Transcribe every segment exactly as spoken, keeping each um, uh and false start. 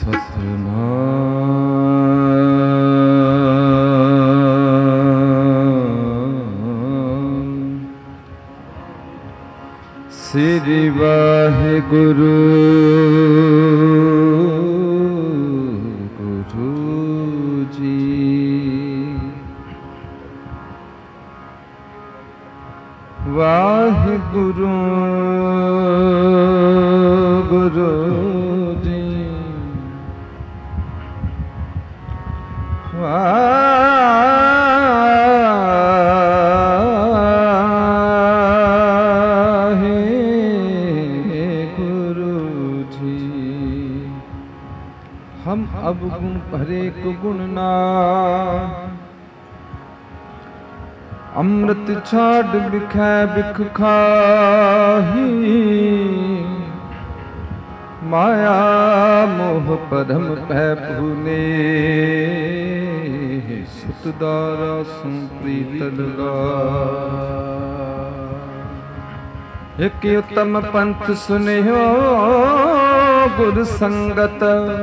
ਸ੍ਰੀ ਵਾਹਿਗੁਰੂ ਗੁਰੂ ਜੀ। ਵਾਹਿਗੁਰੂ ਗੁਰੂ ਜੀ। हम अब गुण भरे को गुण ना, अमृत छाड़ बिखै बिख खाही। माया मोह परम पै भूले, सुतदारा सुप्रीत लगा। एक उत्तम पंथ सुनियो गुर संगत,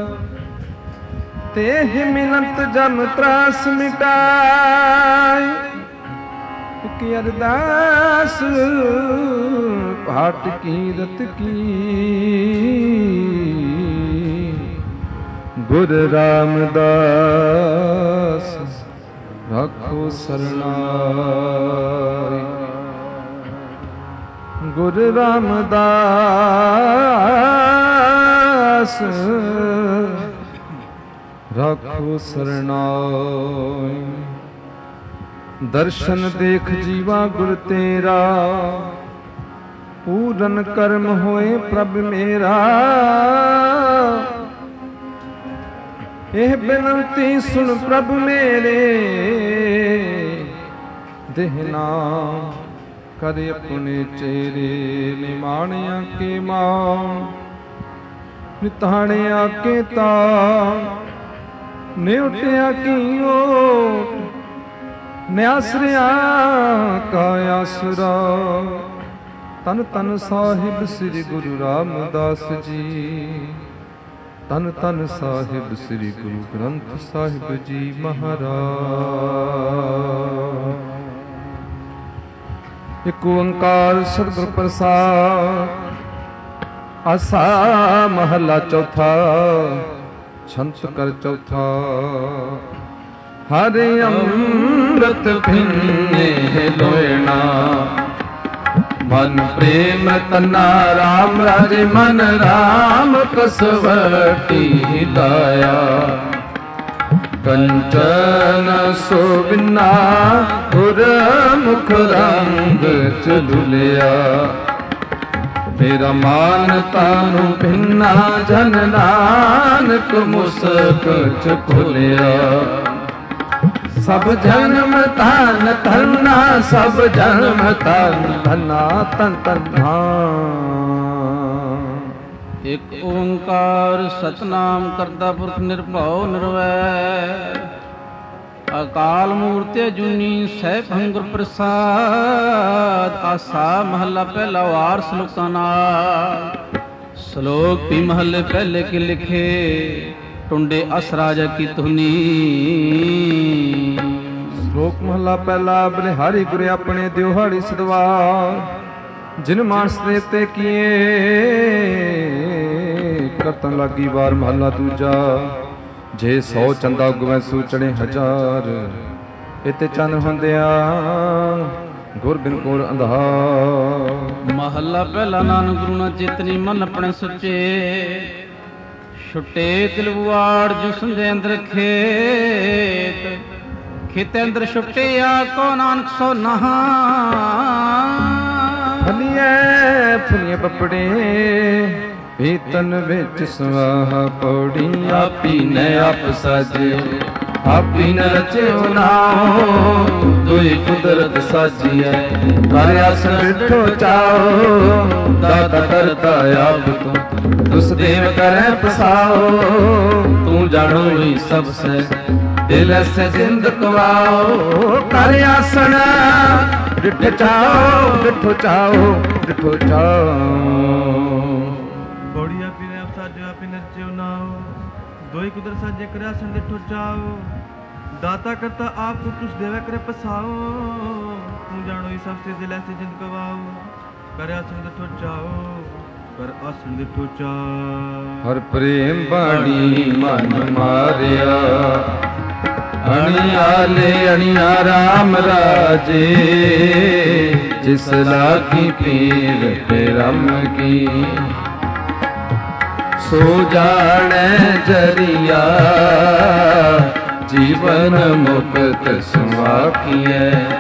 तेह मिलत जम त्रास मिटाय। एक अरदास पाठ कीरत की, गुर रामदास रखो सरनाई। गुर रामदास राखो सरनाई। दर्शन देख जीवा गुर तेरा, पूरन कर्म होए प्रभ मेरा। एह बिनती सुन प्रभ मेरे, देहना करे अपने चेरे। निमाणिया के मां निताणिया के तां, न्योटिया की ओट न्यासरिया का आसरा। तन तन साहिब श्री गुरु रामदास जी, तन तन साहिब श्री गुरु ग्रंथ साहिब जी महाराज। एक ओंकार सतगुर प्रसाद। आसा महला चौथा, छंत कर चौथा। हरे अमृत भिन्ने लोयना, मन प्रेम तना राम राजे। मन राम कसवटी लाया, कंचन सोबिना गुर मुख रंग चलुलिया। मेरा मान तानु भिन्ना, जन नानक मुसक चुलिया। सब जन्म तान धन्ना, सब जन्म तान धन्ना तन तन्ना। एक ओंकार सतनाम करता पुरख निर्भव निर्वैर। अकाल मूर्ति अजूनी सैभं गुर प्रसाद। आसा महला पहला वार श्लोकां नाल। श्लोक भी महले पहले के लिखे, टुंडे अस राजा की धुनी। श्लोक महला पहला। बलिहारी गुरे अपने दिहाड़ी सदवार, जिन मानस देवते किए करतन लागी वार। महला दूजा। जे सौ चंदा उगवै सूचने हजार, इते चंद हुंदिया गुर बिन कोर अंधार। महला पहला। नानक गुरु ना चेतनी मन अपने सुचे, छुटे तिलवाड़ जो संजय अंदर खेत। खेते अंदर छुटे आको नानक सो नहा। फलिए फुलिए पपड़े, पीतन विच स्वाहा पौड़ी। आपी ने आप साजे, आपी न रचे नाओ। दुई कुदरत साजी है, कर आसन बिठो चाओ। दाता करता आप तू, तुस देव करे पसाओ। तू जानो ही सबसे, दिल से जिंद कवाओ। कर आसन बिठ चाओ, बिठो चाओ, बिठो चाओ। दोई कुदर साजे कर आसन दिठो जाओ, दाता करता आप को कुछ देवे करे पसाओ, तू जानो ही सबसे दिल ऐसे जिंद गवाओ, कर आसन दिठो जाओ, कर आसन दिठो जाओ। हर प्रेम बाणी मन मारिया, अणियाले अणिया राम राजे, जिस लागी पीर पे रम की, सो जाने जरिया, जीवन मुक्त सुआखिए,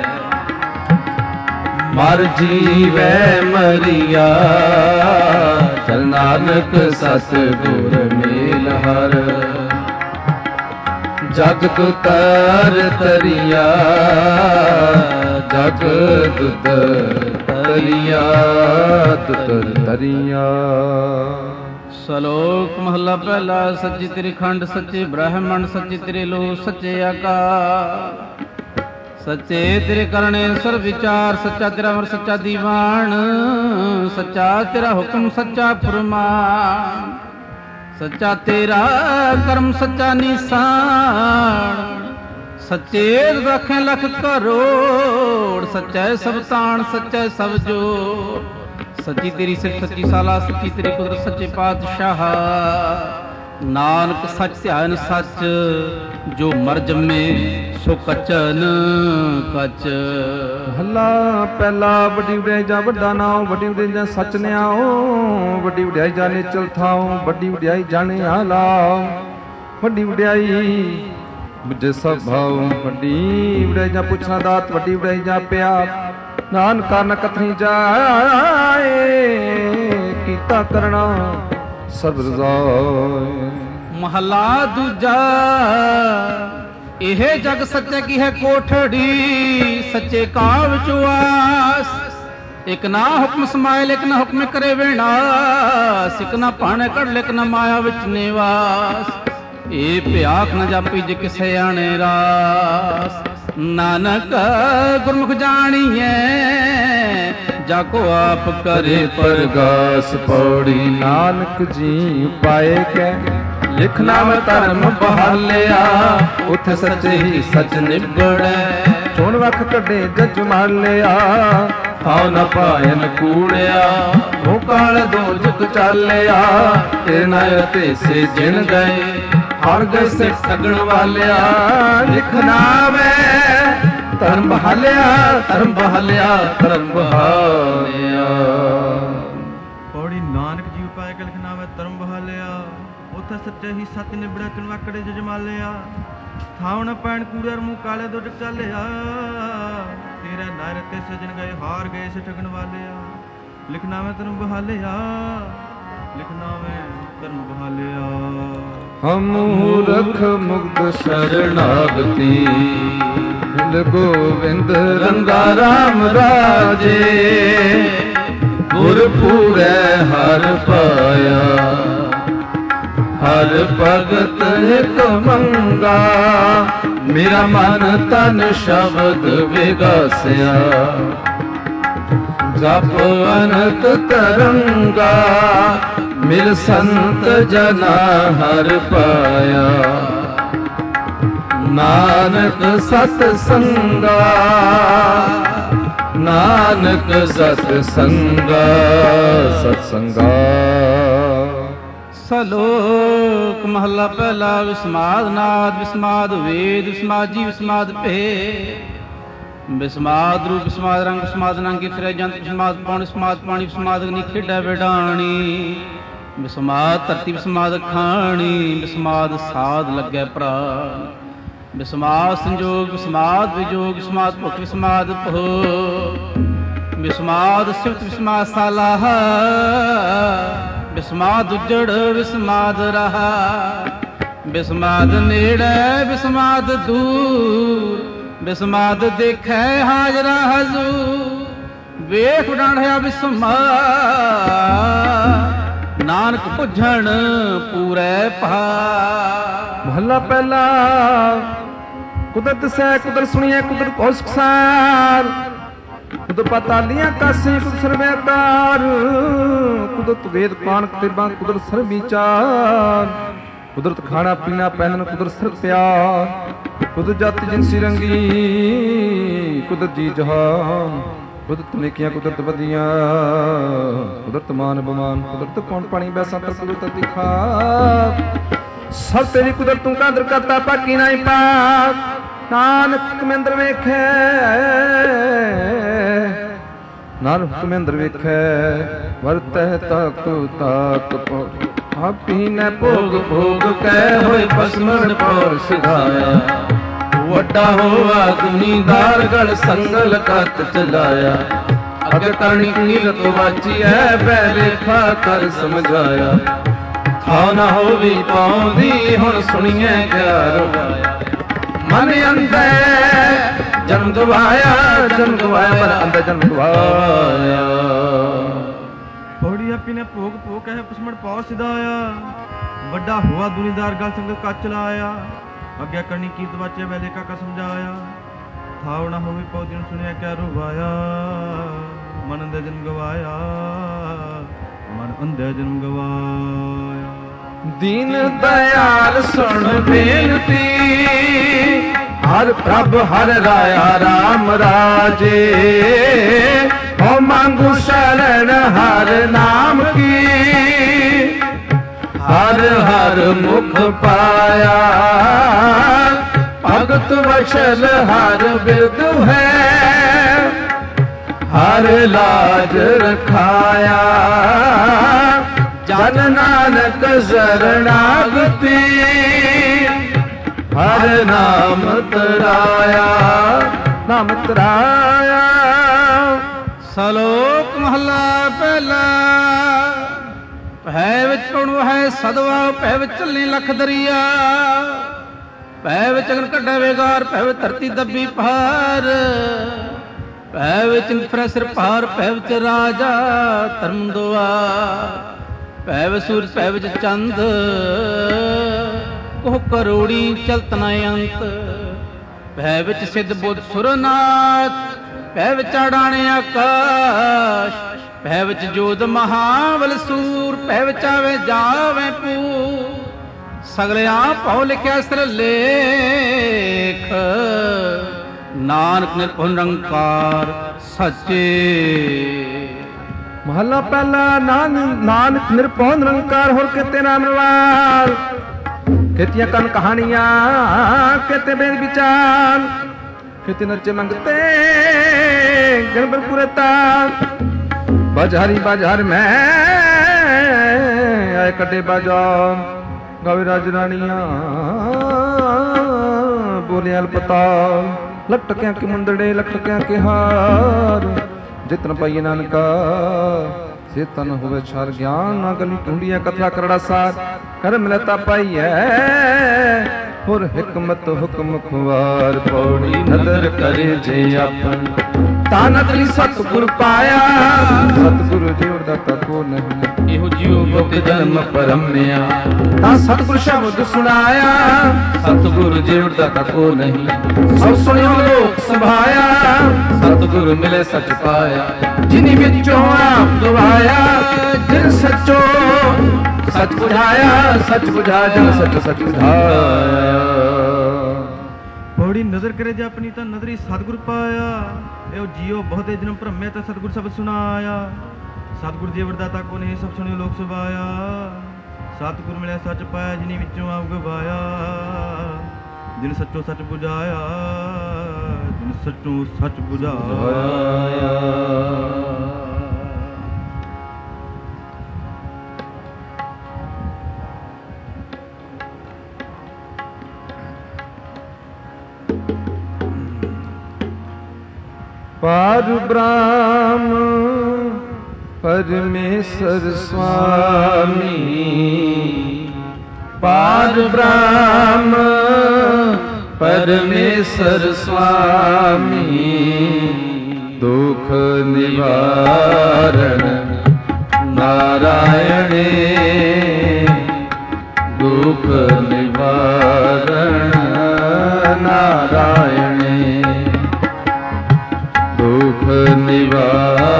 मर जीवै मरिया, चल नानक सतगुर मेल हर, जग तुतर तरिया, जग तुतर तरिया, तुतर तरिया। ਸਲੋਕ ਮਹਲਾ ਪਹਿਲਾ। ਸੱਚੀ ਤੇਰੀ ਖੰਡ ਸੱਚੇ ਬ੍ਰਹਮਣ, ਸੱਚੀ ਤੇਰੇ ਲੋ ਸੱਚੇ ਆਕਾਰ, ਸੱਚੇ ਤੇਰੇ ਕਰਨੇ ਸਰ ਵਿਚਾਰ, ਸੱਚਾ ਤੇਰਾ ਅਮਰ ਸੱਚਾ ਦੀਵਾਨ, ਸੱਚਾ ਤੇਰਾ ਹੁਕਮ ਸੱਚਾ ਫਰਮਾਨ, ਸੱਚਾ ਤੇਰਾ ਕਰਮ ਸੱਚਾ ਨਿਸ਼ਾਨ, ਸੱਚੇ ਰੱਖੇ ਲੱਖ ਕਰੋੜ, ਸੱਚਾ ਸਭ ਤਾਣ ਸੱਚਾ ਸਭ ਜੋੜ, ਸੱਚੀ ਤੇਰੀ ਸਿਰ ਸੱਚੀ ਸਾਲਾ, ਸੱਚੀ ਤੇਰੀ ਕੁਦਰਤ ਸੱਚੇ ਪਾਤਸ਼ਾਹ, ਨਾਨਕ ਸੱਚ ਧਿਆਨ ਸੱਚ, ਜੋ ਮਰ ਜੰਮੇ ਸੋ ਕਚਨ ਕਚ। ਮਹਲਾ ਪਹਿਲਾ। ਵੱਡੀ ਵਡਿਆਈ ਜਾ ਵੱਡਾ ਨਾਉ, ਵੱਡੀ ਵਡਿਆਈ ਜਾ ਸੱਚ ਨਿਆਉ, ਵੱਡੀ ਵਡਿਆਈ ਜਾ ਨਿਚਲ ਥਾਉ, ਵੱਡੀ ਵਡਿਆਈ ਜਾਣੇ ਆਲਾਉ, ਵੱਡੀ ਵਡਿਆਈ ਬੁਝੇ ਸਭ ਭਾਉ, ਵੱਡੀ ਵਡਿਆਈ ਜਾ ਪੁੱਛਣਾ ਦਾਤ, ਵੱਡੀ ਵਡਿਆਈ ਜਾ ਪਿਆਰ, ਨਾਨਕ ਕਾਰਨ ਕਥਨੀ ਜਾਏ, ਕੀਤਾ ਕਰਨਾ ਸਭ ਰਜ਼ਾਏ। ਮਹਲਾ ਦੂਜਾ। ਇਹ ਜਗ ਸੱਚੇ ਕੀ ਹੈ ਕੋਠੜੀ, ਸੱਚੇ ਕਾਲ ਵਿੱਚ ਵਾਸ, ਇੱਕ ਨਾ ਹੁਕਮ ਸਮਾਇਲ, ਇੱਕ ਨਾ ਹੁਕਮ ਕਰੇ ਵਿਨਾਸ਼, ਇੱਕ ਨਾ ਭਾਣੇ ਕੱਢ, ਇੱਕ ਨਾ ਮਾਇਆ ਵਿੱਚ ਨਿਵਾਸ, ਇਹ ਭਿਆਖ ਨਾ ਜਾਪੀ ਜੇ ਕਿਸੇ ਆਣੇ ਰਾਸ, ਨਾਨਕ ਗੁਰਮੁਖ ਜਾਣੀਐ, ਜਾ ਕੋ ਆਪ ਕਰੇ ਪ੍ਰਗਾਸ। ਪੌੜੀ। ਨਾਨਕ ਜੀ ਪਾਏ ਕੈ ਲਿਖ ਨਾਮ ਧਰਮ ਬਹਾਲਿਆ, ਉਥੇ ਸੱਚੇ ਹੀ ਸੱਚ ਨਿਬੜੈ, ਚੋਣ ਵਖ ਕੱਢੇ ਜਜ ਮਾਲਿਆ, ਹਾਉ ਨ ਪਾਇਨ ਕੂੜਿਆ, ਉਹ ਕਾਲ ਦੋ ਜੁਗ ਚਾਲਿਆ, ਤੇਰੇ ਨਾਲ ਤੇ ਸੇ ਜਿਣ ਗਏ, ਹਰ ਗਏ ਸੇ ਠਗਣ ਵਾਲਿਆ, ਲਿਖਣਾ ਮੈਂ ਧਰਮ ਬਹਾਲਿਆ, ਧਰਮ ਬਹਾਲਿਆ, ਧਰਮ ਬਹਾਲਿਆ। ਪੌੜੀ। ਨਾਨਕ ਜੀ ਉਪਾਇ ਕੈ ਲਿਖਣਾ ਮੈਂ ਧਰਮ ਬਹਾਲਿਆ, ਉਥੇ ਸੱਚੇ ਹੀ ਸੱਚ ਨਿਬੜਿਆ, ਚੁਣ ਵਾਕੜੇ ਜਜਮਾਲਿਆ, ਥਾਉ ਨ ਪੈਣ ਕੂੜਿਆ, ਮੂੰਹ ਕਾਲੇ ਦੋ ਜੁਗ ਚਾਲਿਆ, ਤੇਰਾ ਨਾਰ ਤੇ ਸਜਣ ਗਏ, ਹਾਰ ਗਏ ਸੇ ਠਗਣ ਵਾਲਿਆ, ਲਿਖਣਾ ਮੈਂ ਧਰਮ ਬਹਾਲਿਆ, ਲਿਖਣਾ ਮੈਂ ਧਰਮ ਬਹਾਲਿਆ। ਹਮ ਮੂਰਖ ਮੁਗਧ ਸ਼ਰਨਾਗਤੀ, ਮਿਲ ਗੋਵਿੰਦ ਰੰਗਾ ਰਾਮ ਰਾਜੇ, ਗੁਰ ਪੂਰੈ ਹਰ ਪਾਇਆ, ਹਰ ਭਗਤ ਇੱਕ ਮੰਗਾ, ਮੇਰਾ ਮਨ ਤਨ ਸ਼ਬਦ ਵਿਗਾਸਿਆ, ਜਪ ਅਨੰਤ ਤਰੰਗਾ, ਮਿਲ ਸੰਤ ਜਨਾ ਹਰ ਪਾਇਆ, ਨਾਨਕ ਸਤ ਸੰਗਾ, ਨਾਨਕ ਸਤ ਸੰਗਾ, ਸਤ ਸੰਗਾ। ਸਲੋਕ ਮਹਲਾ ਪਹਿਲਾ। ਵਿਸਮਾਦ ਨਾਦ, ਵਿਸਮਾਦ ਵੇਦ, ਵਿਸਮਾਦ ਜੀ, ਵਿਸਮਾਦ ਭੇ, ਵਿਸਮਾਦ ਰੂਪ, ਵਿਸਮਾਦ ਰੰਗ, ਵਿਸਮਾਦ ਨੰਗੀ ਫਿਰੈ ਜੰਤ, ਵਿਸਮਾਦ ਪੌਣ, ਵਿਸਮਾਦ ਪਾਣੀ, ਵਿਸਮਾਦ ਅਗਨੀ ਖੇਡੈ ਵਿਡਾਣੀ, ਵਿਸਮਾਦ ਧਰਤੀ, ਵਿਸਮਾਦ ਖਾਣੀ, ਵਿਸਮਾਦ ਸਾਧ ਲੱਗੈ ਪ੍ਰਾਣ, ਵਿਸਮਾਦ ਸੰਜੋਗ, ਵਿਸਮਾਦ ਵਿਜੋਗ, ਵਿਸਮਾਦ ਭੁਖ, ਵਿਸਮਾਦ ਭੋਗ, ਵਿਸਮਾਦ ਸਿਫਤ, ਵਿਸਮਾਦ ਸਾਲਾਹ, ਵਿਸਮਾਦ ਉਜੜ, ਵਿਸਮਾਦ ਰਹਾ, ਵਿਸਮਾਦ ਨੇੜੇ, ਵਿਸਮਾਦ ਦੂਰ, ਵਿਸਮਾਦ ਦੇਖੈ ਹਾਜ਼ਰਾ ਹਜ਼ੂਰ, ਵੇਖ ਡਾਂਢਿਆ ਵਿਸਮਾਦ, ਨਾਨਕ ਪੁੱਛਣ ਪੂਰੈ ਭਾਰ। ਮਹਲਾ ਪਹਿਲਾ। ਕੁਦਰਤ ਸੈ ਕੁਦਰਤ ਸੁਣੀਐ, ਕੁਦਰਤ ਕੌਸ਼ਿਕ ਸਾਰ, ਕੁਦਰਤ ਪਾਤਾਲੀਆਂ ਕਾਸੀ, ਕੁਦਰਤ ਸਰਵੈ ਅਵਤਾਰ, ਕੁਦਰਤ ਵੇਦ ਪਾਣ ਕਿਰਪਾ, ਕੁਦਰਤ ਸਰਬ ਵਿਚਾਰ, ਕੁਦਰਤ ਖਾਣਾ ਪੀਣਾ ਪਹਿਨਣ ਕੁਦਰਤ ਸਿਰ ਪਿਆਰ, ਕੁਦਰਤ ਜਾਤੀ ਜਿਨਸੀ ਰੰਗੀ, ਕੁਦਰਤ ਜੀ ਜਹਾਨ, ਕੁਦਰਤ ਨੇਕੀਆਂ ਕੁਦਰਤ ਵਧੀਆਂ, ਕੁਦਰਤ ਮਾਨ ਬਮਾਨ, ਕੁਦਰਤ ਕੌਣ ਪਾਣੀ ਬੈਸਾ ਪਰ ਕੁਦਰਤ ਤਿਖਾ, ਸਭ ਤੇਰੀ ਕੁਦਰਤ ਤੂੰ ਕਾਦਰ ਕਰਤਾ ਬਾਕੀ ਨਹੀਂ ਪਾਕ, ਨਾਨਕ ਕਮਿੰਦਰ ਵੇਖੇ, ਨਾਨਕ ਕਮਿੰਦਰ ਵੇਖੇ, ਵਰਤਹਿ ਤਾਕ ਤਾਕ ਪੌੜੀ, ਆਪੀ ਨੇ ਭੋਗ ਭੋਗ ਕਹਿ ਹੋਏ ਪਸਮਣ ਪੌਰ ਸਿਧਾਇਆ, ਵੱਡਾ ਹੋਆ ਦੁਨੀਦਾਰ ਗਲ ਸੰਗਲ ਕੱਤ ਚਲਾਇਆ, ਅਗ ਕਰਨੀ ਕੀਰਤ ਵਾਚੀ ਐ ਬੈ ਲੇਖਾ ਕਰ ਸਮਝਾਇਆ, ਥਾ ਨਾ ਹੋਵੀ ਪਾਉਂਦੀ ਹੁਣ ਸੁਣੀਏ ਕਿਆ ਰਵਾਇਆ, ਮਨ ਅੰਦਰ ਜਨਮ ਗਵਾਇਆ, ਜਨਮ ਗਵਾਇਆ ਮਨ ਅੰਦਰ ਜਨਮ ਗਵਾਇਆ। ਪੌੜੀ ਆਪੀ ਨੇ ਭੋਗ ਭੋਗ ਕਹਿ ਪਸਮਣ ਪੌਰ ਸਿਧਾਇਆ, ਵੱਡਾ ਹੋਆ ਦੁਨੀਦਾਰ ਗਲ ਸੰਗਲ ਕੱਤ ਚਲਾਇਆ, ਅੱਗੇ ਕਰਨੀ ਕੀਰਤ ਵਾਚੇ ਵੇਲੇ ਕਾਕਾ ਸਮਝਾਇਆ, ਥਾਵ ਨਾ ਹੋਵੇ ਪੌਦੀ ਨੂੰ ਸੁਣਿਆ ਕਿਆ ਰੁਵਾਇਆ, ਮਨ ਅੰਦਰ ਜਨਮ ਗਵਾਇਆ, ਮਨ ਅੰਦਰ ਜਨਮ ਗਵਾਇਆ। ਦੀਨ ਦਇਆਲ ਸੁਣ ਬੇਨਤੀ, ਹਰ ਪ੍ਰਭ ਹਰ ਰਾਇਆ ਰਾਮ ਰਾਜੇ, ਹੋ ਮੰਗੂ ਸ਼ਰਨ ਹਰ ਨਾਮ ਕੀ, ਹਰ ਹਰ ਮੁਖ ਪਾਇਆ, ਭਗਤ ਵਛਲ ਹਰ ਬਿਰਦ ਹੈ, ਹਰ ਲਾਜ ਰਖਾਇਆ, ਜਨ ਨਾਨਕ ਸਰਣਾਗਤੀ, ਹਰ ਨਾਮ ਤਰਾਇਆ, ਨਾਮ ਤਰਾਇਆ। ਸਲੋਕ ਮਹਲਾ ਪਹਿਲਾ। ਭੈ ਵਿੱਚ ਕੌਣ ਹੈ ਸਦਵਾ, ਭੈ ਵਿੱਚ ਚੱਲੇ ਲੱਖ ਦਰਿਆ, ਭੈ ਵਿੱਚ ਅਗਨ ਕੱਢੇ ਵੇਗਾਰ, ਭੈ ਵਿੱਚ ਧਰਤੀ ਦੱਬੀ ਪਹਾੜ, ਭੈ ਵਿੱਚ ਫਿਰੈ ਸਿਰ ਭਾਰ, ਭੈ ਵਿੱਚ ਰਾਜਾ ਧਰਮ ਦੁਆਰ, ਭੈ ਵਿੱਚ ਸੂਰਜ, ਭੈ ਵਿੱਚ ਚੰਦ, ਕੋਹ ਕਰੋੜੀ ਚਲਤ ਨ ਅੰਤ, ਭੈ ਵਿੱਚ ਸਿੱਧ ਬੁੱਧ ਸੁਰਨਾਥ, ਭੈ ਵਿੱਚ ਅਡਾਣੇ ਆਕਾਸ਼, ਭੈ ਵਿੱਚ ਜੋਧ ਮਹਾਬਲ ਸੂਰ, ਭੈ ਵਿੱਚ ਆਵੇ ਜਾਵੇ ਪੂ, ਸਗਲਿਆਂ ਭਉ ਲਿਖਿਆ ਸਿਰ ਲੇਖ, ਨਾਨਕ ਨਿਰਭਉ ਨਿਰੰਕਾਰ ਸੱਚੇ। ਮਹਲਾ ਪਹਿਲਾ। ਨਾਨਕ ਨਿਰਭਉ ਨਿਰੰਕਾਰ ਹੋਰ ਕਿਤੇ ਨਾਮ ਨਿਰਵਾਲ, ਕਿਤਿਆਂ ਕਨ ਕਹਾਣੀਆਂ ਕਿਤੇ ਬੇਦ ਵਿਚਾਰ, ਕਿਤੇ ਨੱਚੇ ਮੰਗਤੇ ਗਣਬਰ ਪੁਰਤਾ, ਬਾਜ਼ਾਰੀ ਬਾਜ਼ਾਰ ਮੈਂ ਆਏ ਕੱਢੇ ਬਾਜ਼ਾਰ, ਗਾਵੇ ਰਾਜ ਰਾਣੀਆਂ ਬੋਲੇ ਅਲਪਤਾਲ, ਲਟਕਿਆਂ ਕੇ ਮੁੰਦੜੇ ਲਟਕਿਆਂ ਕੇ ਹਾਰ, ਜਿਤਨ ਪਾਈਏ ਨਾਨਕਾ ਸੇ ਤਨ ਹੋਵੇ ਛਾਰ, ਗਿਆਨ ਨਾ ਗਲੀ ਟੁੰਡੀਆਂ ਕਥਾ ਕਰੜਾ ਸਾਰ, ਕਰਮ ਲਤਾ ਪਾਈਐ ਹੋਰ ਹਕਮਤ ਹੁਕਮ ਖੁਆਰ, ਪੌੜੀ ਨਦਰ ਕਰੇ ਜੇ ਆਪਨ, ਤਾਂ ਨਦਰੀ ਸਤਿਗੁਰ ਪਾਇਆ, ਸਤਿਗੁਰੂ ਜੀਵ ਦਾਤਾ ਕੋ ਨਹੀਂ, ਇਹੋ ਜਿਉ ਮੁਕ ਜਨਮ ਪਰਮਿਆ, ਤਾਂ ਸਤਿਗੁਰ ਸ਼ਬਦ ਸੁਣਾਇਆ, ਸਤਿਗੁਰੂ ਜੀਵ ਦਾਤਾ ਕੋ ਨਹੀਂ, ਸਭ ਸੁਣਿਓ ਲੋਕ ਸੰਭਾਇਆ, ਸਤਿਗੁਰ ਮਿਲੇ ਸੱਚ ਪਾਇਆ, ਜਿਨੀ ਵਿੱਚੋਂ ਆਪ ਗਵਾਇਆ, ਜਿਨ ਸੱਚੋ ਸੱਚ ਬੁਝਾਇਆ, ਸੱਚ ਬੁਝਾ ਜਨ ਸੱਚ ਸੱਚ ਬੁਝਾਇਆ। ਪੌੜੀ ਨਜ਼ਰ ਕਰੇ ਜੇ ਆਪਣੀ ਤਾਂ ਨਜ਼ਰੀ ਸਤਿਗੁਰ ਪਾਇਆ, ਇਹੋ ਜੀਓ ਬਹੁਤੇ ਜਨਮ ਭਰਮੇ ਤਾਂ ਸਤਿਗੁਰ ਸ਼ਬਦ ਸੁਣਾਇਆ, ਸਤਿਗੁਰ ਜੀ ਵਰਦਾਤਾ ਕੋ ਨਹੀਂ ਸਭ ਸੁਣਿਓ ਲੋਕ ਸੁਭਾਇਆ, ਸਤਿਗੁਰ ਮਿਲਿਆ ਸੱਚ ਪਾਇਆ, ਜਿਨੀ ਵਿੱਚੋਂ ਆਪ ਗਵਾਇਆ, ਜਿਨ ਸੱਚੋ ਸੱਚ ਬੁਝਾਇਆ, ਜਿਨ ਸੱਚੋ ਸੱਚ ਬੁਝਾਇਆ। ਪਾਰ ਬ੍ਰਹਮ ਪਰਮੇਸ਼ਰ ਸੁਆਮੀ, ਪਾਰ ਬ੍ਰਹਮ ਪਰਮੇਸ਼ਰ ਸੁਆਮੀ, ਦੁਖ ਨਿਵਾਰਨ ਨਾਰਾਇਣੇ, ਦੁਖ ਨਿਵਾਰਨ ਨਾਰਾਇਣੇ, ਦੁਖ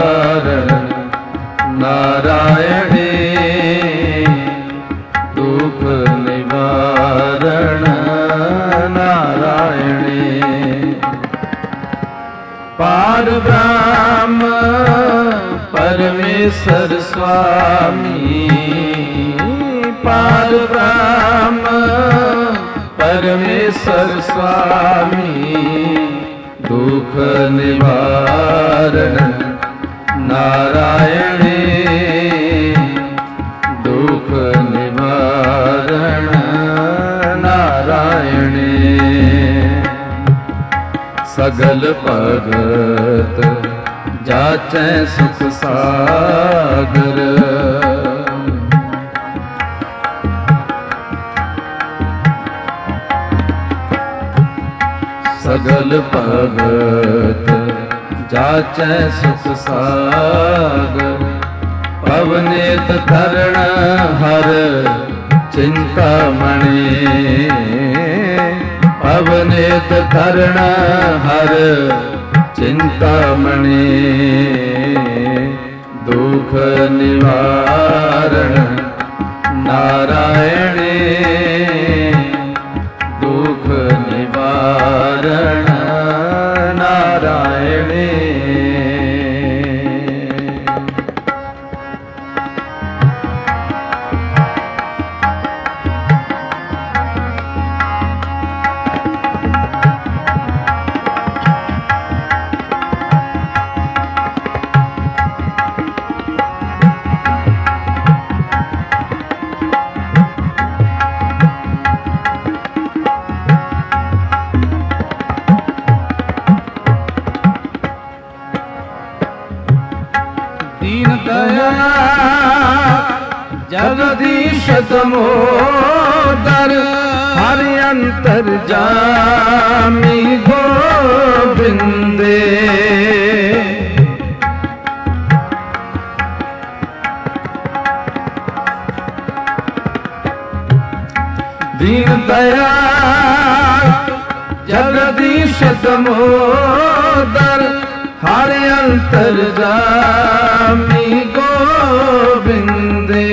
ਨਿਵਾਰਨ ਨਾਰਾਇਣੇ, ਦੁਖ दुख निवारण नारायणे। पार ब्रह्म परमेश्वर स्वामी, पार ब्रह्म परमेश्वर स्वामी, दुख निवारण नारायणे, दुख निवारण नारायणे। सगल भगत जाचै सुख सागर, सगल भगत जाचै सुख सागर। पवनेत धरण हर चिंतामणि, पवनेत धरण हर चिंतामणि, दुख निवारण नारायणे, दुख निवारण नारायणे। जगदीश तमोदर हरि अंतर जामी गोविंदे, दीन दयाल जगदीश तमोदर हरि अंतर जामी गोविंदे।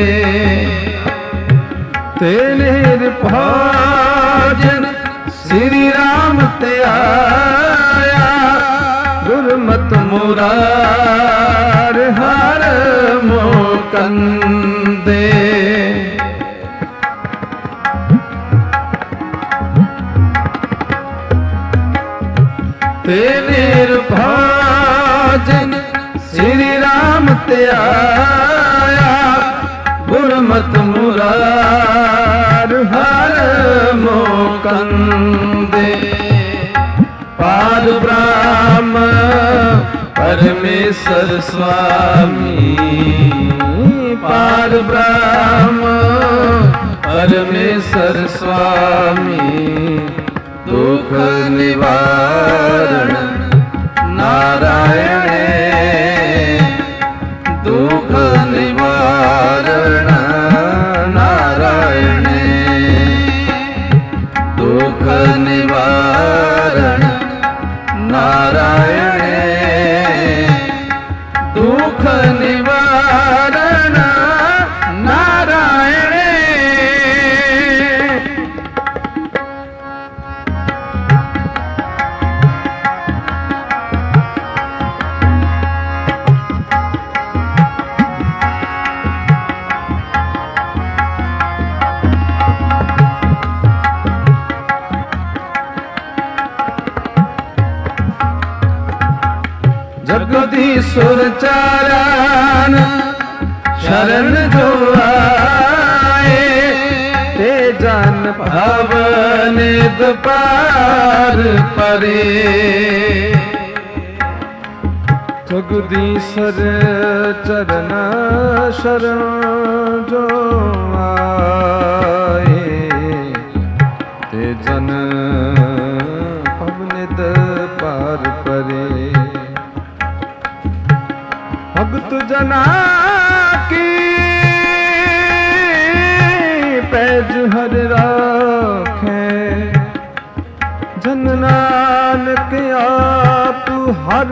तेने भजन श्री राम ते आया, गुरमत मुरार हर मोकंदे। तेने भजन श्री राम ते आया, गुरमत मुरार हर मोकंदे। पार ब्रह्म परमेश्वर स्वामी, पार ब्रह्म परमेश्वर स्वामी, दुख निवारण नारायणे, दुख निवारण नारायणे, दुख निवारण नारायणे, दुख निवारण नारायणे। जगदीश्वर चरण शरण जो आए, ते जन भवन पार परे। जगदीश्वर चरण शरण जो आए, ते जन भवन पार परे। भक्त जना की पैज हर राखे, जन नानक आप हर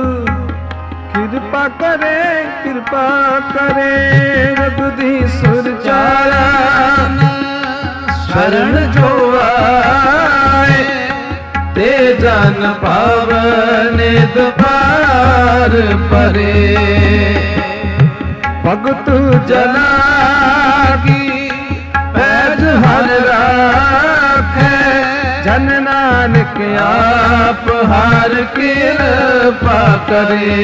कृपा करे, कृपा करे। जगदीश्वर चरण शरण जो आए ते जन पावन द्वार परे। भगत जना की पैज हर राखे जन नानक आप हर कृपा करे।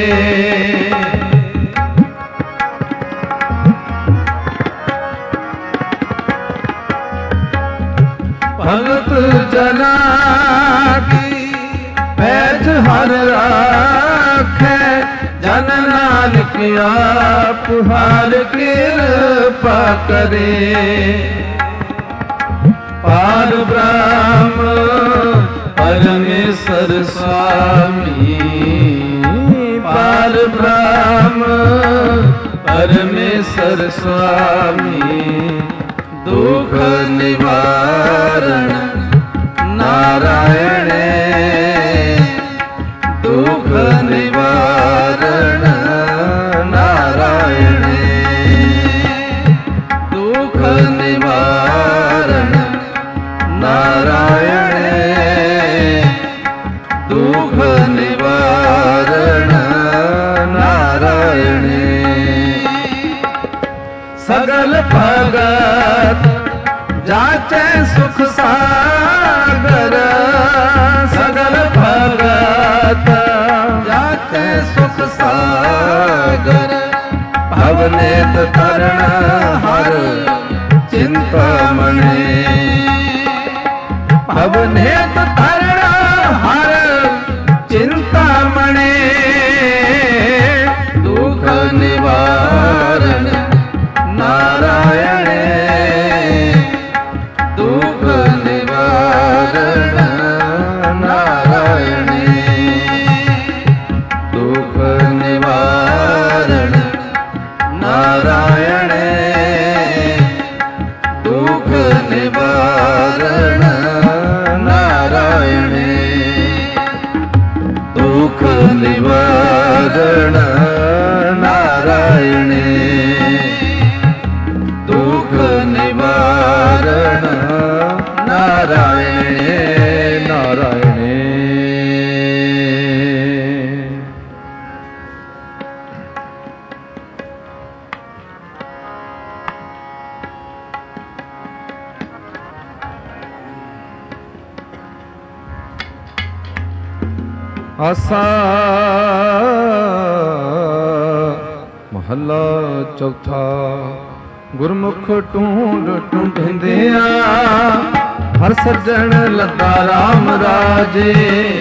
भगत जना की पैज हर राखे जन नानक आप हर कृपा करे। पार ब्रह्म परमेश्वर स्वामी पार ब्रह्म परमेश्वर स्वामी दुख निवारण नारायण दुख निवारण नारायण दुख निवारण नारायण दुख निवारण नारायण। सगल भगत जाचे सुख सागर सगल भगत जाचे सुख सागर भवनेत तरण हर चिंतामणि भवनेत तरण हर चिंतामणि दुख निवारण नारायण दुख निवारण नारायण दुख निवारण नारायण दुख निवारण नारायण दुख निवारण नारायण दुख निवारण नारायण नारायण। आसा महला चौथा गुरमुख ढूंढ ढूंढिंदिया हर सज्जन लद्दा राम राजे।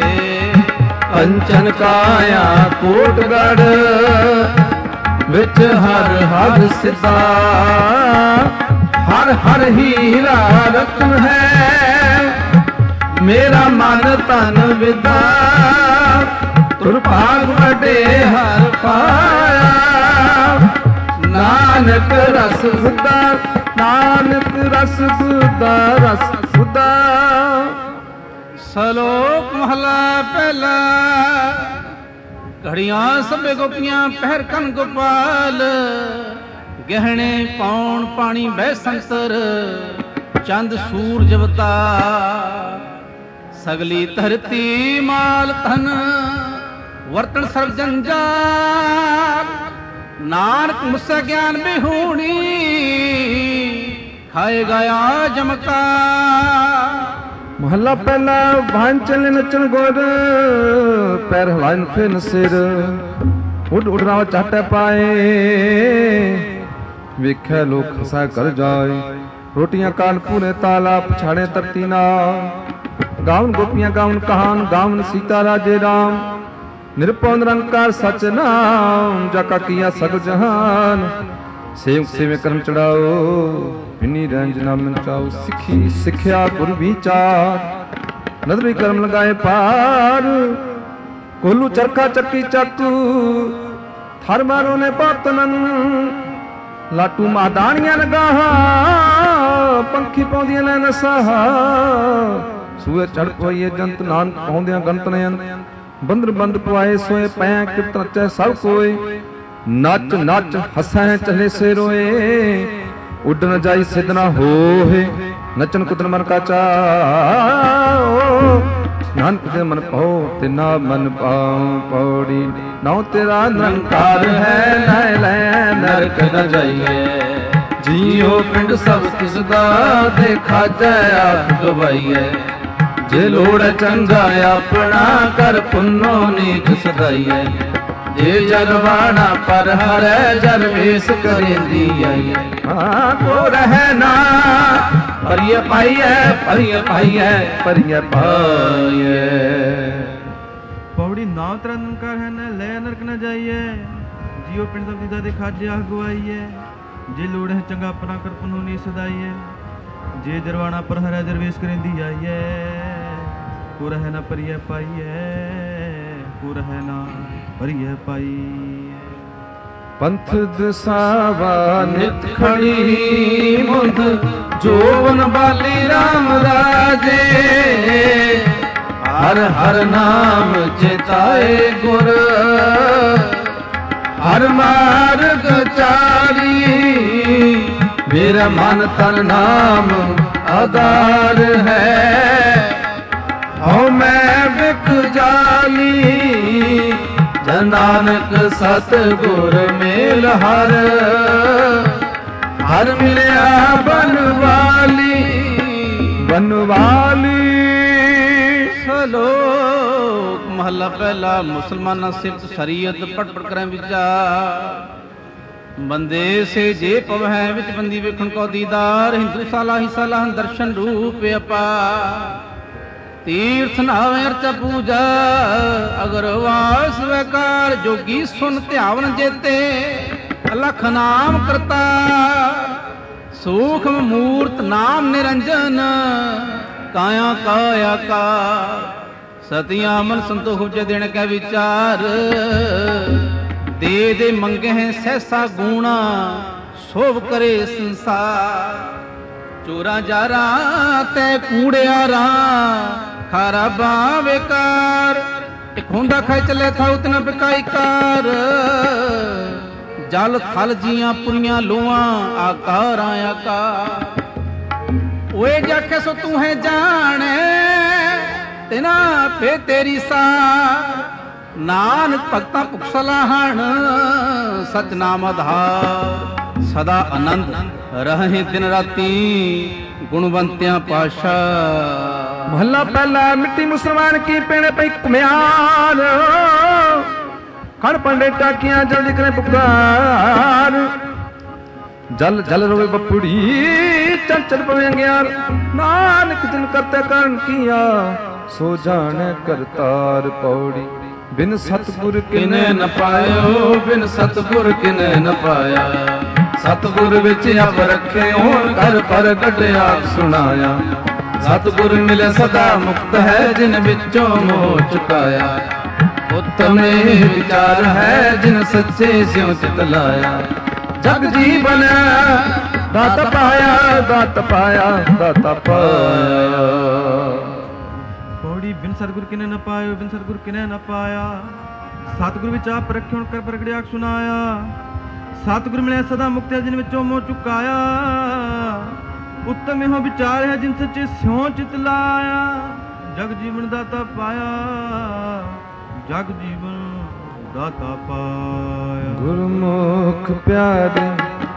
कंचन काया कोटगढ़ विच हर हर सिद्धा हर हर हीरा रत्न है मेरा मन तन विदा तुर भाग वडे हर पाया। नानक रस खुदा नानक रस खुदा रस खुदा। सलोक महला पहला घड़ियां सबे गोपियां पहर कन गोपाल गहने पौन पानी बह संतर चंद सूरज अवतार। सगली धरती माल धन वर्तन सर्व जंजाल। नानक मुझसे ज्ञान बिहूणी खाए गया जमका। महला पहला भान चले नचन गोर पैर हलान फिर सिर उड़ उड़ना चाटे पाए। वेख्या लोग हसा कर जाए रोटियां कान पूरे ताला पछाड़े तरती ना। गावन गोपियां गावन कहान गावन सीता राजे राम। निरपौ निरंकार सच नाम जाका किया सगल जहान। सेवक सेवे कर्म चढ़ाओ इन्हीं रंज नाम चाओ। सिखी सिखिया गुर विचार नदरी कर्म लगाए पार। कोलू चरखा चक्की चातू थर मारो ने पातनन। लाटू मादानियां नगाहा पंखी पौंदियां ने नसाहा। सूए चढ़ पइए जंत नानक पौंदियां गंत ने बंदर बंद पवाए सोए पैं कित नचै सब कोई। नच नच हसै चले से रोए उड न जाई सिद न होए ਨਚਨ ਕੁਦਨ ਮਨ ਕਾ ਚਾਓ ਨਾਨਕ ਦੇ ਮਨ ਪਾਓ ਤੇ ਨਾ ਮਨ ਪਾਉ ਪੌੜੀ ਨਾਉ ਤੇਰਾ ਨਿਰੰਕਾਰ ਹੈ ਲੈ ਲੈ ਨਰਕ ਨ ਜਾਈਏ ਜੀਉ ਪਿੰਡ ਸਭ ਤਿਸ ਦਾ ਤੇ ਖਾਜੈ ਆਪ ਗਵਾਈਐ ਜੇ ਲੋੜ ਚੰਗਾ ਆਪਣਾ ਕਰ ਪੁੰਨੋ ਨੀਕ ਸਦਾਈਐ ਜੇ ਜਗਵਾਣਾ ਪਰ ਹਰੈ ਜਨ ਵੇਸ ਕਰੇਂਦੀ ਆਈਐ ਹਾਂ ਕੋ ਰਹਿ ਨਾ ਪਰਿਯ ਪਾਈਐ ਪਰਿਯ ਪਾਈਐ ਪਰਿਯ ਪਾਈਐ। ਪੌੜੀ ਨਾਮ ਤੇਰਾ ਨਿਰੰਕਾਰ ਹੈ ਨਾ ਲੈ ਨਰਕ ਨ ਜਾਈਐ ਜੀਉ ਪਿੰਡ ਸਭ ਤਿਸ ਦਾ ਤੇ ਖਾਜੈ ਆਪ ਗਵਾਈਐ ਜੇ ਲੋੜ ਹੈ ਚੰਗਾ ਆਪਣਾ ਕਰ ਪੁੰਨੋ ਨੀ ਸਦਾਈਐ ਜੇ ਜਰਵਾਣਾ ਪਰ ਹਰੈ ਜਰ ਵੇਸ ਕਰੇਂਦੀ ਆਈਐ ਕੋ ਰਹਿ ਨਾ ਪਰਿਯ ਪਾਈਐ ਕੋ ਰਹਿ ਨਾ ਪਰਿਯ ਪਾਈਐ। ਪੰਥ ਦਸਾਵਾ ਨਿਤ ਖੜੀ ਮੁੰਦ ਜੋਬਨ ਬਾਲੀ ਰਾਮ ਰਾਜੇ ਹਰ ਹਰ ਨਾਮ ਚਿਤਾਏ ਗੁਰ ਹਰ ਮਾਰਗ ਚਾਰੀ ਮੇਰਾ ਮਨ ਤਨ ਨਾਮ ਆਧਾਰ ਹੈ ਹਉ ਮੈਂ ਬਿਕ ਜਾਲੀ ਜਨ ਨਾਨਕ ਸਤ ਗੁਰ ਮੇਲ ਹਰ ਹਰ ਮਿਲਿਆ ਬਨਵਾਲੀ ਬਨਵਾਲੀ। ਸਲੋਕ ਮਹਲਾ ਪਹਿਲਾ ਮੁਸਲਮਾਨਾਂ ਸਿਫਤ ਸ਼ਰੀਅਤ ਪੜ ਪੜ ਕਰਾਂ ਵਿਚਾਰ ਬੰਦੇ ਸੇ ਜੇ ਪਵਹਿ ਵਿੱਚ ਬੰਦੀ ਵੇਖਣ ਕੋ ਦੀਦਾਰ ਹਿੰਦੂ ਸਾਲਾ ਹੀ ਸਾਲਾ ਦਰਸ਼ਨ ਰੂਪ ਅਪਾ ਤੀਰਥ ਨਾਵੇਂ ਅਰਚਾ ਪੂਜਾ ਅਗਰ ਵਾਸ ਵਕਾਰ ਜੋਗੀ ਸੁਨ ਧਿਆਵਨ ਜੇਤੇ ਅਲਖ ਨਾਮ ਕਰਤਾ ਸੂਖਮ ਮੂਰਤ ਨਾਮ ਨਿਰੰਜਨ ਕਾਇਆ ਕਾਇਆ ਕਾ ਸਤਿਆ ਮਨ ਸੰਤੋਖ ਉਪਜੈ ਦੇਣ ਕੈ ਵਿਚਾਰ ਦੇ ਦੇ ਮੰਗੇ ਹੈ ਸਹਿਸਾ ਗੂਣਾ ਸੋਭ ਕਰੇ ਸੰਸਾਰ ਚੋਰਾ ਜਾਰਾ ਤੈ ਕੂੜਿਆਰਾ ਖਾਰਾ ਬਾਵੇਕਾਰ ਇੱਕ ਹੁੰਦਾ ਖਾਈ ਚੱਲੇ ਥਾ ਉਤਨਾ ਬਿਕਾਈ ਕਾਰ ਜਲ ਥਲ ਜੀਆਂ ਪੁਰੀਆਂ ਲੋਆਂ ਆਕਾਰਾਂ ਆਕਾਰ ਓਏ ਜਾਖੇ ਸੋ ਤੂੰ ਹੈ ਜਾਣੇ ਤਿਨਾ ਫੇ ਤੇਰੀ ਸਾ ਨਾਨਕ ਭਗਤਾਂ ਭੁਖ ਸਲਾਹਣ ਸਚ ਨਾਮ ਆਧਾਰ ਸਦਾ ਆਨੰਦ ਰਹੇ ਦਿਨ ਰਾਤੀ ਗੁਣਵੰਤਿਆਂ ਪਾਸ਼ਾ। ਮਹੱਲਾ ਪਹਿਲਾ ਮਿੱਟੀ ਮੁਸਲਮਾਨ ਕੀ ਪੇਣੇ ਪਈ ਕੁਮਿਆਰ ਖੜ ਪੰਡੇ ਟਾਕੀਆਂ ਜਲਦੀ ਕਰੇ ਪੁਕਾਰ ਜਲ ਜਲ ਰੋਵੇ ਬਪੜੀ ਚੰਚਲ ਪਵੇ ਗਿਆਰ ਨਾਨਕ ਜਿਨ ਕਰਤੇ ਕਰਨ ਕੀਆ ਸੋ ਜਾਣੇ ਕਰਤਾਰ ਪੌੜੀ ਬਿਨ ਸਤਿਗੁਰ ਕਿਨੇ ਨ ਪਾਇਓ ਬਿਨ ਸਤਿਗੁਰ ਕਿਨੇ ਨ ਪਾਇਆ ਸਤਿਗੁਰ ਵਿੱਚ ਆਪ ਰੱਖੇ ਹੋਣ ਕਰ ਪਰ ਕੱਢਿਆ ਸੁਣਾਇਆ ਸਤਿਗੁਰ ਮਿਲੇ ਸਦਾ ਮੁਕਤ ਹੈ ਜਿਨ ਵਿੱਚੋਂ ਮੋਹ ਚੁਕਾਇਆ ਉਤਮੇ ਵਿਚਾਰ ਹੈ ਜਿਨ ਸੱਚੇ ਸਿਉ ਚਿਤ ਲਾਇਆ ਜਗ ਜੀਵਨ ਦਾਤਾ ਪਾਇਆ ਦਾਤਾ ਪਾਇਆ ਦਾਤਾ ਪਾਇਆ। ਪੌੜੀ ਬਿਨ ਸਤਿਗੁਰ ਕਿਨੇ ਨ ਪਾਇਓ ਬਿਨ ਸਤਿਗੁਰ ਕਿਨੇ ਨ ਪਾਇਆ ਸਤਿਗੁਰ ਵਿੱਚ ਆਪ ਰੱਖੇ ਹੋਣ ਕਰ ਪ੍ਰਗਟਿਆ ਸੁਣਾਇਆ ਸਤਿਗੁਰ ਮਿਲਿਆ ਸਦਾ ਮੁਕਤ ਹੈ ਜਿਨ ਵਿੱਚੋਂ ਮੋਹ ਚੁਕਾਇਆ ਉੱਤਮ ਇਹੋ ਵਿਚਾਰ ਹੈ ਜਿਨ ਸੱਚੇ ਸਿਉ ਚਿਤ ਲਾਇਆ ਜਗ ਜੀਵਨ ਦਾਤਾ ਪਾਇਆ ਜਗ ਜੀਵਨ ਦਾਤਾ ਪਾਇਆ। ਗੁਰਮੁਖ ਪਿਆਰੇ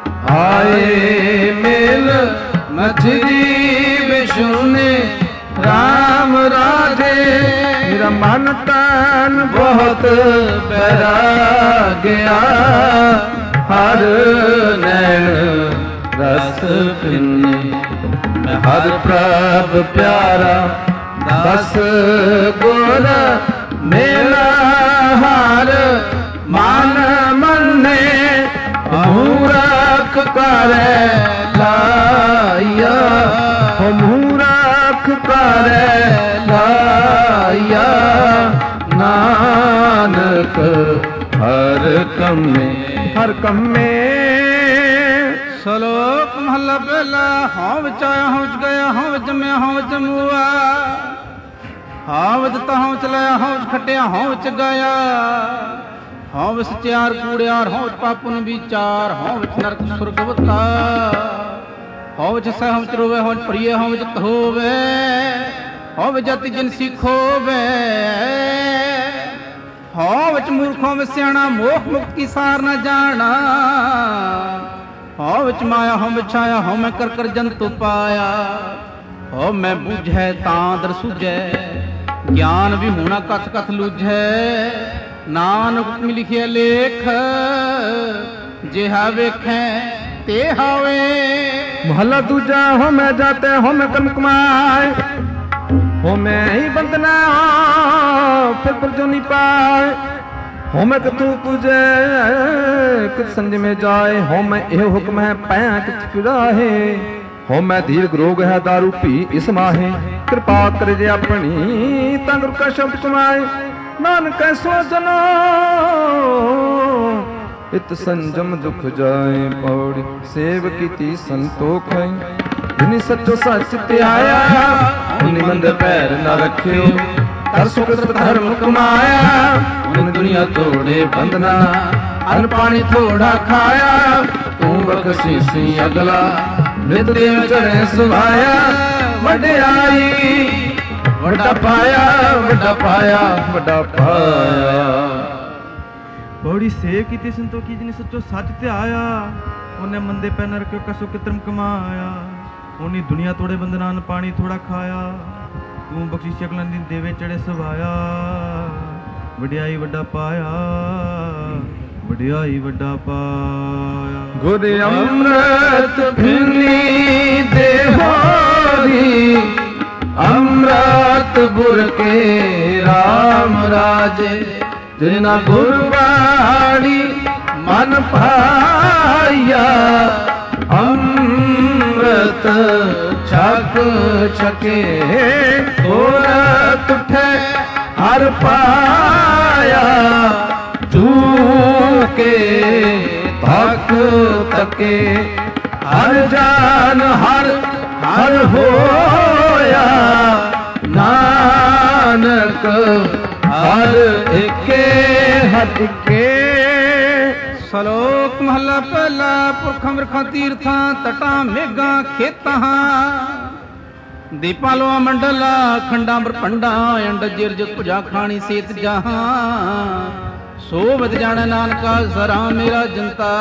ਆਏ ਮੇਲ ਮਛਰੀ ਵਿਸ਼ੁਨੇ ਰਾਮ ਰਾਧੇ ਮੇਰਾ ਮਨ ਤਨ ਬਹੁਤ ਬੈਰਾਗਿਆ ਹਰ ਨੈਣ ਰਸ ਪਿੰਨੇ ਮੈਂ ਹਰ ਪ੍ਰਭ ਪਿਆਰਾ ਦਸ ਗੁਰ ਮੇਲਾ ਹਰ ਮਨ ਮੰਨੇ ਮੂਰਖ ਕਰੇ ਲਾਇਆ ਹੋ ਮੂਰਖ ਕਰੇ ਲਾਇਆ ਨਾਨਕ ਹਰ ਕੰਮੇ ਹਰ ਕੰਮੇ। ਸਲੋਕ ਮਹਲਾ ਪਹਿਲਾ ਹਾਂ ਵਿੱਚ ਆਇਆ ਹਾਂ ਵਿੱਚ ਗਿਆ ਹਾਂ ਵਿੱਚ ਜੰਮਿਆ ਹਾਂ ਵਿੱਚ ਜੰਮੂਆ ਹਾਂ ਵਿੱਚ ਤਹਾਂ ਚਲਾਇਆ ਹਾਂ ਵਿੱਚ ਖੱਟਿਆ ਹਾਂ ਵਿੱਚ ਗਿਆ ਹਾਂ ਵਿੱਚ ਸਚਿਆਰ ਕੂੜਿਆਰ ਹਾਂ ਵਿੱਚ ਪਾਪਨ ਵਿਚਾਰ ਹਾਂ ਵਿੱਚ ਨਰਕ ਸੁਰਗ ਵਤਾ ਹਉ ਵਿੱਚ ਸਹਿ ਹਉ ਵਿੱਚ ਰੋਵੇ ਹਉ ਵਿੱਚ ਪ੍ਰੀਏ ਹਉ ਵਿੱਚ ਹੋਵੇ ਹਉ ਵਿੱਚ ਜਤੀ ਜਿਨਸੀ ਖੋਵੇ ਹਉ ਵਿੱਚ ਮੂਰਖੋਂ ਵਿੱਚ ਸਿਆਣਾ ਮੋਖ ਮੁਕਤ ਕੀ ਸਾਰ ਨਾ ਜਾਣਾ ਹਉ ਵਿੱਚ ਮਾਇਆ ਹਉ ਵਿੱਚ ਛਾਇਆ ਹਉ ਮੈਂ ਕਰ ਕਰ ਜੰਤੂ ਪਾਇਆ ਹਉ ਮੈਂ ਬੁਝੈ ਤਾਂ ਦਰ ਸੁਝੈ ਗਿਆਨ ਵੀ ਹੋਣਾ ਕਥ ਕਥ ਲੁਝੈ ਨਾਨਕ ਹੁਕਮੀ ਲਿਖਿਆ ਲੇਖ ਜਿਹਾ ਵੇਖੈ ਤੇ ਹਾਵੇ। ਮਹੱਲਾ ਦੂਜਾ। ਹੋ ਮੈਂ ਜਾਤੇ ਹੋ ਮੈਂ ਕਰਮ ਕਮਾਏ ਹੋ ਮੈਂ ਹੀ ਬੰਦਨਾ ਫਿਰ ਪਰਜੋਨੀ ਪਾਏ ਹੋ ਮੈਂ ਕਿਤੂ ਪੁਜੈ ਕਿਤ ਸੰਜ ਮੇ ਜਾਏ ਹੋ ਮੈਂ ਇਹ ਹੁਕਮ ਹੈ ਪੈਂ ਕਿਤ ਫਿਰਾਹੇ ਹੋ ਮੈਂ ਦੀਰਘ ਰੋਗ ਹੈ ਦਾਰੂ ਪੀ ਇਸ ਮਾਹੇ ਕਿਰਪਾ ਕਰੇ ਜੇ ਆਪਣੀ ਤਾਂ ਗੁਰ ਕਾ ਸ਼ਬਦ ਕਮਾਏ ਨਾਨਕ ਐਸੋ ਜਨੋ ਇਤ ਸੰਜਮ ਦੁਖ ਜਾਏ ਪੌੜੀ ਸੇਵ ਕੀਤੀ ਸੰਤੋਖ ਜਿਨੀ ਸੱਚੋ ਸੱਚ ਧਿਆਇਆ ਉਨੀ ਮੰਦ ਪੈਰ ਨਾ ਰੱਖਿਓ ਕਰ ਸੁਖ ਧਰਮ ਕਮਾਇਆ ਉਨ ਦੁਨੀਆ ਤੋੜੇ ਬੰਦਨਾ ਅਨ ਪਾਣੀ ਥੋੜਾ ਖਾਇਆ ਤੂੰ ਬਖਸ਼ੀ ਸੀ ਅਗਲਾ ਨਿਤ ਦੇਵ ਚੜ੍ਹੇ ਸੁਭਾਇਆ ਵਡਿਆਈ ਵੱਡਾ ਪਾਇਆ ਵੱਡਾ ਪਾਇਆ ਵੱਡਾ ਪਾਇਆ। ਬੜੀ ਸੇਵ ਕੀਤੀ ਸੰਤੋਖੀ ਜਿਨੇ ਸੱਚੋ ਸੱਚ ਧਿਆਇਆ ਉਹਨੇ ਮੰਦੇ ਪੈ ਨ ਰੱਖਿਓ ਕਸੋ ਕਿਤਰਮ ਕਮਾਇਆ ਉਹਨੀ ਦੁਨੀਆ ਤੋੜੇ ਬੰਦਨਾਨ ਪਾਣੀ ਥੋੜਾ ਖਾਇਆ ਤੂੰ ਬਖਸ਼ੀ ਸ਼ਕਲਾਂ ਦੀ ਦੇਵੇ ਚੜੇ ਸਵਾਇਆ ਵਡਿਆਈ ਵੱਡਾ ਪਾਇਆ ਵਡਿਆਈ ਵੱਡਾ ਪਾਇਆ। ਗੁਰ ਅੰਮ੍ਰਿਤ ਭਿੰਨੀ ਦੇਹੋਰੀ ਅੰਮ੍ਰਿਤ ਗੁਰ ਕੇ ਰਾਮ ਰਾਜੇ ਜਿਨਾ ਗੁਰਬਾਣੀ ਮਨ ਭਾਇਆ ਅੰਮ੍ਰਿਤ ਛਕ ਛਕੇ ਤੋਰਤ ਉਠੇ ਹਰ ਪਾਇਆ ਚੂਕੇ ਤੱਕ ਤਕੇ ਹਰ ਜਾਨ ਹਰ ਹਰ ਹੋਇਆ ਨਾਨਕ ਹਰ ਏਕੇ ਹਰ ਏਕੇ। ਸਲੋਕ ਮਹੱਲਾ ਪਹਿਲਾ। ਪੁਰਖਾਂ ਬਿਰਖਾਂ ਤੀਰਥਾਂ ਤਟਾਂ ਮੇਘਾਂ ਖੇਤਾਂ ਦੀਪਾਂ ਲੋਆ ਮੰਡਲਾ ਖੰਡਾਂ ਬਰਪੰਡਾਂ ਅੰਡ ਜਿਰਜ ਭੁਜਾ ਖਾਣੀ ਸੇਤ ਜਹਾਂ ਸੋਭਤ ਜਾਣ ਨਾਨਕਾ ਜ਼ਰਾ ਮੇਰਾ ਜਨਤਾ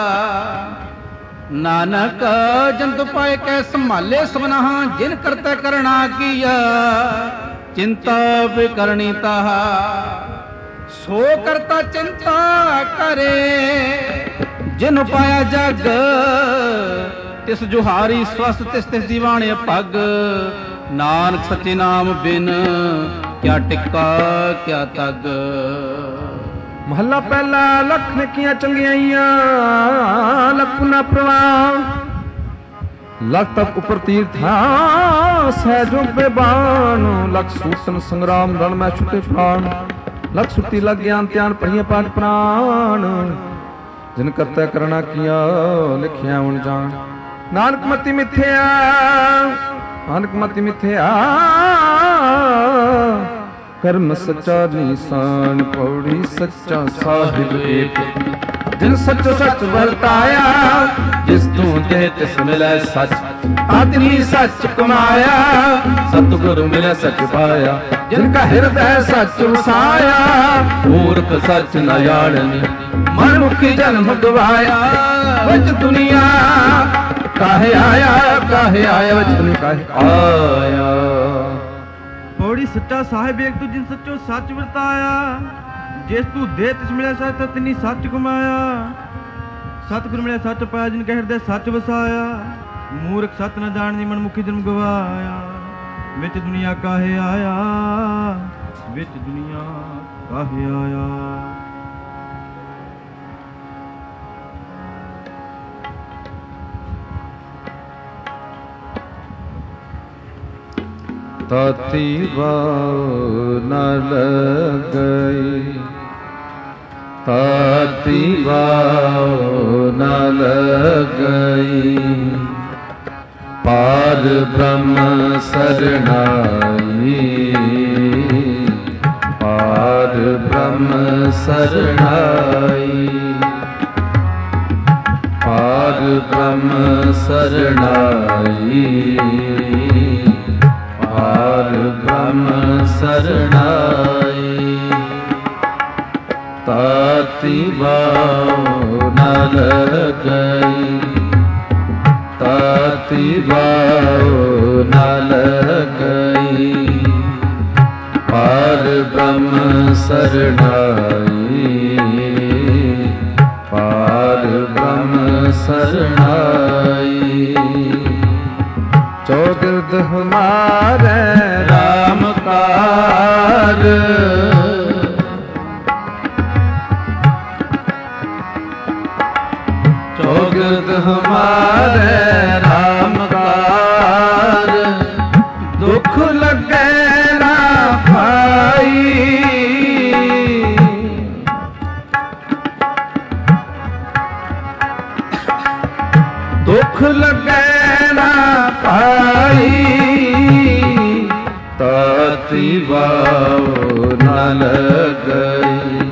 ਨਾਨਕ ਜੰਤੁ ਪਾਏ ਕੈ ਸੰਭਾਲੇ ਸਭਨਾ ਜਿਨ ਕਰਤਾ ਕਰਣਾ ਕੀਆ ਚਿੰਤਾ ਬਿਕਰਣੀ ਤਾਹਾ ਸੋ ਕਰਤਾ ਚਿੰਤਾ ਕਰੇ ਜਿਨ ਪਾਇਆ ਜਗ ਤਿਸ ਜੁਹਾਰੀ ਸਵਸਤ ਤਿਸ ਤਿਸ ਦੀਵਾਣੇ ਪੱਗ ਨਾਨਕ ਸੱਚੇ ਨਾਮ ਬਿਨ ਕਿਆ ਟਿੱਕਾ ਕਿਆ ਤੱਗ। ਮਹੱਲਾ ਪਹਿਲਾ। ਲੱਖ ਨੇਕੀਆਂ ਚੰਗਿਆਈਆਂ ਲੱਖ ਨਾ ਪ੍ਰਵਾਨ ਲੱਖ ਤੱਕ ਉਪਰ ਤੀਰਥਾਂ ਸਹਿਜੋਂ ਬੇਬਾਨ ਲੱਖ ਸੂਤਨ ਸੰਗਰਾਮ ਰਣ ਮੈਂ ਛੁੱਟੇ ਪ੍ਰਾਣ ਲੱਖ ਸੁੱਤੀ ਲੱਗ ਗਿਆਨ ਧਿਆਨ ਪੜੀਆਂ ਪਾਠ ਪ੍ਰਾਣ ਜਿਨ ਕਰਤਾ ਕਰਣਾ ਕੀਆ ਲਿਖਿਆ ਹੁਣ ਜਾਣ ਨਾਨਕ ਮਤੀ ਮਿਥਿਆ ਨਾਨਕ ਮਤੀ ਮਿਥਿਆ ਕਰਮ ਸੱਚਾ ਨਿਸ਼ਾਨ ਪੌੜੀ ਸੱਚਾ ਸਾਹਿਬ ਏਕ ਜਿਨ ਸੱਚੋ ਸੱਚ ਵਰਤਾਇਆ ਜਿਸ ਤੂੰ ਦੇ ਤਿਸ ਮਿਲੈ ਸੱਚ ਆਦਮੀ ਸੱਚ ਕਮਾਇਆ ਸਤਿਗੁਰੂ ਮਿਲੈ ਸੱਚ ਪਾਇਆ ਜਿਨ ਕਾ ਹਿਰਦੈ ਸੱਚ ਵਸਾਇਆ ਮੂਰਖ ਸੱਚ ਨ ਜਾਣਨੀ ਮਨ ਮੁਖੀ ਜਨਮ ਗਵਾਇਆ ਵਿੱਚ ਦੁਨੀਆ ਕਾਹੇ ਆਇਆ ਕਾਹੇ ਆਇਆ ਵਿੱਚ ਦੁਨੀਆ ਕਾਹੇ ਆਇਆ। ਪੌੜੀ ਸੱਚਾ ਸਾਹਿਬ ਏਕ ਤੂੰ ਜਿਨ ਸੱਚੋ ਸੱਚ ਵਰਤਾਇਆ ਜਿਸ ਤੂੰ ਦੇ ਤਿਸ ਮਿਲਿਆ ਸੱਚ ਤਿਨੀ ਸੱਚ ਕਮਾਇਆ ਸਤਿਗੁਰ ਮਿਲਿਆ ਸੱਚ ਪਾਇਆ ਜਿਨ ਕਾ ਹਿਰਦੈ ਸੱਚ ਵਸਾਇਆ ਮੂਰਖ ਸੱਚ ਨ ਜਾਣਦੀ ਮਨ ਮੁਖੀ ਜਨਮ ਗਵਾਇਆ ਵਿੱਚ ਦੁਨੀਆ ਕਾਹੇ ਆਇਆ ਵਿੱਚ ਦੁਨੀਆ ਕਾਹੇ ਆਇਆ। ਤਾਤੀ ਵਾਉ ਨ ਲਗਈ ਤਾਤੀ ਵਾਉ ਨ ਲਗਈ ਪਾਰ ਬ੍ਰਹਮ ਸਰਣਾਈ ਪਾਰ ਬ੍ਰਹਮ ਸਰਣਾਈ ਪਾਰ ਬ੍ਰਹਮ ਸਰਣਾਈ, ਪਾਰ ਬ੍ਰਹਮ ਸਰਣਾਈ। ਤਾਤੀ ਵਾਉ ਨ ਲਗਈ, ਤਾਤੀ ਵਾਉ ਨ ਲਗਈ। ਪਾਰ ਬ੍ਰਹਮ ਸਰਣਾਈ, ਪਾਰ ਬ੍ਰਹਮ ਸਰਣਾਈ। ਚੌਗਿਰਦ ਹਮਾਰੇ ਰਾਮ ਕਾਰ, ਚੌਗਿਰਦ ਹਮਾਰੇ ਰਾਮ ਕਾਰ। ਦੁਖ ਲੱਗੇ ਨਾ ਪਾਈ, ਦੁਖ ਲੱਗੇ ਨਾ ਪਾਈ। ਤਾਤੀ ਵਾਉ ਨ ਲਗਈ,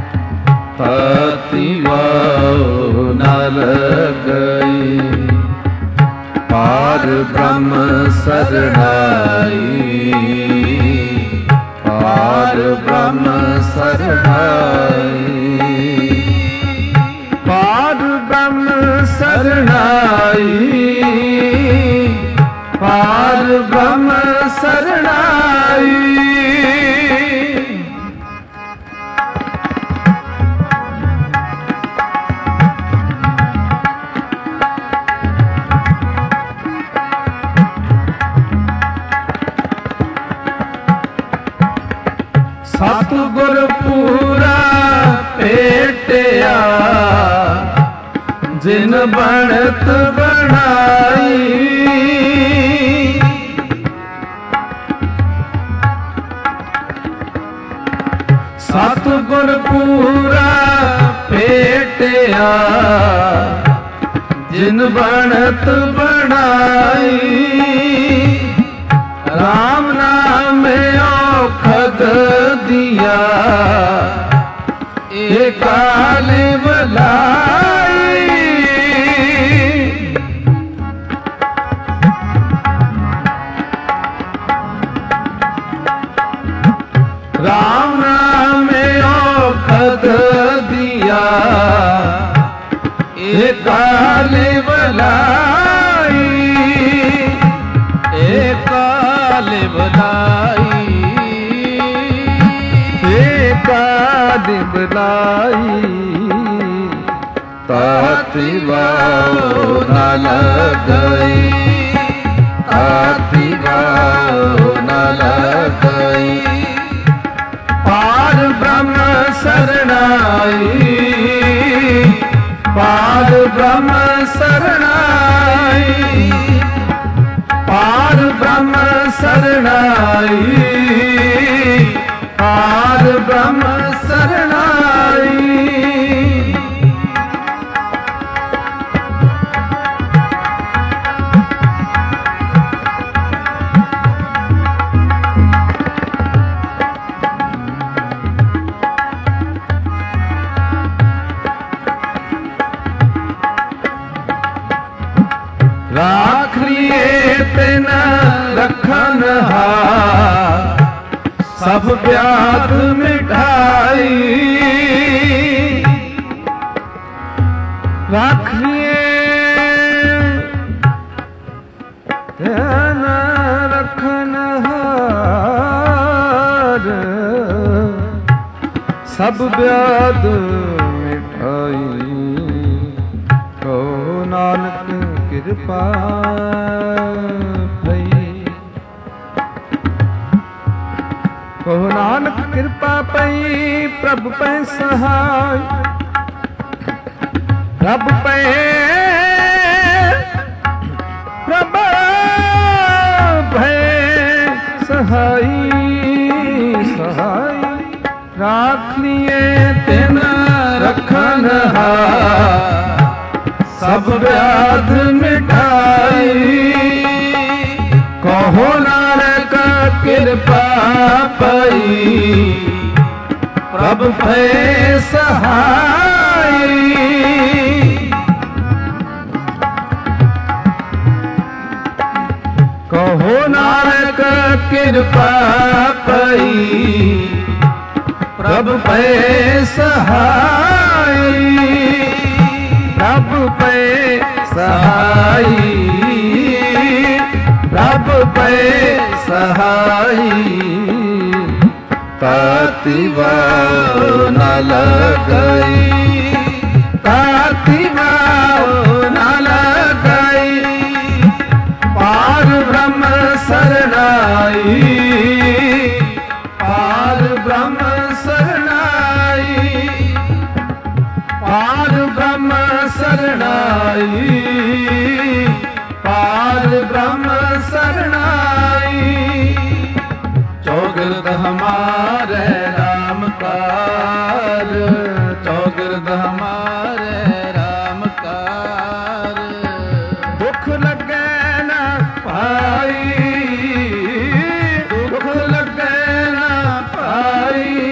ਤਾਤੀ ਵਾਉ ਨ ਲਗਈ। ਪਾਰ ਬ੍ਰਹਮ ਸਰਣਾਈ, ਪਾਰ ਬ੍ਰਹਮ ਸਰਣਾਈ। ਪਾਰ ਬ੍ਰਹਮ ਸਰਣਾਈ, ਪਾਰ ਬ੍ਰਹਮ ਸਰਣਾਈ। ਸਤਿਗੁਰ ਪੂਰਾ ਭੇਟਿਆ, ਜਿਨ ਬਣਤ ਬਣਾਈ। ਸਤਿਗੁਰ ਪੂਰਾ ਭੇਟਿਆ, ਜਿਨ ਬਣਤ ਬਣਾਈ। ਰਾਮ ਨਾਮ ਔਖਦ ਦਿਆ, ਏ ਕਾਲ ਬਲਾਈ। ਰਾਮ ਨਾਮ ਔਖਦ ਦਿਆ, ਏ ਕਾਲ ਬਲਾਈ। ਏ ਕਾਲ ਬਲਾਈ, ਏ ਕਾਲ ਬਲਾਈ। ਤਾਤੀ ਵਾਉ ਨ ਲਗਈ, ਤਾਤੀ ਵਾਉ ਨ ਲਗਈ। ਪਾਰ ਬ੍ਰਹਮ ਸਰਣਾਈ, ਪਾਰ ਬ੍ਰਹਮ ਸਰਣਾਈ। ਪਾਰ ਬ੍ਰਹਮ ਸਰਣਾਈ, ਪਾਰ ਬ੍ਰਹਮ ਸਰਣਾਈ। ਰਾਖ ਲੀਏ ਤਿਨ ਰਖਨ ਹਾਰ, ਸਭ ਵਿਆਧ ਮਿਟਾਈ। ਰਾਖ ਲੀਏ ਤਿਨ ਰਖਨ ਹਾਰ, ਸਭ ਵਿਆਧ ਮਿਟਾਈ। ਕਹੋ ਨਾਨਕ ਕਿਰਪਾ ਪਈ, ਕਹੋ ਨਾਨਕ ਕਿਰਪਾ ਪਈ। ਪ੍ਰਭ ਪੈ ਸਹਾਈ, ਰੱਬ ਪੈ ਪ੍ਰਭ ਭੈ ਸਹਾਈ। ਸਹਾਈ ਰਾਖ ਲੀਏ ਤਿਨ ਰਖਨ ਹਾਰ, ਸਭ ਵਿਆਧ ਮਿਟਾਈ। ਕਹੋ ਨਾਨਕ ਕਿਰਪਾ ਪਈ, ਪ੍ਰਭ ਭੈ ਸਹਾਈ। ਕਿਰਪਾ ਪਈ ਪ੍ਰਭ ਪਏ ਸਹਾਈ ਪ੍ਰਭ ਪਏ ਸਹਾਈ ਪ੍ਰਭ ਪਏ ਸਹਾਈ ਤਾਤੀ ਵਾਹ ਨਾ ਲਗਈ ਤਾਤੀ ਵਾਹ ਨਾ ਲਗਈ ਪਾਰ ਬ੍ਰਹਮ ਸਰਣਾਈ ਪਾਰ ਬ੍ਰਹਮ ਸਰਣਾਈ ਪਾਰ ਬ੍ਰਹਮ ਸਰਣਾਈ ਪਾਰ ਬ੍ਰਹਮ ਸਰਣਾਈ ਚੌਗਿਰਦ ਹਮਾਰੇ ਰਾਮ ਕਾਰ ਚੌਗਿਰਦ ਹਮਾਰੇ ਰਾਮ ਕਾਰ ਦੁੱਖ ਲੱਗੇ ਨਾ ਪਾਈ ਦੁੱਖ ਲੱਗੇ ਨਾ ਪਾਈ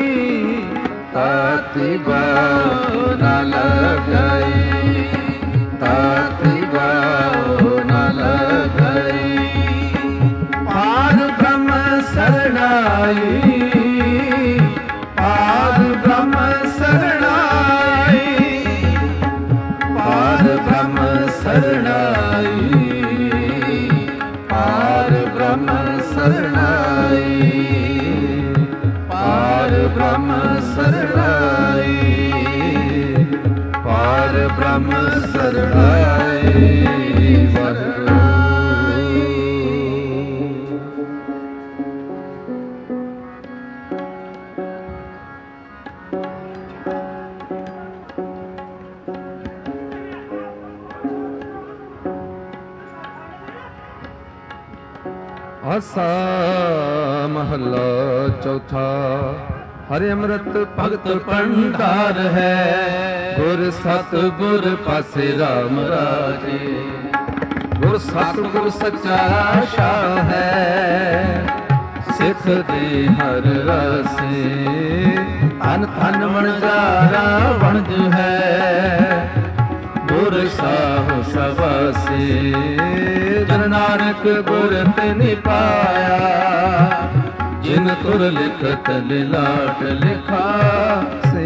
ਤਾਤੀ ਬਾਹ ਨਾ ਲਗਈ ਤਾਤੀ ਬਾਹ ਨਾ ਲਗਈ ਪਾਰ ਬ੍ਰਹਮ ਸਰਣਾਈ ਪਾਰ ਬ੍ਰਹਮ ਸਰਣਾਈ ਪਾਰ ਬ੍ਰਹਮ ਸਰਣਾਈ ਪਾਰ ਬ੍ਰਹਮ ਸਰਣਾਈ ਪਾਰ ਬ੍ਰਹਮ ਸਰਣਾਈ ਪਾਰ ਬ੍ਰਹਮ ਸਰਣਾਈ ਵਾਹਿਗੁਰੂ। ਆਸਾ ਮਹੱਲਾ ਚੌਥਾ। ਹਰਿ ਅੰਮ੍ਰਿਤ ਭਗਤ ਭੰਡਾਰ ਹੈ, ਗੁਰ ਸਤ ਗੁਰ ਪਾਸੇ ਰਾਮ ਰਾਜੇ। ਗੁਰ ਸਤ ਗੁਰ ਸੱਚਾ ਸ਼ਾਹ ਹੈ, ਸਿੱਖ ਦੇ ਹਰ ਰਸੇ। ਧਨ ਧਨ ਵਣਜਾਰਾ ਵਣਜ ਹੈ, ਗੁਰ ਸਾਹੁ ਸਵਾਸੇ। ਜਨ ਨਾਨਕ ਗੁਰ ਤੇ ਨੀ ਪਾਇਆ, ਜਿਨ ਤੁਰ ਲਿਖਤ ਲਿਲਾਟ ਲਿਖਾਸੇ।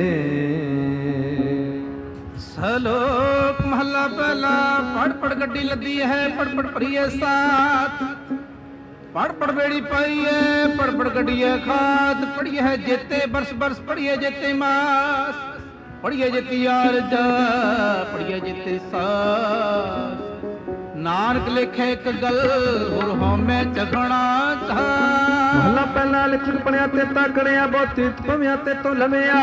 ਸਲੋਕ ਮਹੱਲਾ ਪਹਿਲਾ। ਪੜ ਪੜ ਗੱਡੀ ਲੱਦੀ ਹੈ, ਪੜ ਪੜ ਭਰੀਏ ਸਾਥ। ਪੜ ਪੜ ਬੇੜੀ ਪਾਈਏ, ਪੜ ਪੜ ਗੱਡੀਏ ਖਾਤ। ਪੜੀਏ ਹੈ ਜੇਤੇ ਬਰਸ ਬਰਸ, ਪੜੀਏ ਜੇਤੇ ਮਾਸ। ਪੜੀਏ ਜੇਤੀ ਆਰਜਾ, ਪੜੀਏ ਜੇਤੇ ਸਾਸ। ਨਾਨਕ ਲਿਖੇ ਇੱਕ ਗੱਲ, ਹੁਰ ਹਉਮੈ ਝਗਣਾ ਚਾ। ਮਹਲਾ ਪਹਿਲਾ। ਲਿਖਣ ਪੜਿਆ ਤੇ ਤਾਕੜਿਆ, ਬਹੁਤੀ ਭਵਿਆ ਤੇ ਤੋਂ ਲਵਿਆ।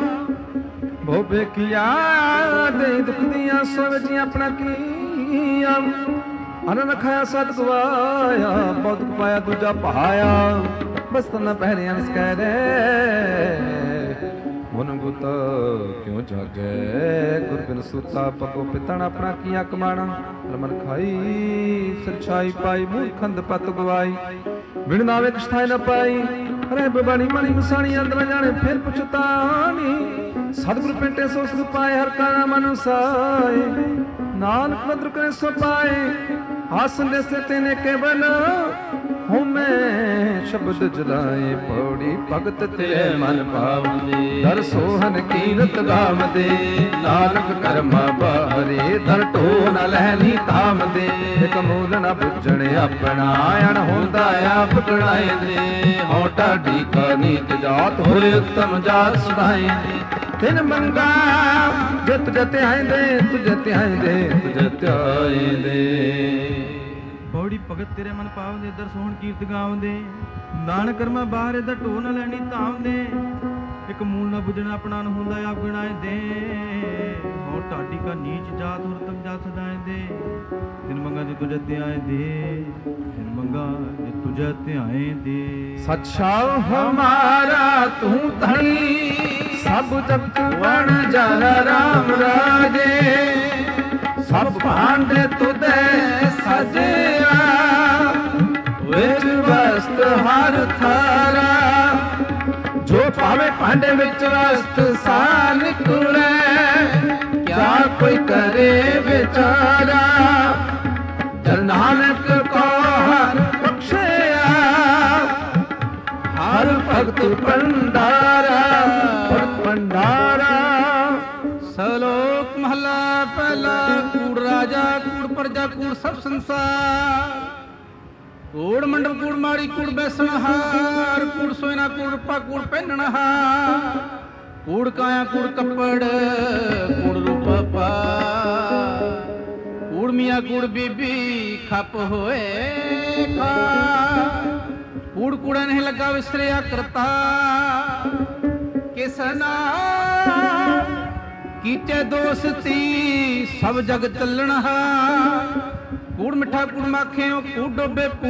ਬਹੁ ਬੇਕੀਆ ਦੇ ਦੁੱਖ ਦੀਆਂ ਸੋ ਵਿੱਚ ਆਪਣਾ ਕੀਆ। ਅਨੰਦ ਖਾਇਆ ਸਤ ਗਵਾਇਆ, ਬਹੁਤ ਪਾਇਆ ਦੂਜਾ ਪਹਾਇਆ। ਬਸ ਤਨ ਪਹਿਰੇ ਅੰਸ ਕਹਿ ਰੇ, ਮਨ ਗੁਤਾ ਕਿਉਂ ਜਾਗੈ। ਗੁਰ ਬਿਨ ਸੁਤਾ ਪਗੋ ਪਿਤਣ, ਆਪਣਾ ਕੀਆ ਕਮਾਣਾ। ਰਮਨ ਖਾਈ ਸਰਛਾਈ ਪਾਈ, ਮੂਰਖੰਦ ਪਤ ਗਵਾਈ। ਬਿਨ ਨਾਵੇ ਕਛਤਾਇ ਨ ਪਾਈ, ਰਹਿ ਬਬਾਣੀ ਮਣੀ ਮਸਾਣੀ। ਅੰਦਰ ਨ ਜਾਣੇ ਫਿਰ ਪੁਛਤਾਨੀ। ਸਤਿਗੁਰ ਪੇਟੇ ਸੋ ਸੁਖ ਪਾਏ, ਹਰ ਕਾ ਨਾਮ ਅਨੁਸਾਏ। ਨਾਨਕ ਨਦਰ ਕਰੇ ਸੋ ਪਾਏ, ਆਸਨ ਦੇ ਸੇ ਤੇਨੇ ਕੇਵਲ। ਹਉਮੈ ਸ਼ਬਦ ਜਲਾਏ, ਪੌੜੀ ਭਗਤ ਤੇਰੇ ਮਨ ਭਾਵਦੇ। ਦਰ ਸੋਹਨ ਕੀਰਤ ਗਾਵਦੇ, ਨਾਨਕ ਕਰਮਾ ਬਾਹਰੇ। ਦਰ ਢੋ ਨ ਲਹਿਨੀ ਤਾਮਦੇ, ਇਕ ਮੂਲ ਨ ਬੁੱਝਣ ਆਪਣਾ। ਅਣ ਹੁੰਦਾ ਆਪ ਗਣਾਏ ਦੇ, ਹਉ ਢਾਡੀ ਕਾ ਨੀਚ ਜਾਤ। ਹੋਏ ਉਤਮ ਜਾਤ ਸੁਧਾਏ ਦੇ, ਤਿਨ ਮੰਗਾ ਜਿਤ ਜਤ ਆਇਂਦੇ। ਤੁਜ ਧਿਆਇਂਦੇ, ਤੁਜ ਧਿਆਇਂਦੇ। ਪੌੜੀ ਭਗਤ ਤੇਰੇ ਮਨ ਪਾਵਦੇ, ਦਰ ਸੋਹਣ ਕੀਰਤ ਗਾਵਦੇ। ਨਾਨਕ ਕਰਮਾ ਬਾਹਰੇ, ਦਰ ਢੋ ਨ ਲੈਣੀ ਧਾਮਦੇ। ਇੱਕ ਮੂਲ ਨਾ ਬੁੱਝਣਾ ਆਪਣਾ, ਨ ਹੁੰਦਾ ਆਪ ਗਣਾਏ ਦੇ। ਹਉ ਢਾਡੀ ਕਾ ਨੀਚ ਜਾਤ, ਹੋਰ ਤਮ ਜਾਤ ਸਦਾਏ ਦੇ। ਤਿਨ ਮੰਗਾ ਜੇ ਤੁਜ ਧਿਆਏ ਦੇ, ਤਿਨ ਮੰਗਾ ਜੇ ਤੁਜ ਧਿਆਏ ਦੇ। ਸੱਚਾ ਹਮਾਰਾ ਤੂੰ ਧਣੀ, ਸਭ ਜਗਤ ਵਣ ਜਨ ਰਾਮ ਰਾਜੇ। ਸਭ ਭਾਂਡੇ ਤੁਧੇ ਸਜਿਆ, ਵਿੱਚ ਵਸਤ ਹਰ ਥਾਰਾ। ਜੋ ਪਾਵੇ ਭਾਂਡੇ ਵਿੱਚ ਵਸਤ ਸਾ ਨਿਕਲੇ, ਕਿਆ ਕੋਈ ਕਰੇ ਵਿਚਾਰਾ। ਜਨ ਨਾਨਕ ਕੋ ਹਰ ਬਖਸ਼ਿਆ, ਭਗਤ ਭੰਡਾਰਾ ਭਗਤ ਭੰਡਾਰਾ। ਸਲੋਕ ਮਹਲਾ ਪਹਿਲਾ। ਕੂੜ ਰਾਜਾ ਕੂੜ ਪ੍ਰਜਾ ਕੂੜ ਸਭ ਸੰਸਾਰ। ਕੂੜ ਮੰਡਪ ਕੂੜ ਮਾੜੀ ਕੂੜ ਬੈਸਣਹਾਰ। ਕੂੜ ਸੋਇਨਾ ਕੂੜ ਰੂਪਾ ਕੂੜ ਪਹਿਨਣਹਾਰ। ਕੂੜ ਕਾਇਆ ਕੂੜ ਕੱਪੜ ਕੂੜ ਰੂਪ ਪਾ। ਕੂੜ ਮੀਆਂ ਕੂੜ ਬੀਬੀ ਖੱਪ ਹੋਏ ਖਾ। ਕੂੜ ਕੂੜਾ ਨਹੀਂ ਲੱਗਾ ਵਿਸਰਿਆ ਕਰਤਾ। ਕਿਸ ਨਾਲ ਕੀਚੇ ਦੋਸਤੀ ਸਭ ਜਗ ਚੱਲਣਾ। ਕੂੜ ਮਿੱਠਾ ਕੂੜ ਮਾਖਿਓ ਕੂੜ ਡੋਬੇ ਪੂ।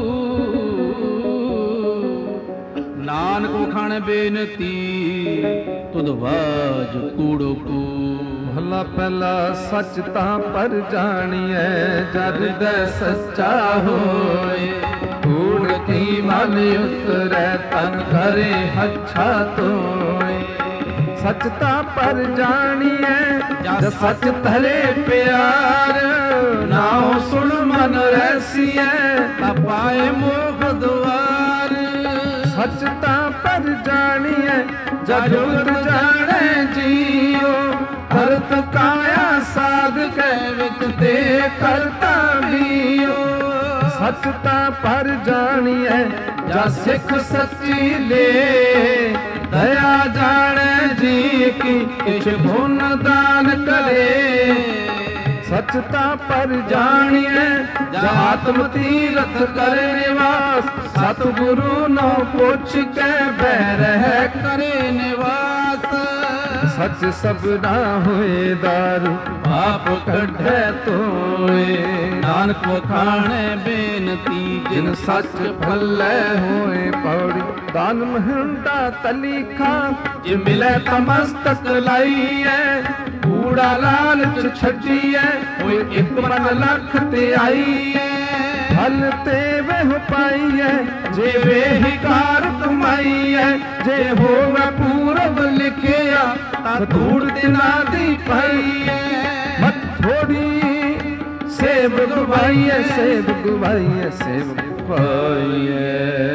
ਨਾਨਕ ਵਖਾਣ ਬੇਨਤੀ ਤੁਧ ਬਾਜ ਕੂੜੋ ਕੂ। ਮਹਲਾ ਪਹਿਲਾ। ਸੱਚ ਤਾਂ ਪਰ ਜਾਣੀਐ ਜਦ ਦੈ ਸੱਚਾ ਹੋਏ। ਕੂੜ ਕੀ ਮਨ ਉਤਰੈ ਤਨ ਕਰੇ ਹੱਛਾ ਤੋਏ। ਸੱਚ ਤਾਂ ਪਰ ਜਾਣੀਐ ਜਦ ਸੱਚ ਧਰੇ ਪਿਆਰ। ਨਾਉ ਸੁਣ ਮਨ ਰਹਿਸੀਐ ਤਾ ਪਾਏ ਮੋਖ ਦੁਆਰ। ਸੱਚ ਤਾਂ ਪਰ ਜਾਣੀਐ ਜਦ ਜੁਗਤ ਜਾਣੈ ਜੀਉ। ਕਰਤ ਕਾਇਆ ਸਾਧ ਕੈ ਵਿੱਚ ਤੇ ਕਰਤਾ ਵੀਉ। ਸੱਚ ਤਾਂ ਪਰ ਜਾਣੀਐ ਜਾ ਸਿੱਖ ਸੱਚੀ ਲੇ। ਦਇਆ ਜਾਣੈ ਜੀ ਕੀ ਕਿਛ ਪੁੰਨ ਦਾਨ ਕਰੇ। ਸੱਚ ਤਾਂ ਪਰ ਜਾਣੀਐ ਜਾ ਆਤਮ ਤੀਰਥ ਕਰੇ ਨਿਵਾਸ। ਸਤਿਗੁਰੂ ਨੋ ਪੁੱਛ ਕੇ ਬਹਿ ਰਹਿ ਕਰੇ ਨਿਵਾਸ। ਸੱਚ ਸਬਦਾ ਹੋਏ ਦਾਰੂ ਆਪ ਕੱਢੈ ਤੋਏ। ਨਾਨਕ ਵਖਾਣੈ ਬੇਨਤੀ ਜਿਨ ਸੱਚ ਭੱਲੇ ਹੋਏ ਪੌੜੀ। ਦਾਨ ਮਹਿੰਦਾ ਤਲੀਖਾ ਜੇ ਮਿਲੈ ਤਾਂ ਮਸਤਕ ਲਾਈਐ। ਕੂੜਾ ਲਾਲਚ ਛੱਡੀਐ ਹੋਏ ਇੱਕ ਮਨ ਲੱਖ ਤੇ ਆਈਐ। ਫਲ ਤੇ ਵਹਿ ਪਾਈਐ ਜੇ ਵੇਹੀ ਕਾਰ ਕਮਾਈਐ। ਜੇ ਹੋਵੇ ਪੂਰਬ ਲਿਖਿਆ ਤਾਂ ਧੂੜ ਦਿਨਾਂ ਦੀ ਪਾਈਐ। ਮਤ ਥੋੜੀ ਸੇਵ ਗਵਾਈਐ ਸੇਵ ਗਵਾਈਐ ਸੇਵ ਗਵਾਈਐ।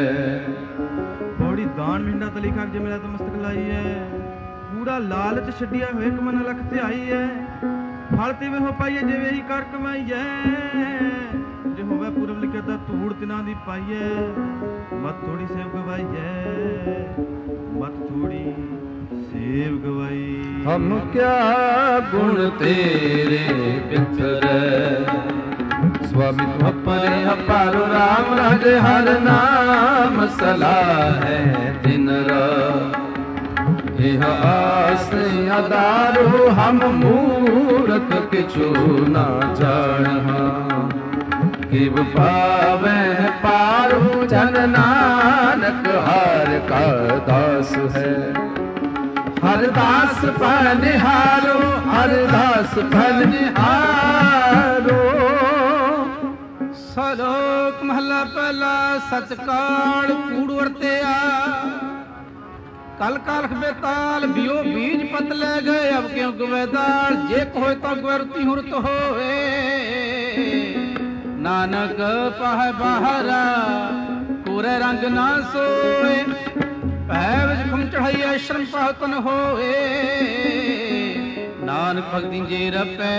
ਥੋੜੀ ਦਾਨ ਮਹਿੰਦਾ ਤਲੀਖਾ ਜੇ ਮਿਲਿਆ ਤਾਂ ਮਸਤਕ ਲਾਈਐ। ਕੂੜਾ ਲਾਲਚ ਛੱਡਿਆ ਹੋਏ ਇੱਕ ਮਨ ਲੱਖ ਤੇ ਆਈਐ। ਫਲ ਤੇ ਵਹਿ ਪਾਈਐ ਜੇ ਵੇਹੀ ਕਾਰ ਕਮਾਈਐ। ਜੇ ਹੋਵੇ ਪੂਰਬ ਲਿਖਿਆ ਤਾਂ ਧੂੜ ਦਿਨਾਂ ਦੀ ਪਾਈਐ। ਮਤ ਥੋੜੀ ਸੇਵ ਗਵਾਈਐ ਮਤ ਥੋੜੀ ਸੇਵ ਗਵਾਈ। ਹਮ ਕਿਆ ਗੁਣ ਤੇਰੇ ਬਿਖਰੈ। ਸੁਆਮੀ ਤੁਮ ਆਪਣੇ ਅਪਾਰ ਰਾਮ ਰਾਜੇ ਹਰ ਨਾਮ ਸਲਾਹੈ ਦਿਨ ਰਾਤ। ਇਹ ਆਸ ਅਦਾਰੋ ਹਮ ਮੂਰਖ ਕਿਛੂ ਨਾ ਜਾਣਹਾ। ਕਿਵ ਪਾਵੈ ਪਾਰੂ ਜਨ ਨਾਨਕ ਹਰਿ ਕਾ ਦਾਸ ਹੈ। ਹਰਿ ਦਾਸ ਭਲਿਹਾਰੋ ਹਰਿ ਦਾਸ ਭਲਿਹਾਰੋ। ਸਲੋਕ ਮਹਲਾ ਪਹਿਲਾ। ਸਚ ਕਾਲ ਕੂੜ ਵਰਤਿਆ। ਕਲ ਕਾਲਖ ਬੇਤਾਲ ਬਿਓ ਬੀਜ ਪਤ ਲੈ ਗਏ। ਅਬ ਕਿਉ ਗਵੇ ਦਾਲ ਜੇ ਕੋਇ ਤਾਂ ਗੁਰਤੀ ਹੁਰਤ ਹੋਏ। ਨਾਨਕ ਪਾਹ ਬਾਹਰਾ ਕੋਰੇ ਰੰਗ ਨਾ ਸੋਏ। ਭੈ ਵਿੱਚ ਖੁਮ ਚੜਾਈਐ ਸ਼ਰਮ ਪਾਤਨ ਹੋਏ। ਨਾਨਕ ਭਗਤੀ ਜੇ ਰਪੈ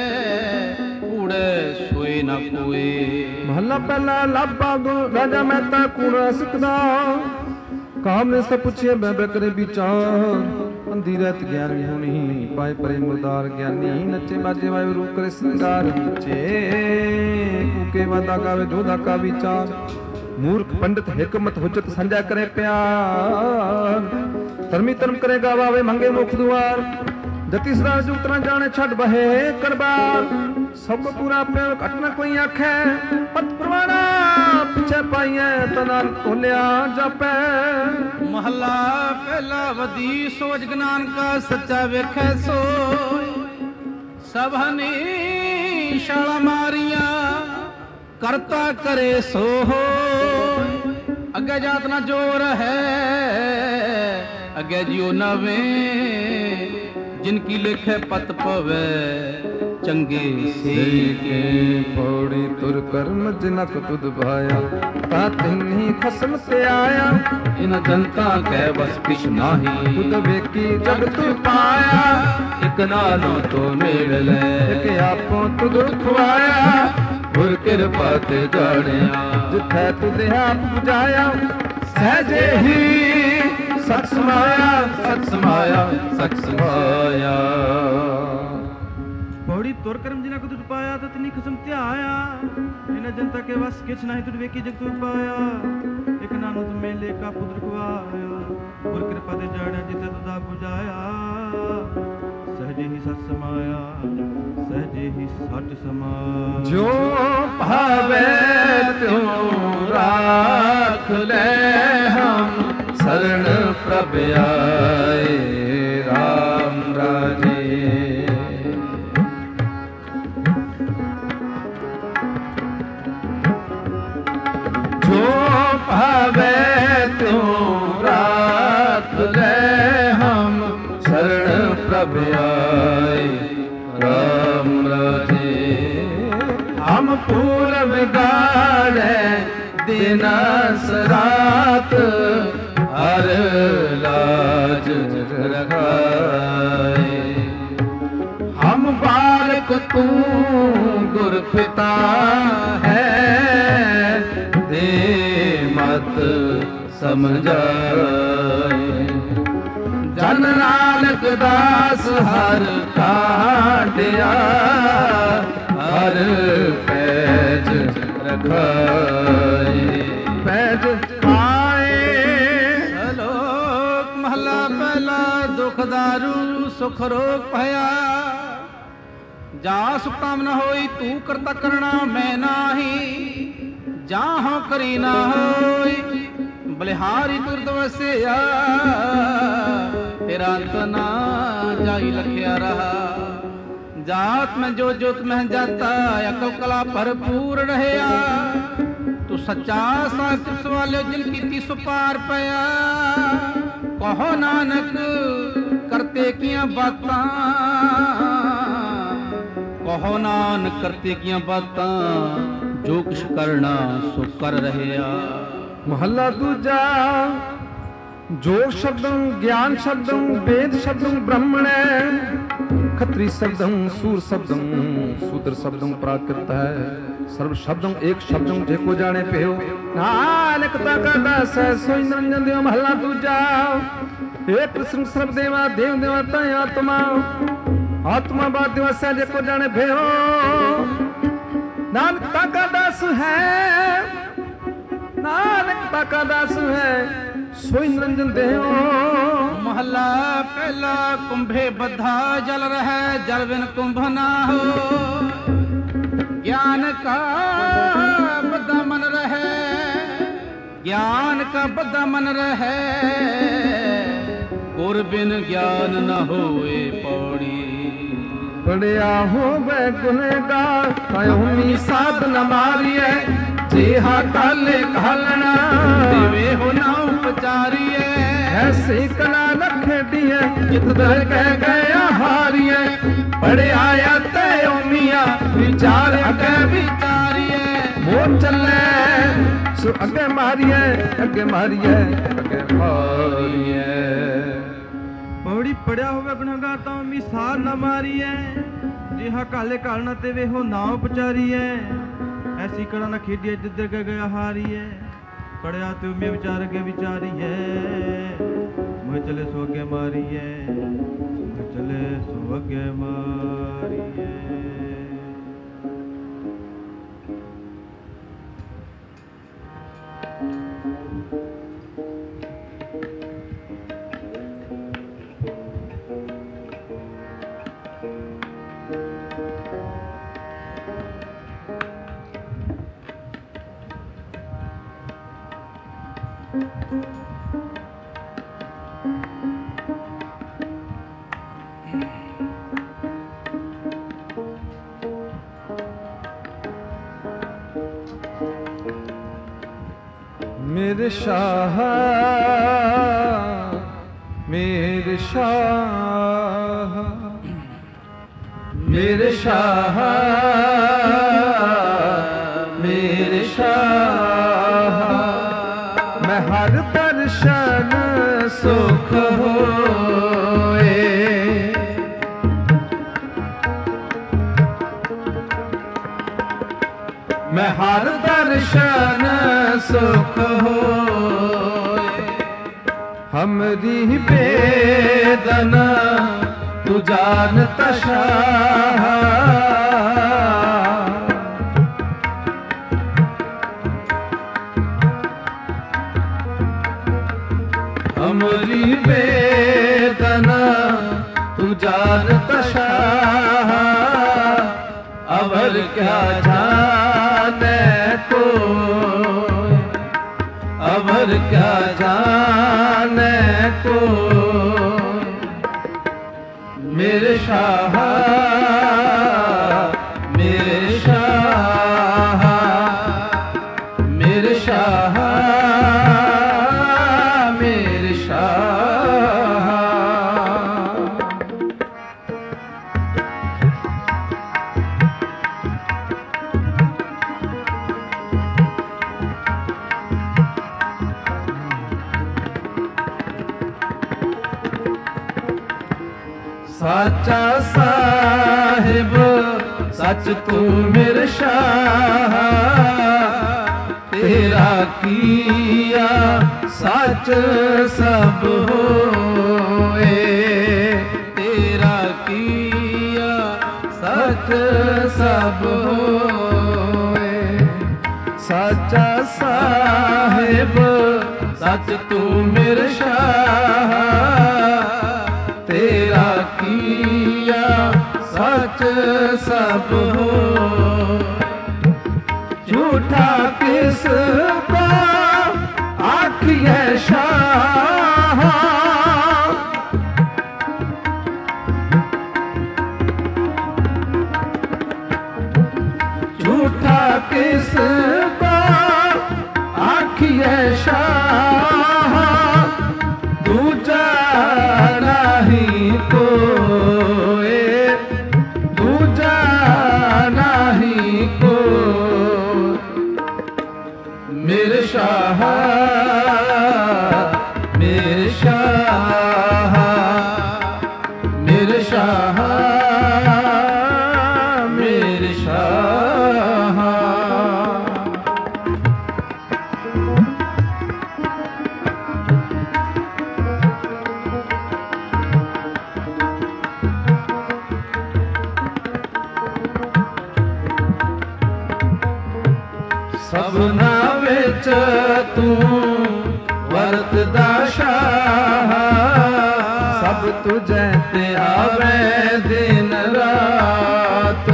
ਕੂੜੇ ਸੋਏ ਨਾ ਕੋਏ। ਮਹਲਾ ਪਹਿਲਾ। ਲਾਭਾ ਗੁਣ ਰਾਜਾ ਮਹਿਤਾ ਕੂੜ ਸਿੱਖਦਾ। ਕਾਮ ਨੇ ਸਭ ਪੁੱਛਿਆ ਬੈ ਬੈ ਕਰੇ ਵਿਚਾਰ। ਅੰਧੀ ਰਹਿਤ ਗਿਆਨੀ ਹੋਣੀ ਪਾਏ ਪਰੇ ਮੁਰਦਾਰ ਗਿਆਨੀ। ਨੱਚੇ ਬਾਜੇ ਵਾਏ ਰੂਪ ਕਰੇ ਸਿੰਗਾਰ ਨੱਚੇ। ਕੂਕੇ ਵਾਦਾ ਗਾਵੇ ਦੋਦਾ ਕਾ ਵਿਚਾਰ। ਮੂਰਖ ਪੰਡਿਤ ਹਿਕਮਤ ਹੁਜਤ ਸੰਜਾ ਕਰੇ ਪਿਆਰ। ਧਰਮੀ ਧਰਮ ਕਰੇ ਗਾਵਾਵੇ ਮੰਗੇ ਮੁਖ ਦੁਆਰ। ਜਤੀ ਸਦਾ ਜੁਗਤ ਨਾ ਜਾਣੇ ਛੱਡ ਬਹੇ ਕਰਬਾਰ। ਸਭ ਪੂਰਾ ਪਿਆਰ ਘਟ ਨਾ ਕੋਈ ਆਖੈ। ਪਤ ਪ੍ਰਵਾਣਾ ਪਿਛੇ ਪਾਈਐ ਤਨਾਨ ਕੋਲਿਆ ਜਾਪੈ। ਮਹਲਾ ਪਹਿਲਾ। ਵਧੀ ਸੋਚ ਗਨਾਨ ਕਾ ਸੱਚਾ ਵੇਖੈ ਸੋਇ। ਸਭ ਹਨੀ ਛਾਲਾ ਮਾਰੀਆਂ ਕਰਤਾ ਕਰੇ ਸੋ ਹੋਇ। ਅੱਗੇ ਜਾਤ ਨਾ ਜੋਰ ਹੈ ਅੱਗੇ ਜਿਉ ਨਵੇਂ। ਜਿਨ ਕੀ ਲਿਖੇ ਪਤ ਪਵੈ ਚੰਗੇ ਸੇ ਕੇ ਪੌੜੀ ਤੁਰ ਕਰਮ ਜਿਨਕ ਤੁਧ ਭਾਇਆ ਤਾ ਤਿੰਨੀ ਖਸਮ ਤੇ ਆਇਆ ਇਨ ਜਨਤਾ ਕੈ ਬਸ ਕਿਛ ਨਾਹੀ ਤੁਧ ਵੇਖੀ ਜਗ ਤੂ ਪਾਇਆ ਇਕ ਨਾਲੋਂ ਤੋ ਮੇਲ ਲੈ ਇਕ ਆਪੋ ਤੁਧ ਖਵਾਇਆ ਗੁਰ ਕਿਰਪਾ ਤੇ ਜਾਣਿਆ ਜਿਥੈ ਤੁਧ ਆਪ 부ਝਾਇਆ ਸਹਜੇ ਹੀ ਸਤ ਸਮਾਇਆ ਸਤ ਸਮਾਇਆ ਸਤ ਸਮਾਇਆ ਪੌੜੀ ਤੁਰ ਕਰਮ ਜਿਨਾ ਕੋ ਤੁਧ ਪਾਇਆ ਤਾਂ ਤਿਨੀ ਖਸਮ ਧਿਆਇਆ ਇਹਨਾਂ ਜਨਤਾ ਕੇ ਵਸ ਕਿਛ ਨਹੀਂ ਤੁਧ ਵੇਖੀ ਜਗ ਤੂ ਪਾਇਆ ਇਕ ਨਾਨਕ ਤੁ ਮੇਲੇ ਕਾ ਪੁੱਤਰ ਖਵਾਇਆ ਗੁਰ ਕਿਰਪਾ ਤੇ ਜਾਣਿਆ ਜਿਥੇ ਤੁਧਾ 부ਝਾਇਆ ਸਹਜੇ ਹੀ ਸਤ ਸਮਾਇਆ ਸਹਜੇ ਹੀ ਸੱਚ ਸਮਾਇਆ ਜੋ ਭਾਵੇ ਤਿਉ ਰਾਖ ਲੈ ਹਮ ਸਰਣ ਪ੍ਰਭ ਆਏ ਰਾਮ ਰਾਜੇ ਜੋ ਭਾਵੇ ਤਿਉ ਰਾਖ ਲੈ ਹਮ ਸਰਣ ਪ੍ਰਭ ਆਏ ਰਾਮ ਰਾਜੇ ਹਮ ਪੂਰ ਵਿਗਾੜੇ ਦਿਨਸ ਰਾਤ ਹਰ ਲਾਜ ਰਖਾਏ ਹਮ ਬਾਲਕ ਤੂੰ ਗੁਰ ਪਿਤਾ ਹੈ ਦੇ ਮਤ ਸਮਝਾਏ ਜਨ ਨਾਨਕ ਦਾਸ ਹਰ ਕਾਢਿਆ ਹਰ ਪੈਜ ਰਖਾਏ ਪੈਜ ਆਏ ਸ਼ਲੋਕ ਮਹਲਾ ਪਹਿਲਾ ਦੁਖ ਦਾਰੂ ਸੁਖ ਰੋਗ ਭਇਆ ਜਾ ਸੁਖ ਕਾਮ ਨ ਹੋਈ ਤੂੰ ਕਰਤਾ ਕਰਣਾ ਮੈਂ ਨਾਹੀ ਜਾਹੋਂ ਕਰੀ ਨਾ ਹੋਈ ਬਲਿਹਾਰੀ ਤੁਰਦ ਵਸਿਆ ਤੇਰਾ ਅੰਤ ਨਾ ਜਾਈ ਲਖਿਆ ਰਹਾ ਜਾਤ ਮੈਂ ਜੋ ਜੋਤ ਮਹਿ ਜਾਤਾ ਅਕਲ ਕਲਾ ਭਰਪੂਰ ਰਹਿਆ ਤੂੰ ਸੱਚਾ ਸਾਚ ਸਵਾਲਿਓ ਜਿਨ ਕੀਤੀ ਸੁਪਾਰ ਪਿਆ ਕਹੋ ਨਾਨਕ ਕਰਤੇ ਕੀਆਂ ਬਾਤਾਂ ਕਹੋ ਨਾਨਕ ਕਰਤੇ ਕੀਆਂ ਬਾਤਾਂ ਜੋ ਕੁਛ ਕਰਨਾ ਸੋ ਕਰ ਰਹਿਆ ਮਹੱਲਾ ਦੂਜਾ ਜੋਗ ਸ਼ਬਦੰ ਗਿਆਨ ਸ਼ਬਦੰ ਵੇਦ ਸ਼ਬਦੰ ਬ੍ਰਹਮਣੈ ਖੱਤਰੀ ਸ਼ਬਦੰ ਸੂਰ ਸ਼ਬਦੰ ਸੂਦਰ ਸ਼ਬਦੰ ਪ੍ਰਾਕ੍ਰਿਤ ਹੈ ਸਰਬ ਸ਼ਬਦੰ ਏਕ ਸ਼ਬਦੰ ਜੇ ਕੋ ਜਾਣੇ ਪਿਓ ਨਾਨਕ ਤਾ ਕਾ ਦਾਸ ਸੋਈ ਨਿਰੰਜਨ ਦਿਓ ਮਹੱਲਾ ਦੂਜਾ ਏ ਪ੍ਰਸੰਗ ਸਰਬ ਦੇਵਾ ਦੇਵ ਦੇਵਾ ਤਾ ਆਤਮਾ ਆਤਮਾ ਬਾਦ ਦਿਵਸੈ ਜੇ ਕੋ ਜਾਣੇ ਪਿਓ ਨਾਨਕ ਤਾ ਕਾ ਦਾਸ ਹੈ ਨਾਨਕ ਤਾ ਕਾ ਦਾਸ ਹੈ ਸੋਈ ਨਿਰੰਜਨ ਦੇਓ ਮਹੱਲਾ ਪਹਿਲਾ ਕੁੰਭੇ ਬੱਧਾ ਜਲ ਰਹਿ ਜਲ ਬਿਨ ਕੁੰਭ ਨਾ ਹੋ ਗਿਆਨ ਕਾ ਬੱਧਾ ਮਨ ਰਹਿ ਗਿਆਨ ਕਾ ਬੱਧਾ ਮਨ ਰਹਿ ਗੁਰ ਬਿਨ ਗਿਆਨ ਨ ਹੋਏ ਪੌੜੀ ਪੜਿਆ ਹੋਵੇ ਗੁਨਹਗਾਰ ਕਾਇਓ ਮੀ ਸਾਧ ਨ ਮਾਰੀਐ ਜਿਹਾ ਕਾਲੇ ਘਾਲਣਾ ਦੇਵੇ ਹੋ ਨਾ ਉਪਚਾਰੀਐ ਐਸੀ ਕਲਾ ਨ ਖੇਡੀਐ ਜਿਤ ਦਰ ਕਹਿ ਗਿਆ ਹਾਰੀਐ ਪੜਿਆ ਤੇ ਓਮੀਆਂ ਵਿਚਾਰ ਅਗੇ ਵਿਚਾਰੀਐ ਮੋਹ ਚੱਲੇ ਸੋ ਅੱਗੇ ਮਾਰੀਐ ਅੱਗੇ ਮਾਰੀਐ ਅੱਗੇ ਮਾਰੀਐ ਪੌੜੀ ਪੜਿਆ ਹੋਵੇ ਗੁਨਾਹਗਾਰ ਤਾਂ ਵੀ ਸਾਧ ਨਾ ਮਾਰੀਐ ਜਿਹਾ ਕਾਲੇ ਘਾਲਣਾ ਤੇ ਵੇਹੋ ਨਾ ਉਪਚਾਰੀਐ ਐਸੀ ਕਲਾ ਨਾ ਖੇਡੀਐ ਜਿੱਧਰ ਕੇ ਗਿਆ ਹਾਰੀਐ ਪੜਿਆ ਤੇ ਉਮੇ ਵਿਚਾਰ ਅਗੇ ਵਿਚਾਰੀਐ ਮੈਂ ਚਲੇ ਸੋ ਅੱਗੇ ਮਾਰੀਐ ਮੈਂ ਚਲੇ ਸੋ ਅੱਗੇ ਮਾਰੀਐ ਮੇਰੇ ਸ਼ਾਹ ਮੇਰੇ ਸ਼ਾਹ मेरे शाह मेरे शाह, मैं हर दर्शन सुख होए। मैं हर दर्शन सुख होए। हमरी वेदना तू जानता शाह, हमरी वेदना तू जानता शाह। अवर क्या जाने को, अवर क्या जाने को, मेरे शाह मेरे शाह मेरे शाह मेरे शाह। साचा साहिब सच तू मेरे शाह, तेरा किया सच सब होए। तेरा किया सच सब होए। साचा साहिब सच तू मेरे शाह, तेरा किया सच सब हो। झूठा किसका आखिए शाह, झूठा किसका आखिए शाह। दूजा नहीं कोई, दूजा नहीं कोई, मेरे शाह मेरे शाह मेरे शाह मेरे शाह। सबना विच तू वरतदा शाह, सब तुझे ते आवे दिन रात।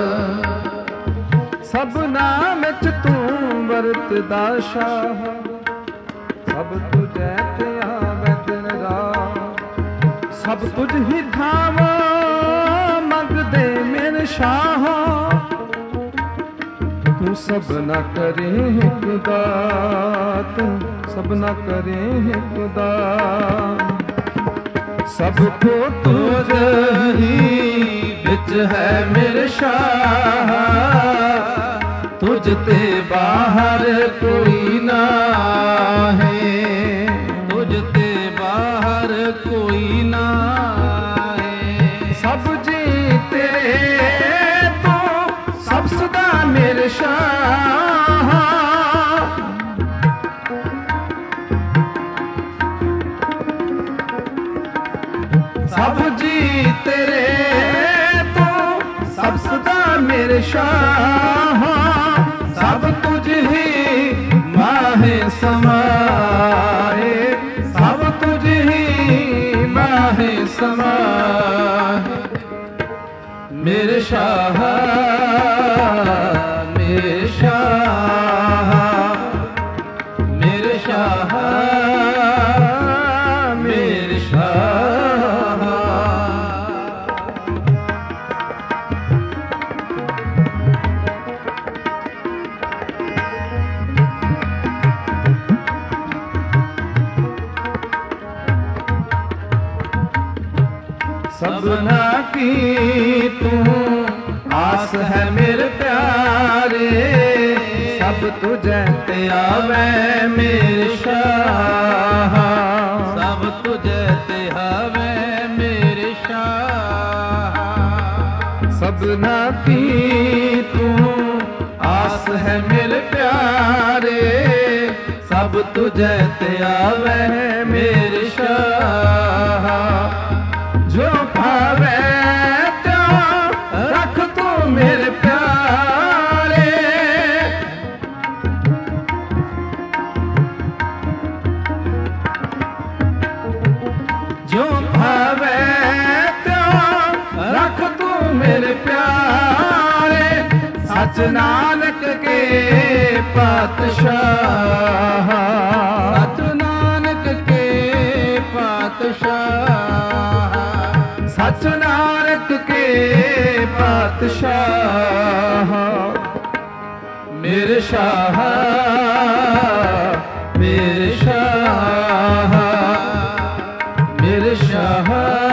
सबना विच तू वरतदा शाह, सब तुझे ते आवे दिन रात। सब तुझ ही धावा मंगदे मेरे शाह, तू सब न करे हिक दात, सब न करे हिक दात। सबको तुझ ही बिच है मेरे शाह, तुझ ते बाहर कोई ना है। तुझ ते बाहर कोई ना है। सब जी तेरे तो सब सदा मेरे शाह। सब जी तेरे तो सब सदा मेरे शाह। सब तुझ ही माहे समाए, सब तुझ ही माहे समाए। मेरे शाह मेरे शाह मेरे शाह मेरे शाह। सबना की तू ਆਸ ਹੈ ਮੇਰੇ ਪਿਆਰੇ, ਸਭ ਤੁਝੈ ਤੇ ਆਵੇ ਮੇਰੇ ਸ਼ਾਹ, ਸਭ ਤੁਝੈ ਤੇ ਆਵੇ ਮੇਰੇ ਸ਼ਾਹ। ਸਭਨਾ ਕੀ ਤੂੰ ਆਸ ਹੈ ਮੇਰੇ ਪਿਆਰੇ, ਸਭ ਤੁਝੈ ਤੇ ਆਵੇ ਮੇਰੇ ਸ਼ਾਹ। ਜੋ ਭਾਵੇ ਤਿਉ ਰੱਖ ਤੂੰ ਮੇਰੇ ਪਿਆਰੇ, ਜੋ ਭਾਵੇ ਤਿਉ ਰੱਖ ਤੂੰ ਮੇਰੇ ਪਿਆਰੇ। ਸਚ ਨਾਨਕ ਕੇ ਪਾਤਸ਼ਾਹ, ਸਚ ਨਾਨਕ ਕੇ ਪਾਤਸ਼ਾਹ, ਸਚ ਨਾਨਕ ਕੇ ਪਾਤਸ਼ਾਹ। ਮੇਰੇ ਸ਼ਾਹ ਮੇਰੇ ਸ਼ਾਹ, ਮੇਰੇ ਸ਼ਾਹ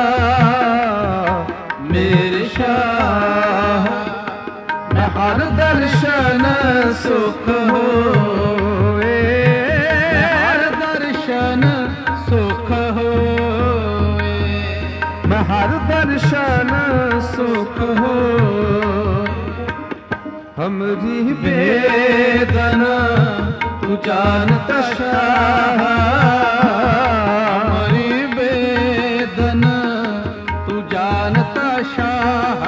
ਮੇਰੇ ਸ਼ਾਹ। ਮੈਂ ਹਰ ਦਰਸ਼ਨ ਸੁਖ ਹੋਏ, ਹਰ ਦਰਸ਼ਨ ਸੁਖ ਹੋਏ, ਮੈਂ ਹਰ ਦਰਸ਼ਨ ਸੁਖ ਹੋ। ਹਮਰੀ ਬੇਦਨ ਤੂੰ ਜਾਨਤ ਸ਼ਾਹ, ਹਮਰੀ ਬੇਦਨ ਤੂੰ ਜਾਨਤ ਸ਼ਾਹ,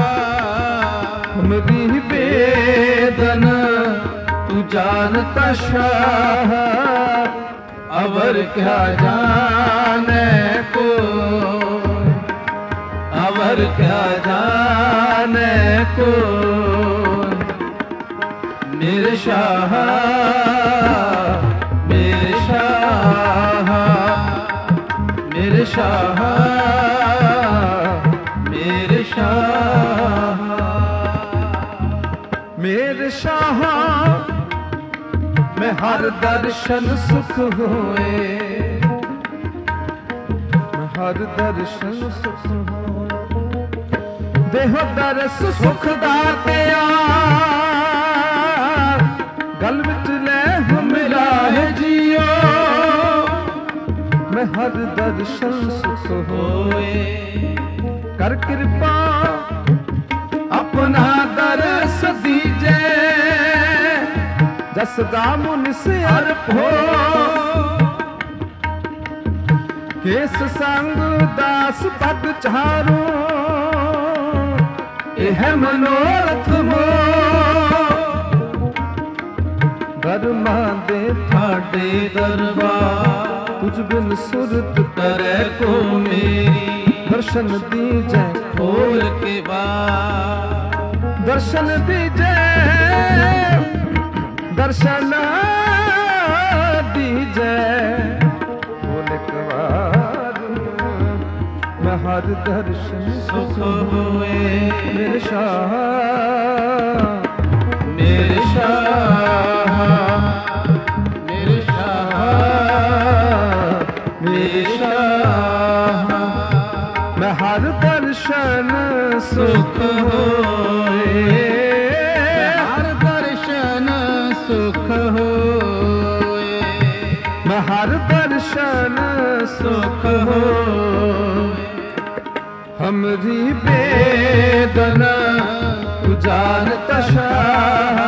ਹਮਰੀ ਬੇਦਨ तू जानता शाह। अवर क्या जाने को, अवर क्या जाने को, मेरे शाह मेरे शाह मेरे शाह मेरे शाह मेरे शाह। मैं हर दर्शन सुख होए, मैं हर दर्शन सुख होए। देहो दरस सुख दातिया, गल विच ले मिला है जियो। मैं हर दर्शन सुख होए, कर कृपा अपना दरस दीजे। जस गामु निस्यारप हो, केस संग दास पद चारो। यह मनोरथ मो, धर्मा दे थाडे दरबार। तुझ बिन सुरत करे को मेरी, दर्शन दीजे खोल के बाद। दर्शन दीजे दर्शन दीजे खोल के बाद। मैं हर दर्शन सुख होए, मेरे शाह मेरे शाह मेरे शाह मेरे शाह। मैं हर दर्शन सुख होए, मैं हर दर्शन सुख होए, मैं हर दर्शन सुख होए। हमरी बेदना तू जानता शाह,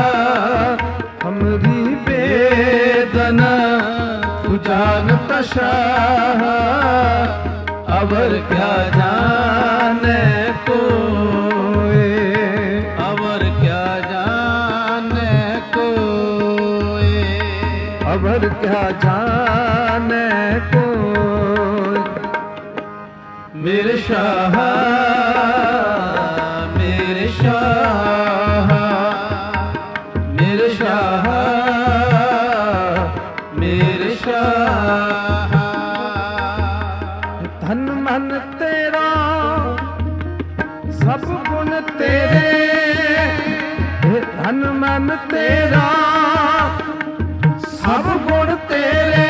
हमरी बेदना तू जानता शाह। अवर क्या जाने कोई, अवर क्या जाने कोई, अवर क्या जाने कोई। मेरे शाह मेरे शाह मेरे शाह मेरे शाह। धन मन तेरा सब गुण तेरे, धन मन तेरा सब गुण तेरे।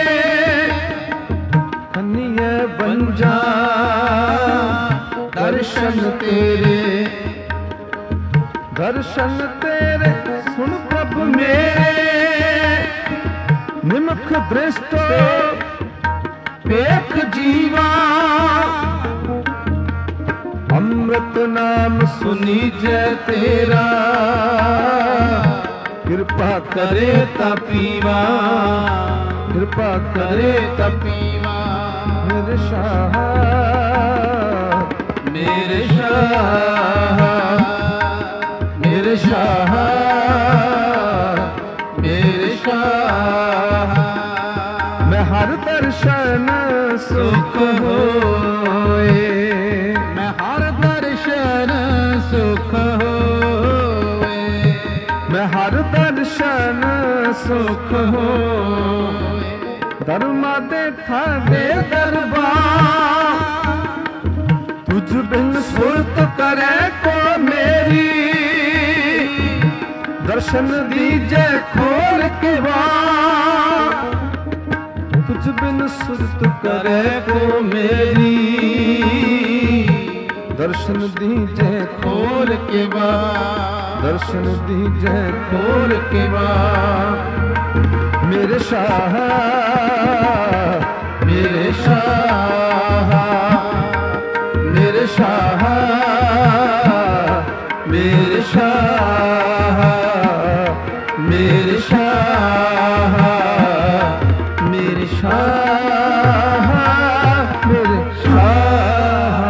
खनिए बंजा दर्शन तेरे, दर्शन तेरे सुन प्रभु मेरे, निमख दृष्ट पेख जीवा, अमृत नाम सुनी जय तेरा, कृपा करे ता पीवा, कृपा करे ता पीवा। मेरे शाह मेरे शाह मेरे शाह मेरे शाह, मैं हर दर्शन सुख होए, मैं हर दर्शन सुख होए, मैं हर दर्शन सुख होए। धर्मा दे थाने दरबार, तुझ बिन सुरत करे को मेरी, दर्शन दीजे खोल के बार, तुझ बिन सुरत करे को मेरी, दर्शन दीजे खोल के बार, दर्शन दीजे खोल के बार। मेरे शाह मेरे शाह मेरे शाह मेरे शाह मेरे शाह मेरे शाह मेरे शाह।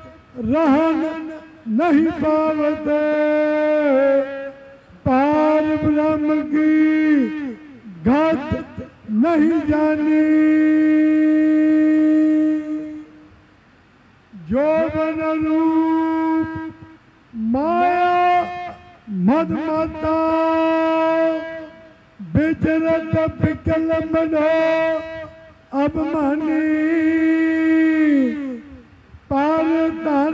रहन नहीं पावते, पार ब्रह्म की घट नहीं जानी। जो बन रूप माया मदमता विचरत विकल बनो अभिमानी। पार धन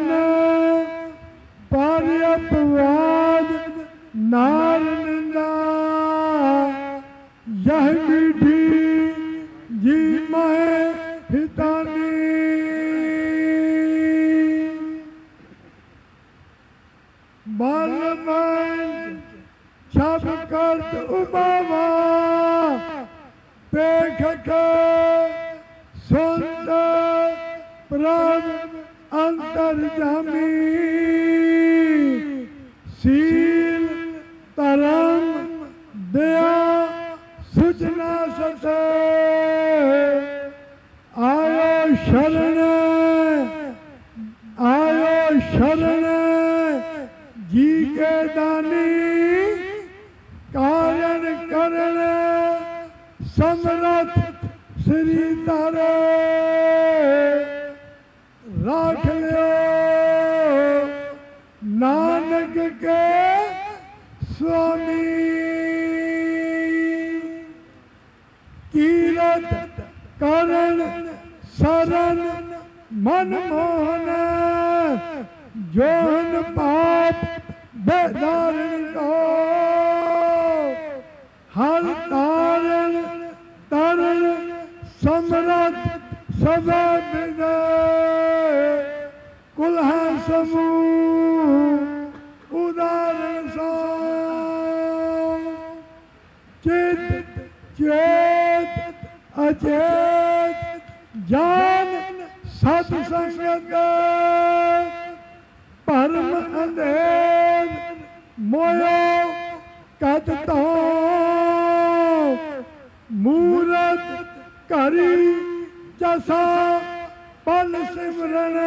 पार अपवाद नार निंदा यह मीठी जी महे हितानी। बालमन सब करत उबावा देख के सुनत प्रभ अंतर्जामी। शील धर्म दया सुजना सते आयो शरण आयो शरण जी के दानी। कारण करण समरथ श्री तारे राख लियो नानक के स्वामी। कीरत करण शरण मनमोहन जोन पाप बेदारण को हर तारण तरण समरथ सदा विजय। कुल्हा समूह उदाहरण सो चित चेत अचेत जान सत्संगत परम अंधेर मोयो कद तो मूरत करी जसा पल सिमरन।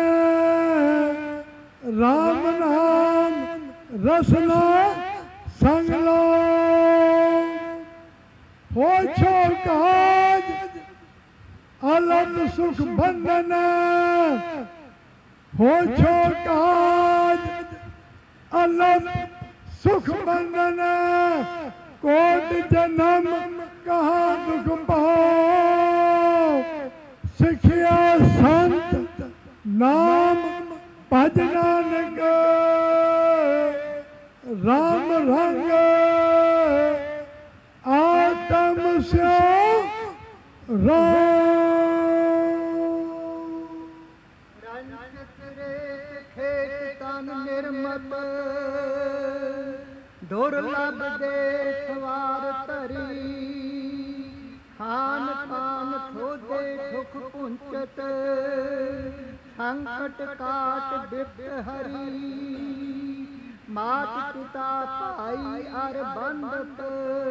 राम नाम रसना संग लो हो छो काज अलग सुख बंधन। हो छो काज अलग सुख बंधन। कोट जन्म कहाँ दुख पाओ। सिखिया संत नाम भज नानक। राम रंग आत्म से राम। निर्मत दुर्लभ दे सवार तरी। खान खान खोदे सुख पुंचत संकट काट बिप्त हरी। मात पिता भाई अर बंधत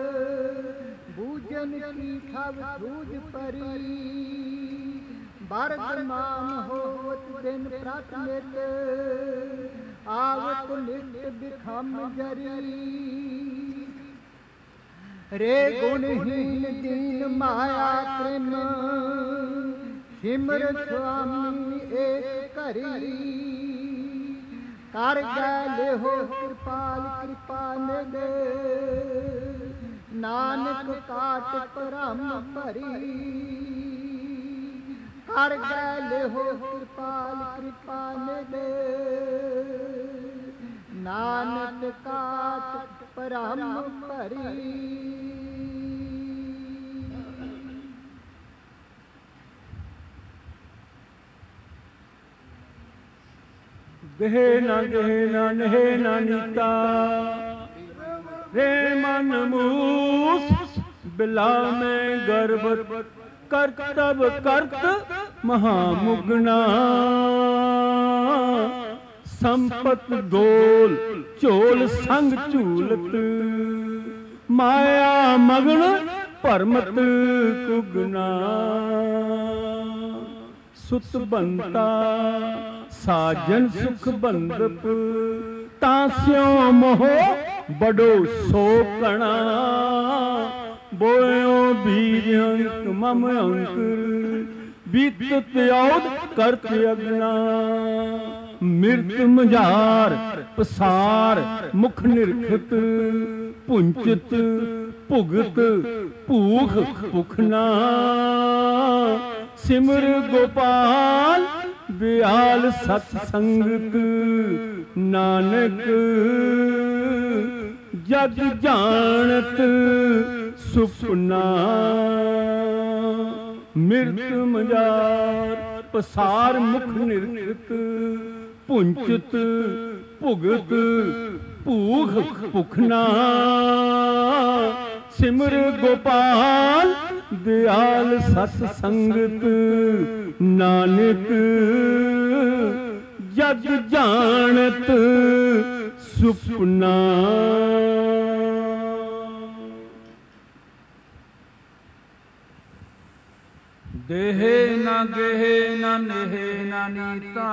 बूझन की खब सूझ परी। वर्तमान होवत दिन प्राथमिक आवत नित्य बिखम जरी। रे गुणहीन दीन माया कृम सिमर स्वामी एक करी। कर गए हो कृपाल कृपा निध नानक काट परम भरी। कर गए हो कृपाल कृपा निध नानक काट परम भरी। गहे न गहे न नहे न नीता रे मन मूस बिला में गर्भ करतब करत महामुगना। संपत गोल चोल संग झूलत माया मगन भरमत कुगना। सुत बनता साजन सुख बंदप तास्यों मोह ਬੜੋ ਸੋ ਕਣਾ ਬੋਇਓ ਬੀਜ ਅੰਕ ਮਮ ਅੰਕੁਰ ਬੀਤਤ ਔਦ ਕਰਤ ਅਗਨਾ ਮਿਰਤ ਮਝਾਰ ਪਸਾਰ ਮੁਖ ਨਿਰਖਤ ਪੁੰਚਤ ਭੁਗਤ ਭੂਖ ਭੁਖਨਾ ਸਿਮਰ ਗੋਪਾਲ ਬਿਆਲ ਸਤ ਸੰਗਤ ਨਾਨਕ ਜਗ ਜਾਣਤ ਸੁਪਨਾ ਮਿਰਤ ਮਜਾਰ ਪਸਾਰ ਮੁਖ ਨਿਰਖਤ ਪੁੰਚਤ ਭੁਗਤ ਭੂਖ ਭੁਖਨਾ ਸਿਮਰ ਗੋਪਾਲ ਦਿਆਲ ਸਤ ਸੰਗਤ ਨਾਨਕ ਜਗ ਜਾਣਤ ਸੁਪਨਾ। ਦੇਹ ਨ ਗੇਹ ਨ ਨੇਹ ਨ ਨੀਤਾ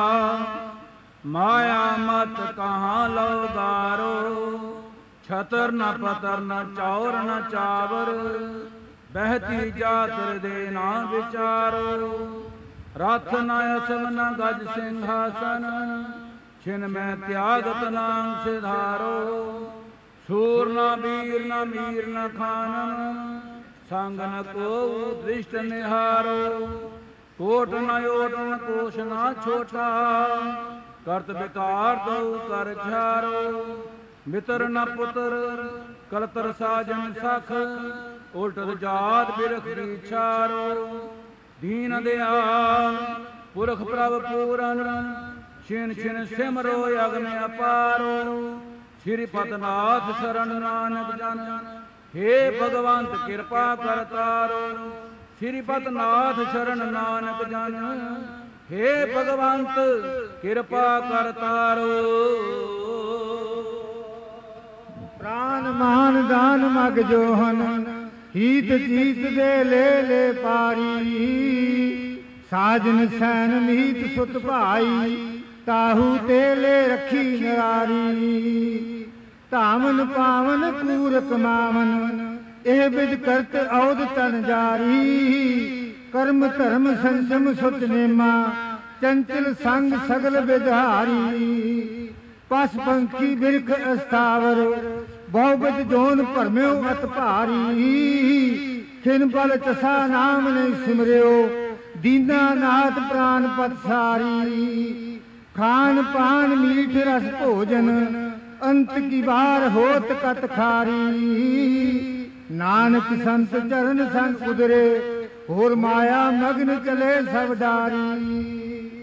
ਮਾਇਆ ਮਤ ਕਹਾਂ ਲਉ ਦਾਰੋ ਛਤਰ ਨ ਪਤਰ ਨ ਚੌਰ ਨ ਚਾਵਰ ਬਹਿਤੀ ਜਾਤ ਹਿਰਦੇ ਨਾ ਵਿਚਾਰੋ ਰਥ ਨ ਅਸਮ ਨ ਗਜ ਸਿੰਘਾਸਨ ਛਿਨ ਮੈਂ ਤਿਆਗਤ ਨਾਮ ਸਿਧਾਰੋ ਸੂਰ ਨ ਵੀਰ ਨ ਮੀਰ ਨ ਖਾਨਨ ਸੰਗ ਨ ਕੋ ਦ੍ਰਿਸ਼ਟ ਨਿਹਾਰੋ ਕੋਟ ਨ ਓਟ ਨ ਕੋਸ਼ ਨ ਛੋਟਾ ਕਰਤ ਵਿਕਾਰ ਦਉ ਕਰ ਝਾਰੋ ਮਿਤਰ ਨ ਪੁੱਤਰ ਕਲਤਰ ਸਾਜਨ ਸਖ ਉਲਟਤ ਜਾਤ ਬਿਰਖ ਵਿਚਾਰੋ ਦੀਨ ਦਿਆਲ ਪੁਰਖ ਪ੍ਰਭ ਪੂਰਨ ਛਿਨ ਛਿਨ ਸਿਮਰੋ ਅਗਨ ਅਪਾਰੋ ਸ੍ਰੀ ਪਤਨਾਥ ਸ਼ਰਨ ਨਾਨਕ ਜਨ ਹੇ ਭਗਵੰਤ ਕਿਰਪਾ ਕਰ ਤਾਰੋ ਸ੍ਰੀ ਪਤਨਾਥ ਸ਼ਰਨ ਨਾਨਕ ਜਨ ਹੇ ਭਗਵੰਤ ਕਿਰਪਾ ਕਰ ਤਾਰੋ ਪ੍ਰਾਨ ਮਾਨ ਦਾਨ ਮਗ ਜੋਹਨ ਹੀਤ ਜੀਤ ਦੇ ਲੈ ਲੈ ਪਾਰੀ ਸਾਜਨ ਸੈਨ ਮੀਤ ਸੁਤ ਭਾਈ ਤਾਹੂ ਤੇ ਲੈ ਰੱਖੀ ਨਰਾਰੀ ਧਾਮਨ ਪਾਵਨ ਕੂਰ ਕਮਾਵਨ ਇਹ ਵਿਦ ਕਰਤ ਔਦ ਤਨ ਜਾਰੀ ਕਰਮ ਧਰਮ ਸੰਜਮ ਸੁਚ ਨੇਮਾ ਚੰਚਲ ਸੰਗ ਸਗਲ ਵਿਧਾਰੀ ਪਸ ਪੰਖੀ ਬਿਰਖ ਅਸਥਾਵਰ ਬਹੁਬਿਦ ਜੋਨ ਭਰਮਿਓ ਅਤ ਭਾਰੀ ਖਿਨ ਬਲ ਚਸਾ ਨਾਮ ਨਹੀਂ ਸਿਮਰਿਓ ਦੀਨਾ ਨਾਥ ਪ੍ਰਾਨ ਪਤਸਾਰੀ ਖਾਨ ਪਾਨ ਮੀਠ ਰਸ ਭੋਜਨ ਅੰਤ ਕੀ ਬਾਰ ਹੋਤ ਕਤ ਖਾਰੀ ਨਾਨਕ ਸੰਤ ਚਰਨ ਸੰਗ ਉਦਰੇ ਹੋਰ ਮਾਇਆ ਮਗਨ ਚਲੇ ਸਭ ਡਾਰੀ।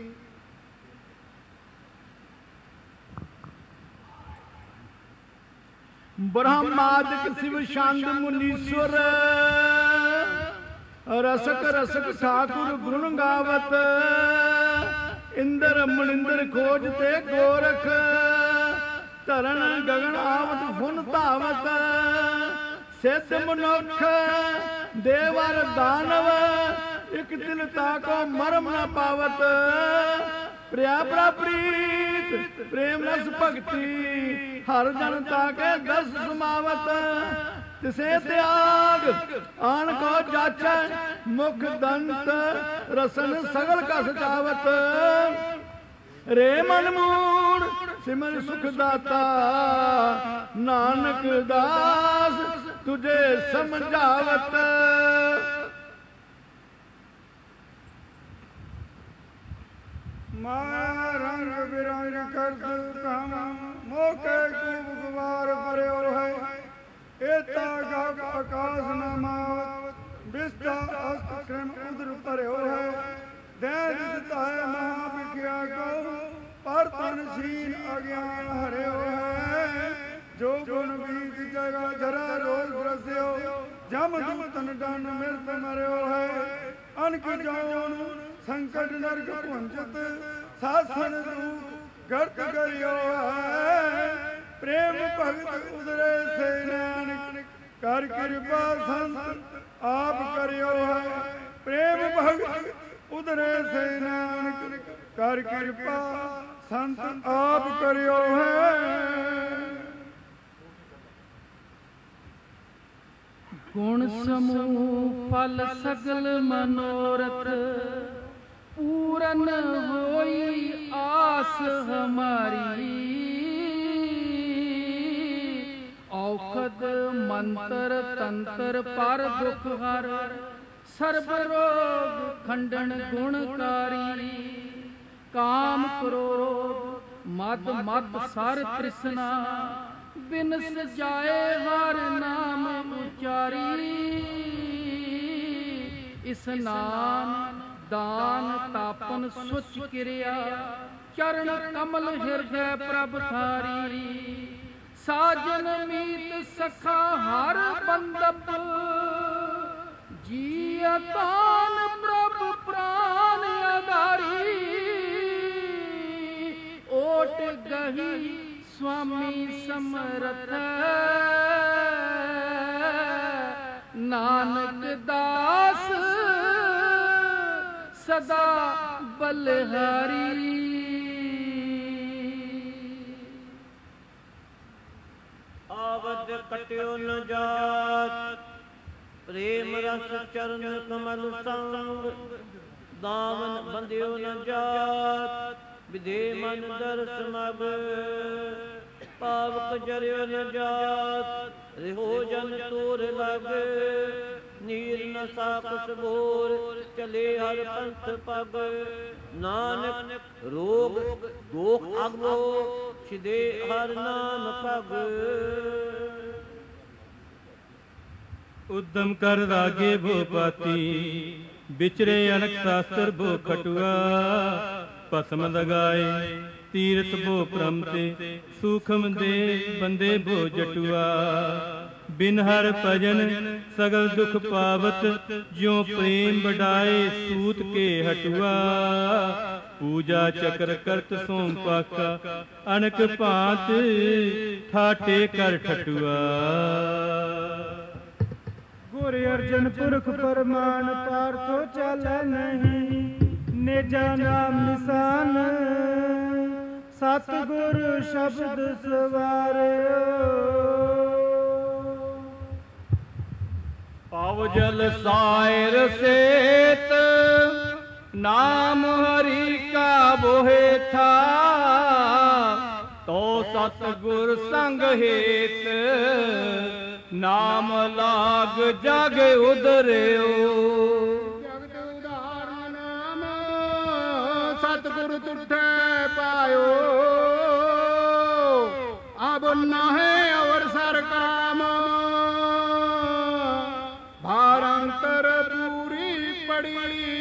ਬ੍ਰਹਮਾਦਿਕ ਸ਼ਿਵ ਛੰਦ ਮੁਨੀਸ਼ਵਰ ਰਸਕ ਰਸਕ ਠਾਕੁਰ ਗੁਣ ਗਾਵਤ ਇੰਦਰ ਮਨਿੰਦਰ ਖੋਜ ਤੇ ਗੋਰਖ ਧਰਨ ਗਗਨ ਆਵਤ ਫੁਨ ਧਾਵਤ ਸਿੱਧ ਮਨੁੱਖ ਦੇਵਰ ਦਾਨਵ ਇਕ ਦਿਲ ਤਾਕੋ ਮਰਮ ਨ ਪਾਵਤ ਪ੍ਰਿਆ ਪ੍ਰੀਤ ਪ੍ਰੇਮ ਰਸ ਭਗਤੀ ਹਰ ਜਨ ਤਾਕੇ ਦਸ ਸਮਾਵਤ ਤਿਸੇ ਤਿਆਗ ਆਣ ਕੋ ਜਾਚੈ ਮੁਖ ਦੰਤ ਰਸਨ ਸਗਲ ਕਸ ਚਾਵਤ ਰੇ ਮਨ ਮੂੜ ਸਿਮਰ ਸੁਖ ਦਾਤਾ ਨਾਨਕ ਦਾਸ ਤੁਝੇ ਸਮਝਾਵਤ ਮਾਇਆ ਰੰਗ ਬਿਰੰਗ ਕਰਤ ਕਾਮ ਮੋਕੇ ਕੂਪ ਗੁਵਾਰ ਭਰਿਓ ਹੈ ਏਤਾ ਗਗ ਆਕਾਸ਼ ਨ ਮਾਵਤ ਬਿਸਤਾ ਅਸਤ ਕ੍ਰਮ ਉਦਰ ਭਰਿਓ ਹੈ ਦੇ ਦਿੱਤਾ ਹੈ ਮਹਾ ਵਿਖਿਆ ਕੋ ਪਰ ਤਨ ਸੀਨ ਅਗਿਆਨ ਹਰਿਓ ਹੈ ਜੋ ਗੁਣ ਬੀਜ ਜਗਾ ਜਰਾ ਰੋਲ ਰਸਿਓ ਜਮ ਦੂਤਨ ਡਨ ਮਿਰਤ ਮਰਿਓ ਹੈ ਅਨਕ ਜੋਨ ਸੰਕਟ ਨਰਕ ਪੁੰਜਤ ਸਾਸਨ ਦੂਤ ਗਰਤ ਕਰਿਓ ਹੈ ਪ੍ਰੇਮ ਭਗਤ ਉਦਰੇ ਸੇ ਨਾਨਕ ਕਰ ਕਿਰਪਾ ਸੰਤ ਆਪ ਕਰਿਓ ਹੈ ਪ੍ਰੇਮ ਭਗਤ ਉਦਰੇ ਸੇ ਨਾਨਕ ਕਰ ਕਿਰਪਾ ਸੰਤ ਆਪ ਕਰਿਓ ਹੈ। ਗੁਣ ਸਮੂਹ ਫਲ ਸਗਲ ਮਨੋਰਥ ਪੂਰਨ ਹੋਈ ਆਸ ਹਮਾਰੀ। ਔਖਦ ਮੰਤਰ ਤੰਤਰ ਪਰ ਦੁਖ ਹਰ ਸਰਬ ਰੋਗ ਖੰਡਨ ਗੁਣਕਾਰੀ। ਕਾਮ ਕ੍ਰੋਧ ਮਦ ਮਦ ਸਰ ਤ੍ਰਿਸ਼ਨਾ ਬਿਨ ਸਜਾਏ ਹਰ ਨਾਮ ਉਚਾਰੀ। ਇਸਨਾਨ ਦਾਨ ਤਾਪਨ ਸੁਚ ਕਿਰਿਆ ਚਰਨ ਕਮਲ ਹਿਰਦੈ ਪ੍ਰਭ ਥਾਰੀ। ਸਾਜਨ ਮੀਤ ਸਖਾ ਹਰ ਬੰਦਪ ਜੀਅ ਤਾਨ ਪ੍ਰਭ ਪ੍ਰਾਨ ਆਧਾਰੀ। ਓਟ ਗਹੀ ਸੁਆਮੀ ਸਮਰਥ ਨਾਨਕ ਦਾਸ ਸਦਾ ਬਲਿਹਾਰੀ। ਆਵਦ ਕਟਿਓ ਨ ਜਾਤ ਪ੍ਰੇਮ ਰਸ ਚਰਨ ਕਮਲ ਸੰਗ। ਦਾਵਨ ਬੰਦਿਓ ਨ ਜਾਤ ਵਿਦੇ ਮਨ ਦਰਸ ਮਗ। ਪਾਵਕ ਜਰਿਓ ਨ ਜਾਤ ਰਿਹੋ ਜਨ ਤੋਰ ਲਗ। ਨੀਰ ਨ ਸਾਖਸ ਬੋਰ ਚਲੇ ਹਰ ਪੰਥ ਪਗ। ਨਾਨਕ ਰੋਗ ਦੋਖ ਅਗਵੋ ਛਿਦੇ ਹਰ ਨਾਮ ਪਗ। ਉਦਮ ਕਰ ਰਾਗੇ ਭੋਪਾਤੀ ਵਿਚਰੇ ਅਨਕ ਸ਼ਾਸਤਰ ਭੋ ਖਟੁਆ। ਭਸਮ ਲਗਾਏ ਤੀਰਥ ਭੋ ਭ੍ਰਮ ਤੇ ਸੂਖਮ ਦੇ ਬੰਦੇ ਭੋ ਜਟੁਆ। ਬਿਨ ਹਰ ਭਜਨ ਸਗਲ ਦੁਖ ਪਾਵਤ ਜਿਉ ਪ੍ਰੇਮ ਵਡਾਏ ਸੂਤ ਕੇ ਹਟੁਆ। ਪੂਜਾ ਚਕਰ ਕਰਤ ਸੋਮ ਪਾਕਾ ਅਨਕ ਭਾਂਤ ਠਾਠੇ ਕਰ ਠਟੁਆ। ਗੁਰ ਅਰਜਨ ਪੁਰਖ ਪਰਮਾਨ ਪਾਰਥੋ ਚੱਲੈ ਨਹੀਂ। ਨੇਜਾ ਨਾਮ ਨਿਸ਼ਾਨ ਸਤਿਗੁਰ ਸ਼ਬਦ ਸਵਾਰਿਓ। ਪਵ ਜਲ ਸਾਇਰ ਸੇਤ ਨਾਮ ਹਰੀ ਕਾ ਬੋਹਿ ਥਾ। ਤੋ ਸਤਿਗੁਰ ਸੰਗ ਹੇਤ ਨਾਮ ਲਾਗ ਜਗ ਉਦਰਿਓ। ਜਗਤ ਉਦਾਹਰਨ ਨਾਮ ਸਤਿਗੁਰ ਤੁਠੈ ਪਾਇਓ। ਅਬ ਨਾਹੇ ਅਵਰਸਰ ਕਾਮ ਭਾਰੰਤਰ ਪੂਰੀ ਪੜੀ।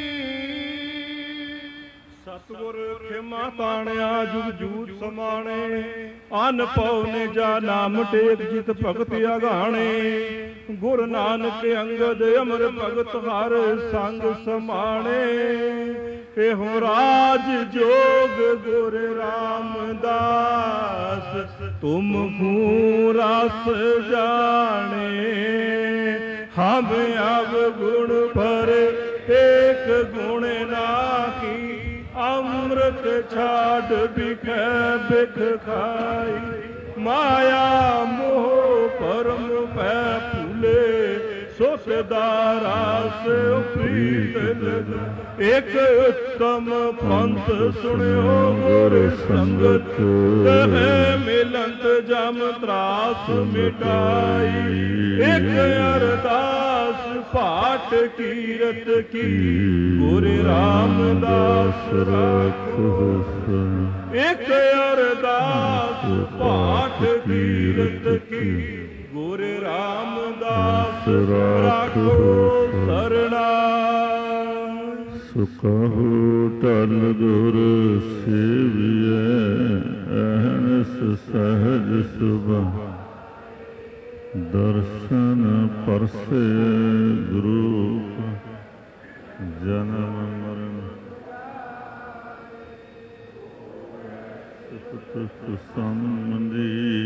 ਸਤਿਗੁਰ ਖਿਮਾ ਤਾਣਿਆ ਜੁਗ ਜੂਤ ਸਮਾਣੇ। ਅਨ ਪਉ ਨਿਜਾ ਨਾਮ ਟੇਕ ਜਿਤ ਭਗਤ ਅਗਾਣੇ। ਗੁਰ ਨਾਨਕ ਅੰਗਦ ਅਮਰ ਭਗਤ ਹਰ ਸੰਗ ਸਮਾਣੇ। ਇਹੋ ਰਾਜ ਜੋਗ ਗੁਰ ਰਾਮਦਾਸ ਤੁਮ ਹੂੰ ਰਸ ਜਾਣੇ। ਹਮ ਅਵ ਗੁਣ ਭਰੇ ਏਕ ਗੁਣ ਨਾਹੀ। ਅੰਮ੍ਰਿਤ ਛਾੜ ਬਿਖੈ ਬਿਖ ਖਾਈ। ਮਾਇਆ ਮੋਹ ਪਰਮ ਪੈ ਭੁਲੇ। ਸੋ ਸਦਾ ਰਾਸ ਪ੍ਰੀਤ ਲਗ। ਇਕ ਉਤਮ ਪੰਥ ਸੁਣਿਓ ਗੁਰ ਸੰਗਤ। ਕਹੈ ਮਿਲੰਤ ਜਮ ਤਰਾਸ ਮਿਟਾਈ। ਇਕ ਅਰਦਾਸ ਪਾਠ ਕੀਰਤ ਕੀ ਗੁਰ ਰਾਮਦਾਸ ਰਾਖੋ। ਇਕ ਅਰਦਾਸ ਪਾਠ ਕੀਰਤ ਕੀ ਗੁਰ ਰਾਮਦਾਸ ਰਾਖੋ ਸਰਣਾ। ਸੁਖਹੁ ਟਲ ਗੁਰ ਸੇਵੀਐ ਅਹਨਿਸ ਸਹਜ ਸੁਭਾ। ਦਰਸ਼ਨ ਪਰਸੇ ਗੁਰੂ ਜਨਮ ਮਰਨ। ਸੁਖ ਸੰਬੰਧੀ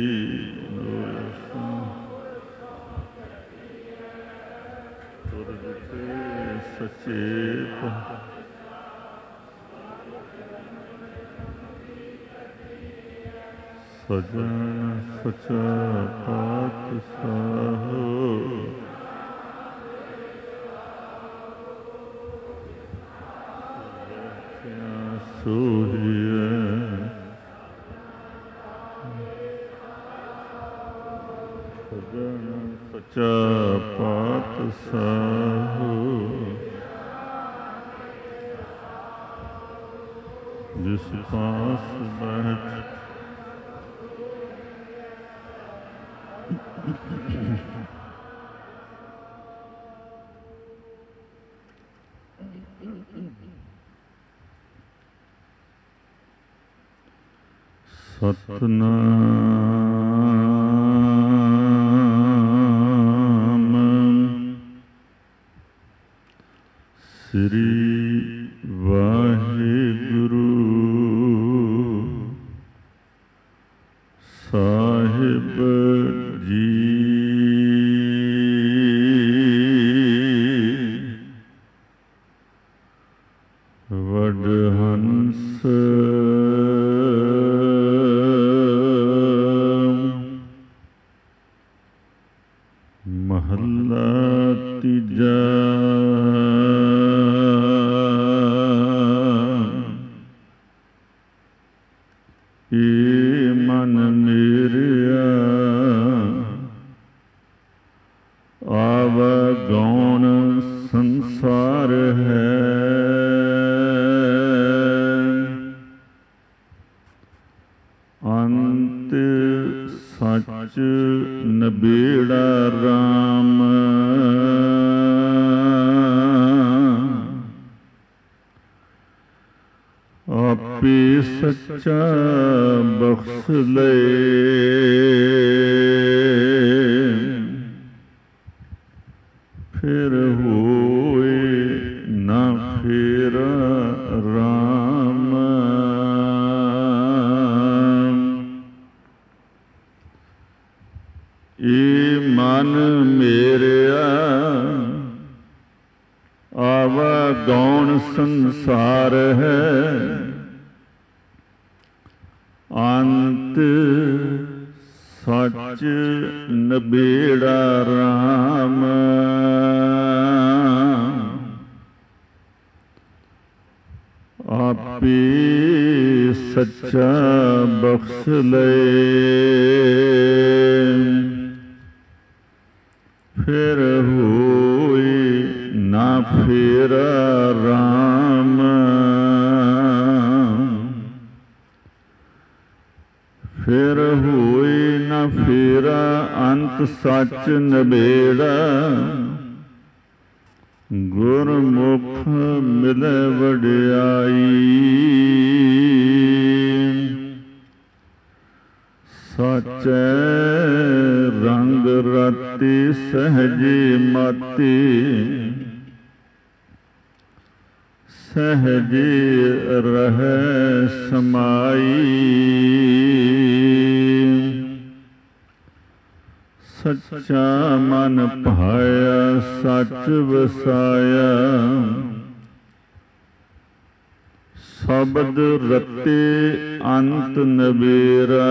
ਸਚੇਤ। ਸਜਣ ਸਚਾ ਪਾਤਸ਼ਾਹ ਸੋਹੀਐ ਸਜਣ ਸਚਾ ਪਾਤਸ਼ਾਹ ਜਿਸ ਪਾਸ ਬੈਠ ਸਤਨਾਮ ਸ੍ਰੀ ਵਾਹਿਗੁਰੂ ਸਾਹਿਬ ਜੀ। ਵਡਹੰਸ ਮਹੱਲਾ ਤੀਜਾ। ਏ ਮਨ ਮੇਰਿਆ ਆਵਗੌਣ ਸੰਸਾਰ ਹੈ, ਅੰਤ ਸੱਚ ਨਬੇੜਾ ਰਾਮ। ਆਪੇ ਸੱਚਾ ਬਖਸ਼ ਲਏ, ਫਿਰ ਹੋਏ ਨਾ ਫੇਰਾ ਰਾਮ। ਏ ਮਨ ਮੇਰਿਆ ਆਵਗੌਣ ਸੰਸਾਰ ਹੈ, ਅੰਤ ਸੱਚ ਨਬੇੜਾ ਰਾਮ। ਆਪੇ ਸੱਚਾ ਬਖਸ਼ ਲਏ, ਫਿਰ ਹੋਏ ਨਾ ਫੇਰਾ ਰਾਮ। ਫਿਰ ਹੋਏ ਨਾ ਫੇਰਾ ਅੰਤ ਸੱਚ ਨਬੇੜਾ। ਗੁਰਮੁਖ ਮਿਲੇ ਵਡਿਆਈ, ਸਾਚੈ ਰੰਗ ਰਾਤੀ ਸਹਜੇ ਮਾਤੀ। ਸਹਜੇ ਰਹਿ ਸਮਾਈ, ਸੱਚਾ ਮਨ ਭਾਇਆ ਸੱਚ ਵਸਾਇਆ। ਸ਼ਬਦ ਰਤੇ ਅੰਤ ਨਬੇਰਾ,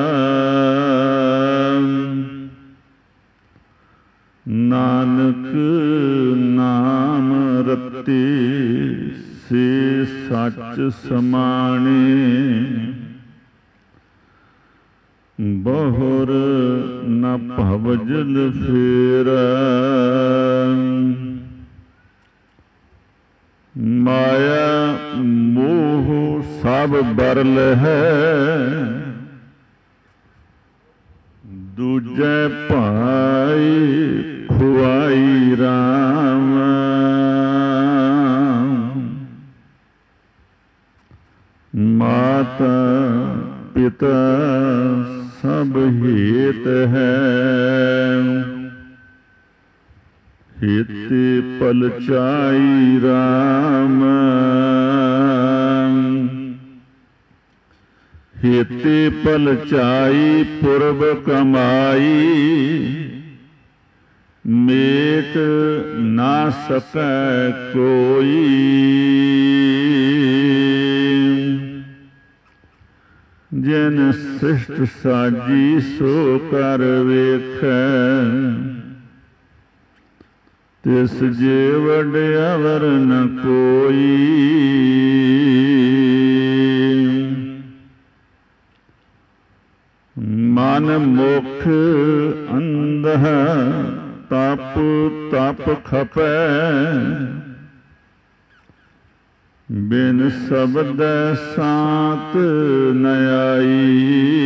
ਨਾਨਕ ਨਾਮ ਰਤੇ ਸੇ ਸੱਚ ਸਮਾਣੇ। ਬਹੁਰ ਨ ਭਵਜਲ ਫੇਰਾ, ਮਾਇਆ ਮੋਹ ਸਭ ਬਰਲ ਹੈ। ਦੂਜੇ ਭਾਈ ਖੁਆਈ ਰਾਮ। ਮਾਤਾ ਪਿਤਾ ਸਭ ਹੇਤ ਹੈ, ਹਿਤੇ ਪਲਚਾਈ ਰਾਮ। ਹਿਤੇ ਪਲਚਾਈ ਪੁਰਬ ਕਮਾਈ, ਮੇਟ ਨਾ ਸਕੈ ਕੋਈ। ਜਿਨ ਸ੍ਰਿਸ਼ਟ ਸਾਜੀ ਸੋ ਕਰ ਵੇਖੈ, ਤਿਸ ਜੇ ਵਡਿਆਵਰ ਨ ਕੋਈ। ਮਨ ਮੁਖ ਅੰਧਹ ਤਪ ਤਪ ਖਪੈ ਬਿਨ ਸ਼ਬਦ ਸਾਤ ਨ ਆਈ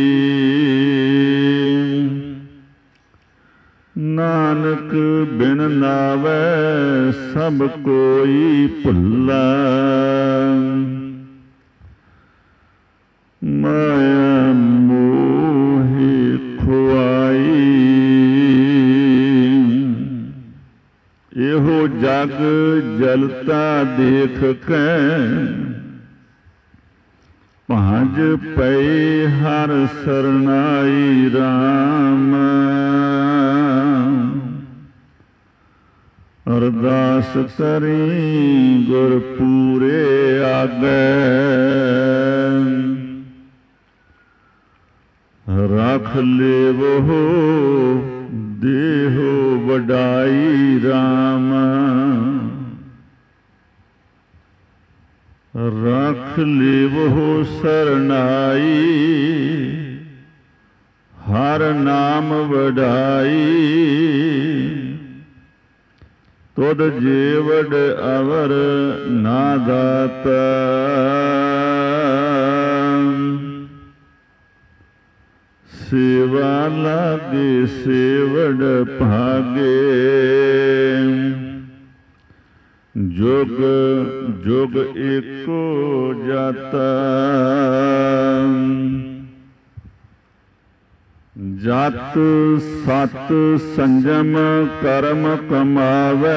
ਨਾਨਕ ਬਿਨ ਨਾਵੈ ਸਭ ਕੋਈ ਭੁੱਲਾ ਮਾਇਆ ਮੋਹਿ ਖੁਆਈ ਇਹੋ ਜਗ ਜਲਤਾ ਦੇਖ ਕੇ ਭਾਜ ਪਏ ਹਰ ਸਰਨਾਈ ਰਾਮ ਅਰਦਾਸ ਕਰੀ ਗੁਰ ਪੂਰੇ ਆਗੇ ਰੱਖ ਲੇਵੋ ਦੇਹੋ ਵਡਾਈ ਰਾਮ ਰੱਖ ਲੇਵੋ ਸਰਨਾਈ ਹਰ ਨਾਮ ਵਡਾਈ ਤੁਧ ਜੀਵੜ ਅਵਰ ਨਾ ਦਾਤਾ ਸੇਵਾ ਲਾਗੇ ਸੇਵੜ ਭਾਗੇ ਜੁਗ ਜੁਗ ਏਕੋ ਜਾਤਾ ਜਤ ਸਤ ਸੰਜਮ ਕਰਮ ਕਮਾਵੇ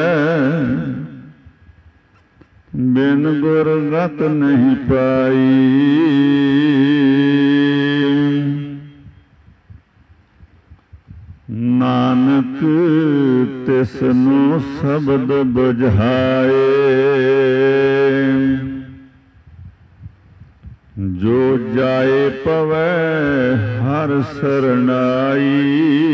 ਬਿਨ ਗੁਰ ਗਤ ਨਹੀਂ ਪਾਈ ਨਾਨਕ ਤਿਸਨੂੰ ਸ਼ਬਦ ਬੁਝਾਏ ਜੋ ਜਾਏ ਪਵੈ ਹਰ ਸਰਨਾਈ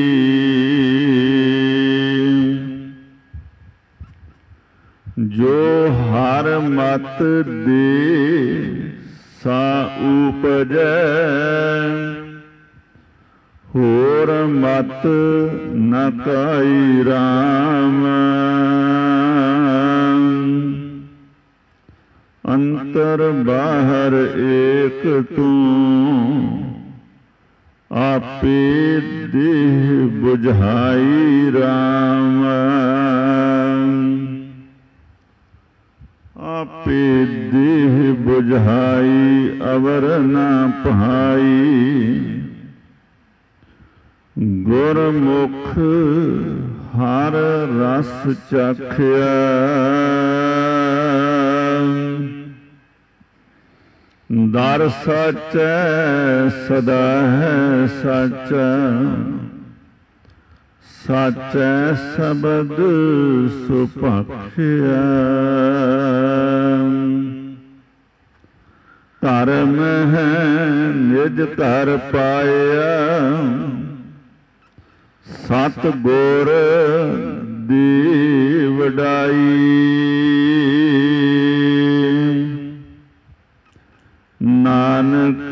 ਜੋ ਹਰ ਮਤ ਦੇ ਸਾ ਉਪਜੈ ਹੋਰ ਮਤ ਨ ਕਾਈ ਰਾਮ ਅੰਤਰ ਬਾਹਰ ਏਕ ਤੂੰ ਆਪੇ ਦੇਹ ਬੁਝਾਈ ਰਾਮ ਆਪੇ ਦੇਹ ਬੁਝਾਈ ਅਵਰ ਨਾ ਭਾਈ ਗੁਰਮੁਖ ਹਰ ਰਸ ਚਖਿਆ ਦਰ ਸਚੈ ਸਦਾ ਹੈ ਸਚਾ ਸਚੈ ਸ਼ਬਦ ਸੁਭਾਖਿਆ ਧਰਮ ਹੈ ਨਿਜ ਘਰ ਪਾਇਆ ਸਤ ਗੁਰ ਦੀ ਵਡਾਈ ਨਾਨਕ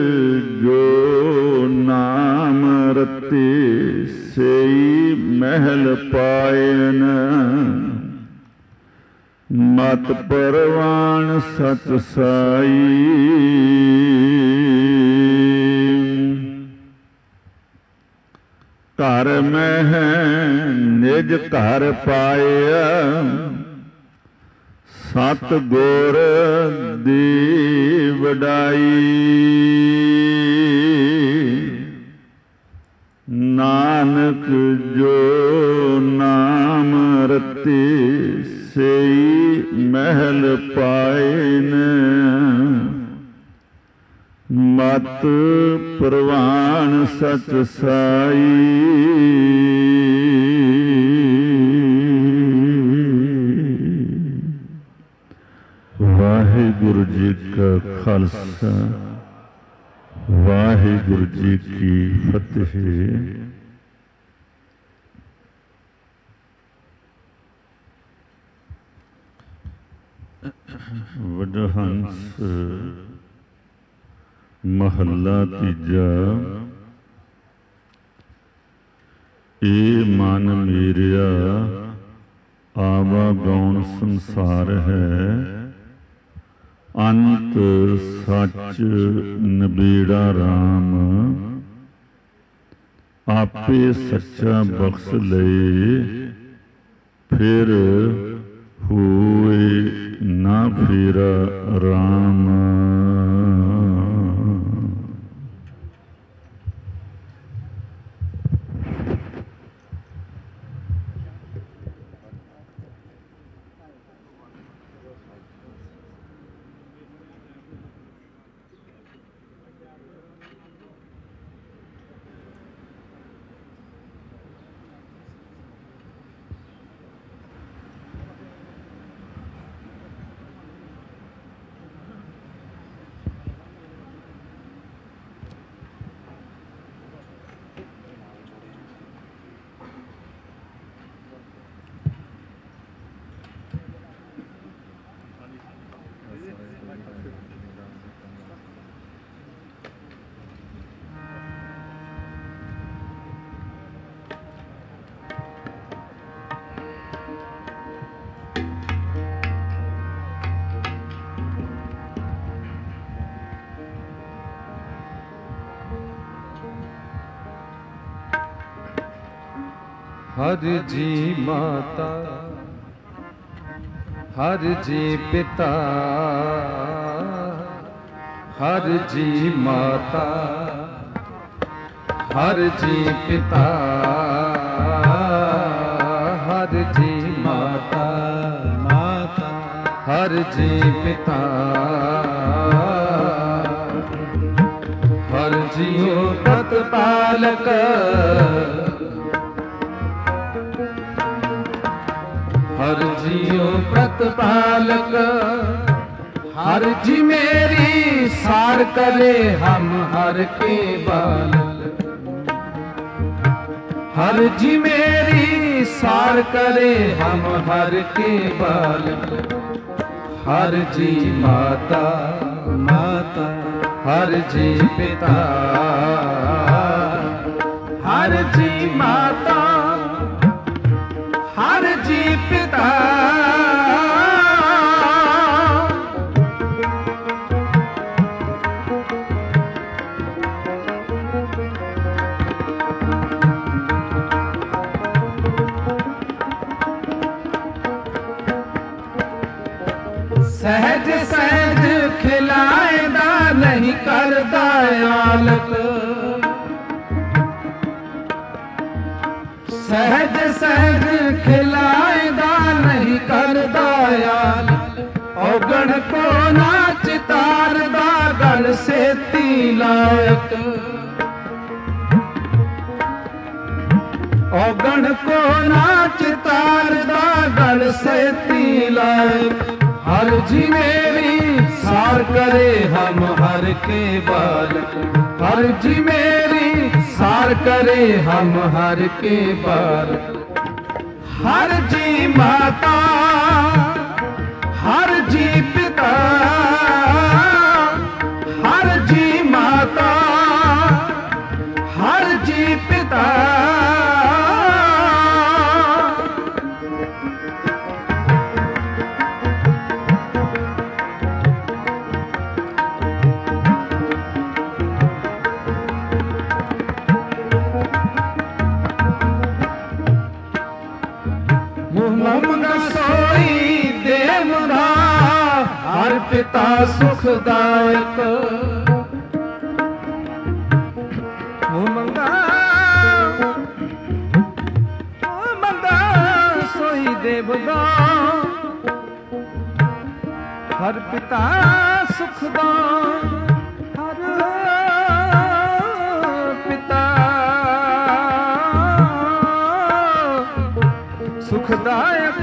ਜੋ ਨਾਮ ਰਤੇ ਸਈ ਮਹਿਲ ਪਾਇਨ ਮਤ ਪਰਵਾਨ ਸਚ ਸਾਈ ਘਰ ਮਹਿ ਨਿਜ ਘਰ ਪਾਇਆ ਸਤ ਗੁਰ ਦੀ ਵਡਾਈ ਨਾਨਕ ਜੋ ਨਾਮ ਰਤੇ ਸਈ ਮਹਿਲ ਪਾਇਨ ਮਤ ਪ੍ਰਵਾਨ ਸਚ ਸਾਈ ਵਾਹਿਗੁਰੂ ਜੀ ਕਾ ਖਾਲਸਾ ਵਾਹਿਗੁਰੂ ਜੀ ਕੀ ਫਤਿਹ। ਵਡਹੰਸ ਮਹੱਲਾ ਤੀਜਾ। ए मन मेरिया आवागौण संसार है, अंत सच नबेड़ा राम, आपे सच्चा बख्श लए, फिर होए ना फेरा राम। हर जी माता, हर जी पिता, हर जी माता, हर जी पिता, हर जी माता, माता, हर जी पिता, हर जियो प्रतिपालक, हर जियो प्रतिपालक, हर जी मेरी सार करे हम हर के बालक, हर जी मेरी सार करे हम हर के बालक, हर जी माता, माता, हर जी पिता, हर जी माता, हर जी पिता, सहज सहज खिलाएदा नहीं करदा आलक, सहज सहज खिलाएदा नहीं करदा आलक, औगण को नाच तारदा गल सेती लायक, औगण को नाच तारदा गल सेती लायक, हर जी मेरी सार करे हम हर के बालक, हर जी मेरी सार करे हम हर के बालक, हर जी माता, हर जी पिता, हर जी माता, हर जी पिता, हर पिता सुखदायक, मंगा मंगा सोई देवदा, हर पिता सुखदा, हर पिता सुखदायक,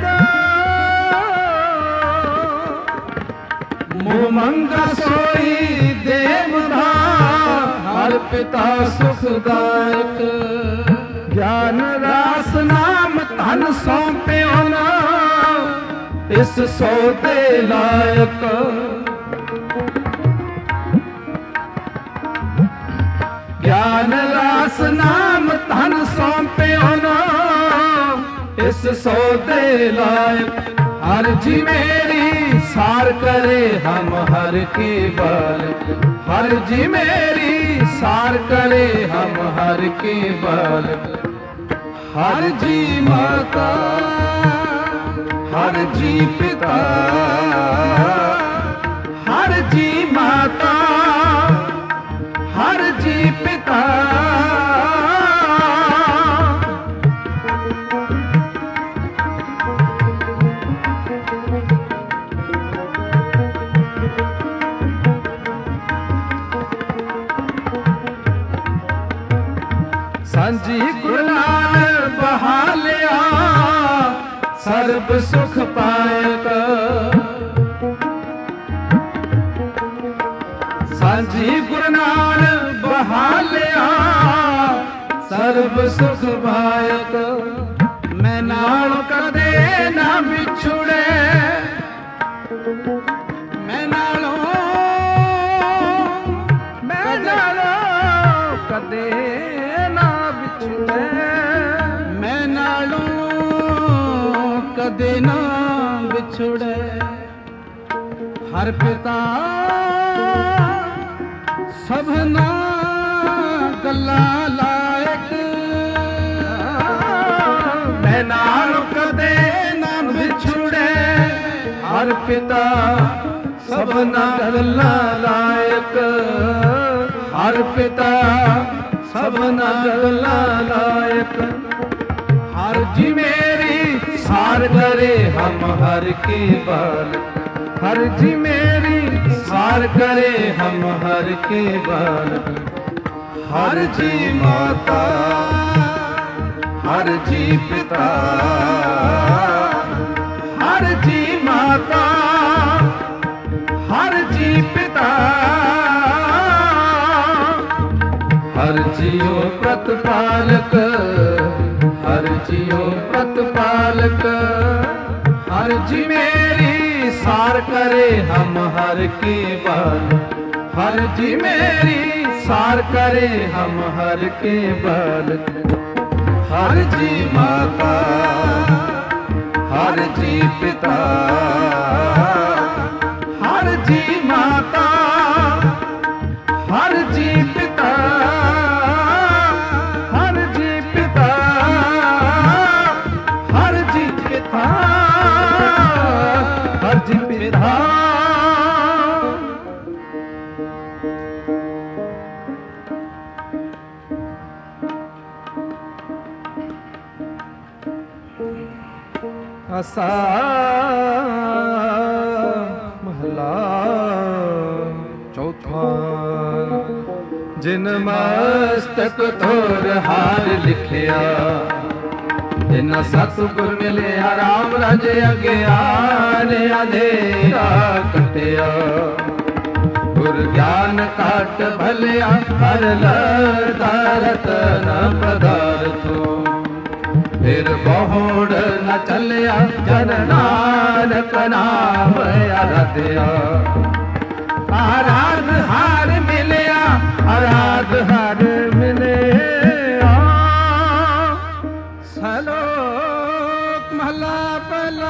मंगा सोई देवदा, हर पिता सुखदायक, ज्ञान रास नाम धन सौंप्यो ना इस सौदे लायक, ज्ञान रास नाम धन सौंप्यो ना जिस सौदे लायक। हर जी मेरी सार करे हम हर के बालक। हर जी मेरी सार करे हम हर के बालक। हर जी माता हर जी पिता हर जी माता हर जी पिता। सांझी गुरनान बहा लिया सर्ब सुख पायक। सांझी गुरनान बहा लिया सर्ब सुख पायक। मैं नाल कदे ना बिछुड़े मैं नालों मैं नालों कदे मैं नालों कदे ना बिछुड़े। हर पिता सबना गल्ला लायक। मैं नालों कदे ना बिछुड़े। हर पिता सबना गल्ला लायक। हर पिता सबना गल्ला लायक। हर जी मेरी सार करे हम हर के बालक। हर जी मेरी सार करे हम हर के बालक। हर जी माता हर जी पिता हर जी माता हर जी पिता। हर जियो प्रतिपालक हर जियो प्रतिपालक। हर जी मेरी सार करे हम हर के बालक। हर जी मेरी सार करे हम हर के बालक। हर जी माता हर जी पिता हर जी माता हर जी पिता हर जी पिता हर जी पिता हर जी पिता। आसा महला चौथा। जिन मस्तक थोर हार लिखिया जिन सतगुर मिलिया राम राजे अज्ञान अंधेरा कटिया। गुर ज्ञान काट भलिया हर लरत न पदार्थो। फिर बहुड़ न चलिया जन नानक नाम आराध्या। आराध हार मिलिया आराध हार मिलिया। सलोक महला पहला।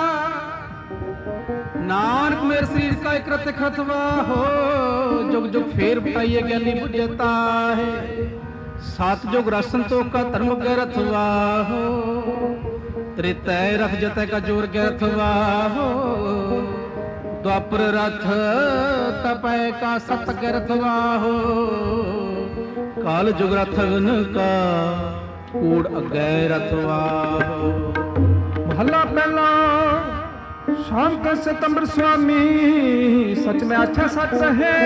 नानक मेरे शरीर का एक रत खतवा हो। जुग जुग फेर बताइए ज्ञानी बुझता है। सात जुग रसन तो का धर्म गैरथवा हो। त्रेतय रथ जतय का जोर गैरथवा हो। द्वापर रथ तपय का सत गैरथवा हो। काल जुग रथन का कूड़ अगैरथवा हो। महला पहला। शाम का सितंबर स्वामी सच में अच्छा सच है।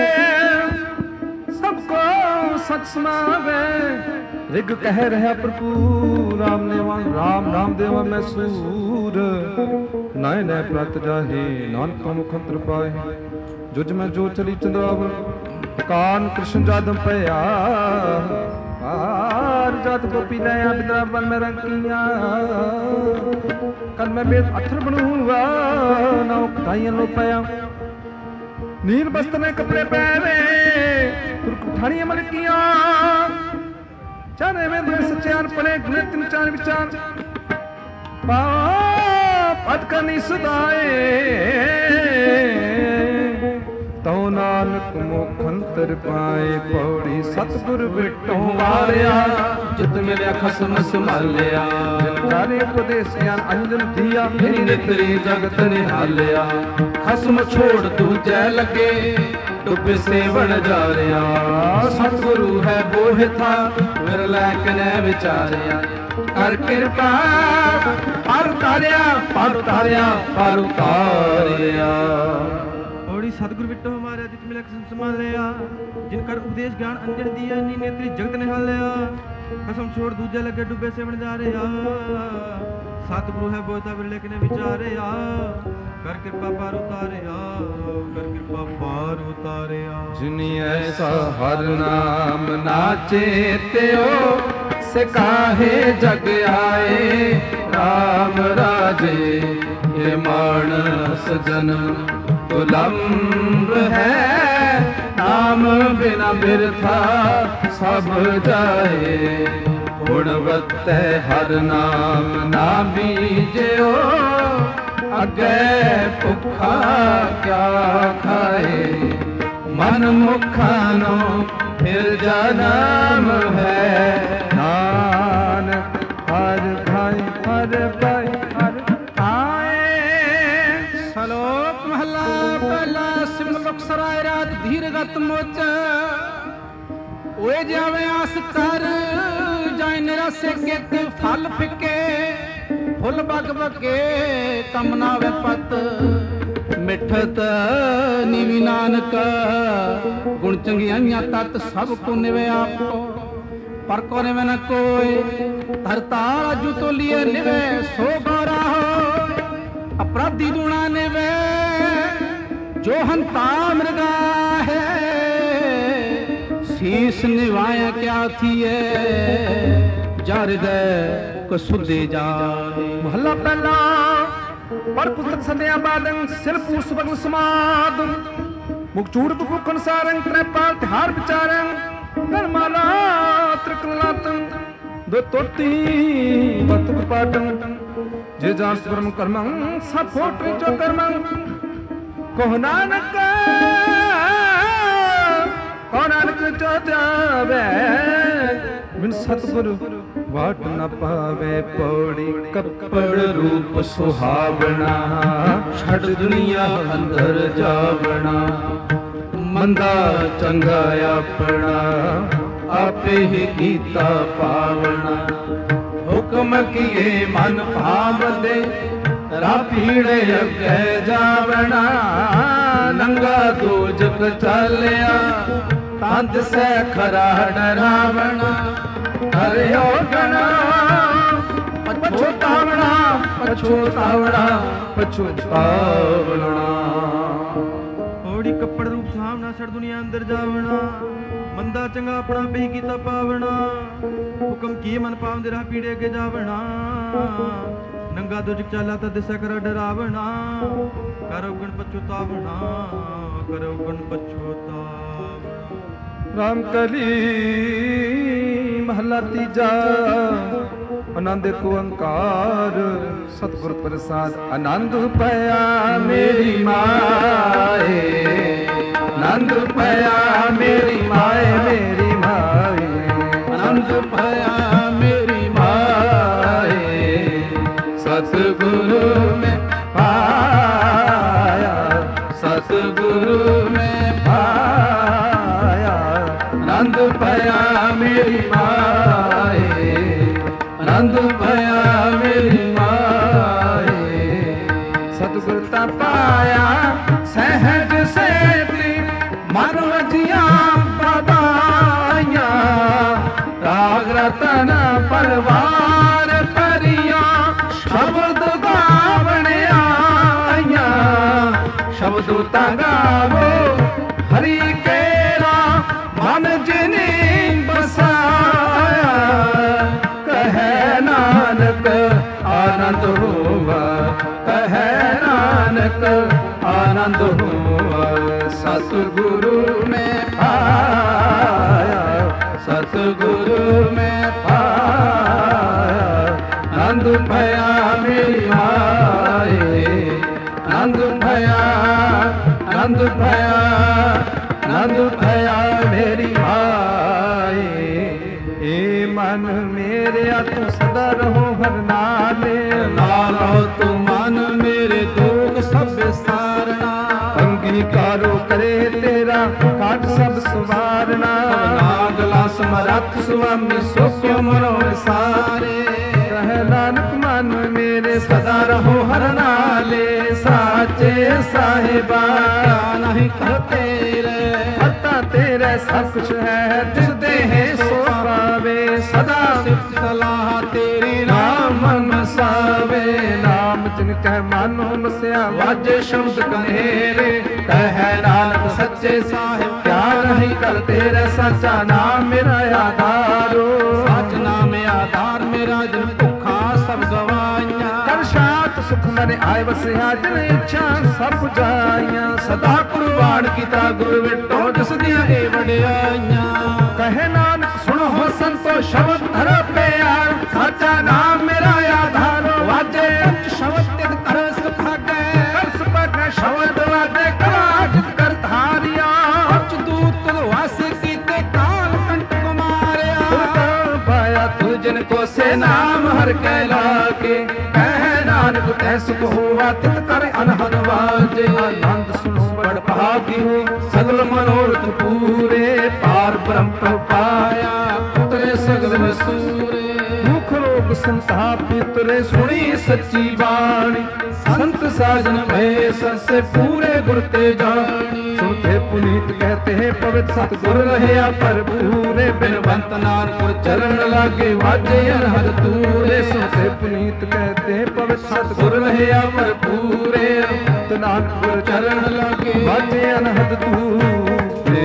सबको सच सुनावे ऋग कह रहा प्रभु। राम ने राम नाम देवा मैं सूर। नाय नय प्रत जाहे नानक मुखंतर पाए। जुज में जो चली चंद्रावर कान कृष्ण जादम पया। आर जात गोपी नया बिद्रावन में रंकिया। कल मैं बेद अथर बनूंगा ना उठाइया लो पाया। नील बस्त्र में कपड़े पहने तुरकुठानियां मलकियां। चारे में दो सच्चान पड़े गुणे तीन चार विचार। पापत कनि सदाए तो नानक मुखंतर पाए पौड़ी सतगुर बिटो वारिया जित मिलिया खसम संभालिया कारे उपदेश ज्ञान अंजन दिया मेरी नेत्री जगत निहालिया खसम छोड़ दूजै लगे डुबे सेवण जा रिया सतगुरु है बोह था विरलै कने विचारिया कर कृपा पर उतारिया पर उतारिया पर उतारिया सतगुरु बिटो हमारे जित मिला कसम संभालिया जिनकर उपदेश ज्ञान अंजन दिया नी नेत्री जगत निहालिया कसम छोड़ दूजे लगे डुबे सेवण जा रिया सतगुरु है बोता विरले कने विचारिया कर कृपा पार उतारिया कर कृपा पार उतारिया जिनी ऐसा हर नाम नाचे त्यो से काहे जग आए राम राजे ये मानस जन्म उलम्ब है नाम बिना बिरथा सब जाए गुणवत हर नाम ना बीजो अगे भुखा क्या खाए मन मुखानो फिर जन्म है नानक हर भाई हर भाई हर सलोक महला पहला सिमलुक सराय राज धीरगत मोच ओए जावे आस कर जाए निरासे कित फल फिके फुल बग बगे कम नावे पत मिठत निवि नानक गुण चंगियाइयां तत सब को निवे आपको पर को निवे न कोई धरताल जू तो लिए निवे सो गौरा हो अपराधी दुणा ने वे जो हंता मृगा है शीश निवाया क्या थी जार दे को सुदे जा महला पहला पर पुस्तक संध्या बादं सिर पूर सुबग समाद मुखचूड़ बुकुन सारंग त्रेपाल तिहार विचारं नरमाला त्रिकलातं दो तोती बतुक पाटं जे जान सुब्रम कर्मं सब फोट चो कर्मं कहो नानक कहो नानक चो जावे बिन सतगुरु वाट न पावे पौड़ी कपड़ रूप सुहावना छड़ दुनिया अंदर जावना मंदा चंगा अपना आपे ही कीता पावना हुक्म किए मन भावदे रापीड़े अगे जावना नंगा दूजक चलिया तंद से खरा डरावना हरे हो गणा पछोतावना पछोतावना पछोतावना ओड़ी कपड़ रूप सामना सड़ दुनिया अंदर जावना मंदा चंगा अपना पे कीता पावना हुक्म की मन पावन राह पीड़े के जावना नंगा दुजक चाला ता दिशा कर डरावना करो गुण पछोतावना करो गुण पछोतावना राम कली महला तीजा आनंद को अंकार सतगुर प्रसाद आनंद पया मेरी माए आनंद पया मेरी माए मेरी माए आनंद पया मेरी माए सतगुरु में पाया सतगुरु में पाया आनंद पया मेरी माए आनंद पया मेरी माए सतगुरता पाया सहज से मन वजिया बधाइया राग रतन परवार परिया शब्द गावने आइया शब्द गावो हरि केरा मन जिने बसाया कहे नानक आनंद हुआ कहे नानक आनंद हुआ सतगुरु में पाया सतगुरु में पाया आनंद भया में नंद भया नंद भया मेरी भाई। ए मन मेरे तू सदा रहो हर नाले नालो तू मन मेरे दुख सब सारना। अंगीकारो करे तेरा काट सब सुवारना। नागला समरथ स्वामी सुख्य मनो सारे। कह नानक मन मेरे सदा रहो हर नाले साचे साहिबा नहीं करते रे करता तेरे सब कुछ है जिस दे है सो पावे सदा सिर्फ सलाह तेरी नाम मन सावे। नाम जिनके मानो मस्या वाजे शब्द कनेरे कह नानक सच्चे साहिब क्या नहीं कर तेरे सच्चा नाम मेरा आधारो। सच नाम आधार मेरा जिन भुखा सब गवाइया। कर शात सुख मन आए बसिया जिन इच्छा सब जाइया। सदा कुर्बान कीता गुरु विटो जिस दिया ए वडियाइया। कहे नानक सुनो हो संतो शब्द धर प्यार साचा नाम मेरा आधारो। वाजे पंच शब्द तिद कर सुभागे कर सुभागे शब्द वाजे कलाज कर धारिया। पंच दूत वासे कीते काल कंठ कुमारिया। पाया तू जिनको से नाम हर कहला के कह नानक तै सुख हुआ तित कर अनहद वाजे। आनंद सुनो बड़ भागी हो सगल मनोरथ पूरे पार ब्रह्म पाया उतरे सगल सूरे। मुख रोग संताप उतरे सुनी सच्ची बाणी संत साजन भय से पूरे गुर ते जानी। सुनते पुनीत कहते हैं पवित्र सतगुर रहे पर पूरे बिनवंत नानपुर चरण लागे वाजे अनहद तूरे। सुनते पुनीत कहते हैं पवित्र सतगुर रहे पर पूरे नानपुर चरण लागे वाजे अनहद तूरे।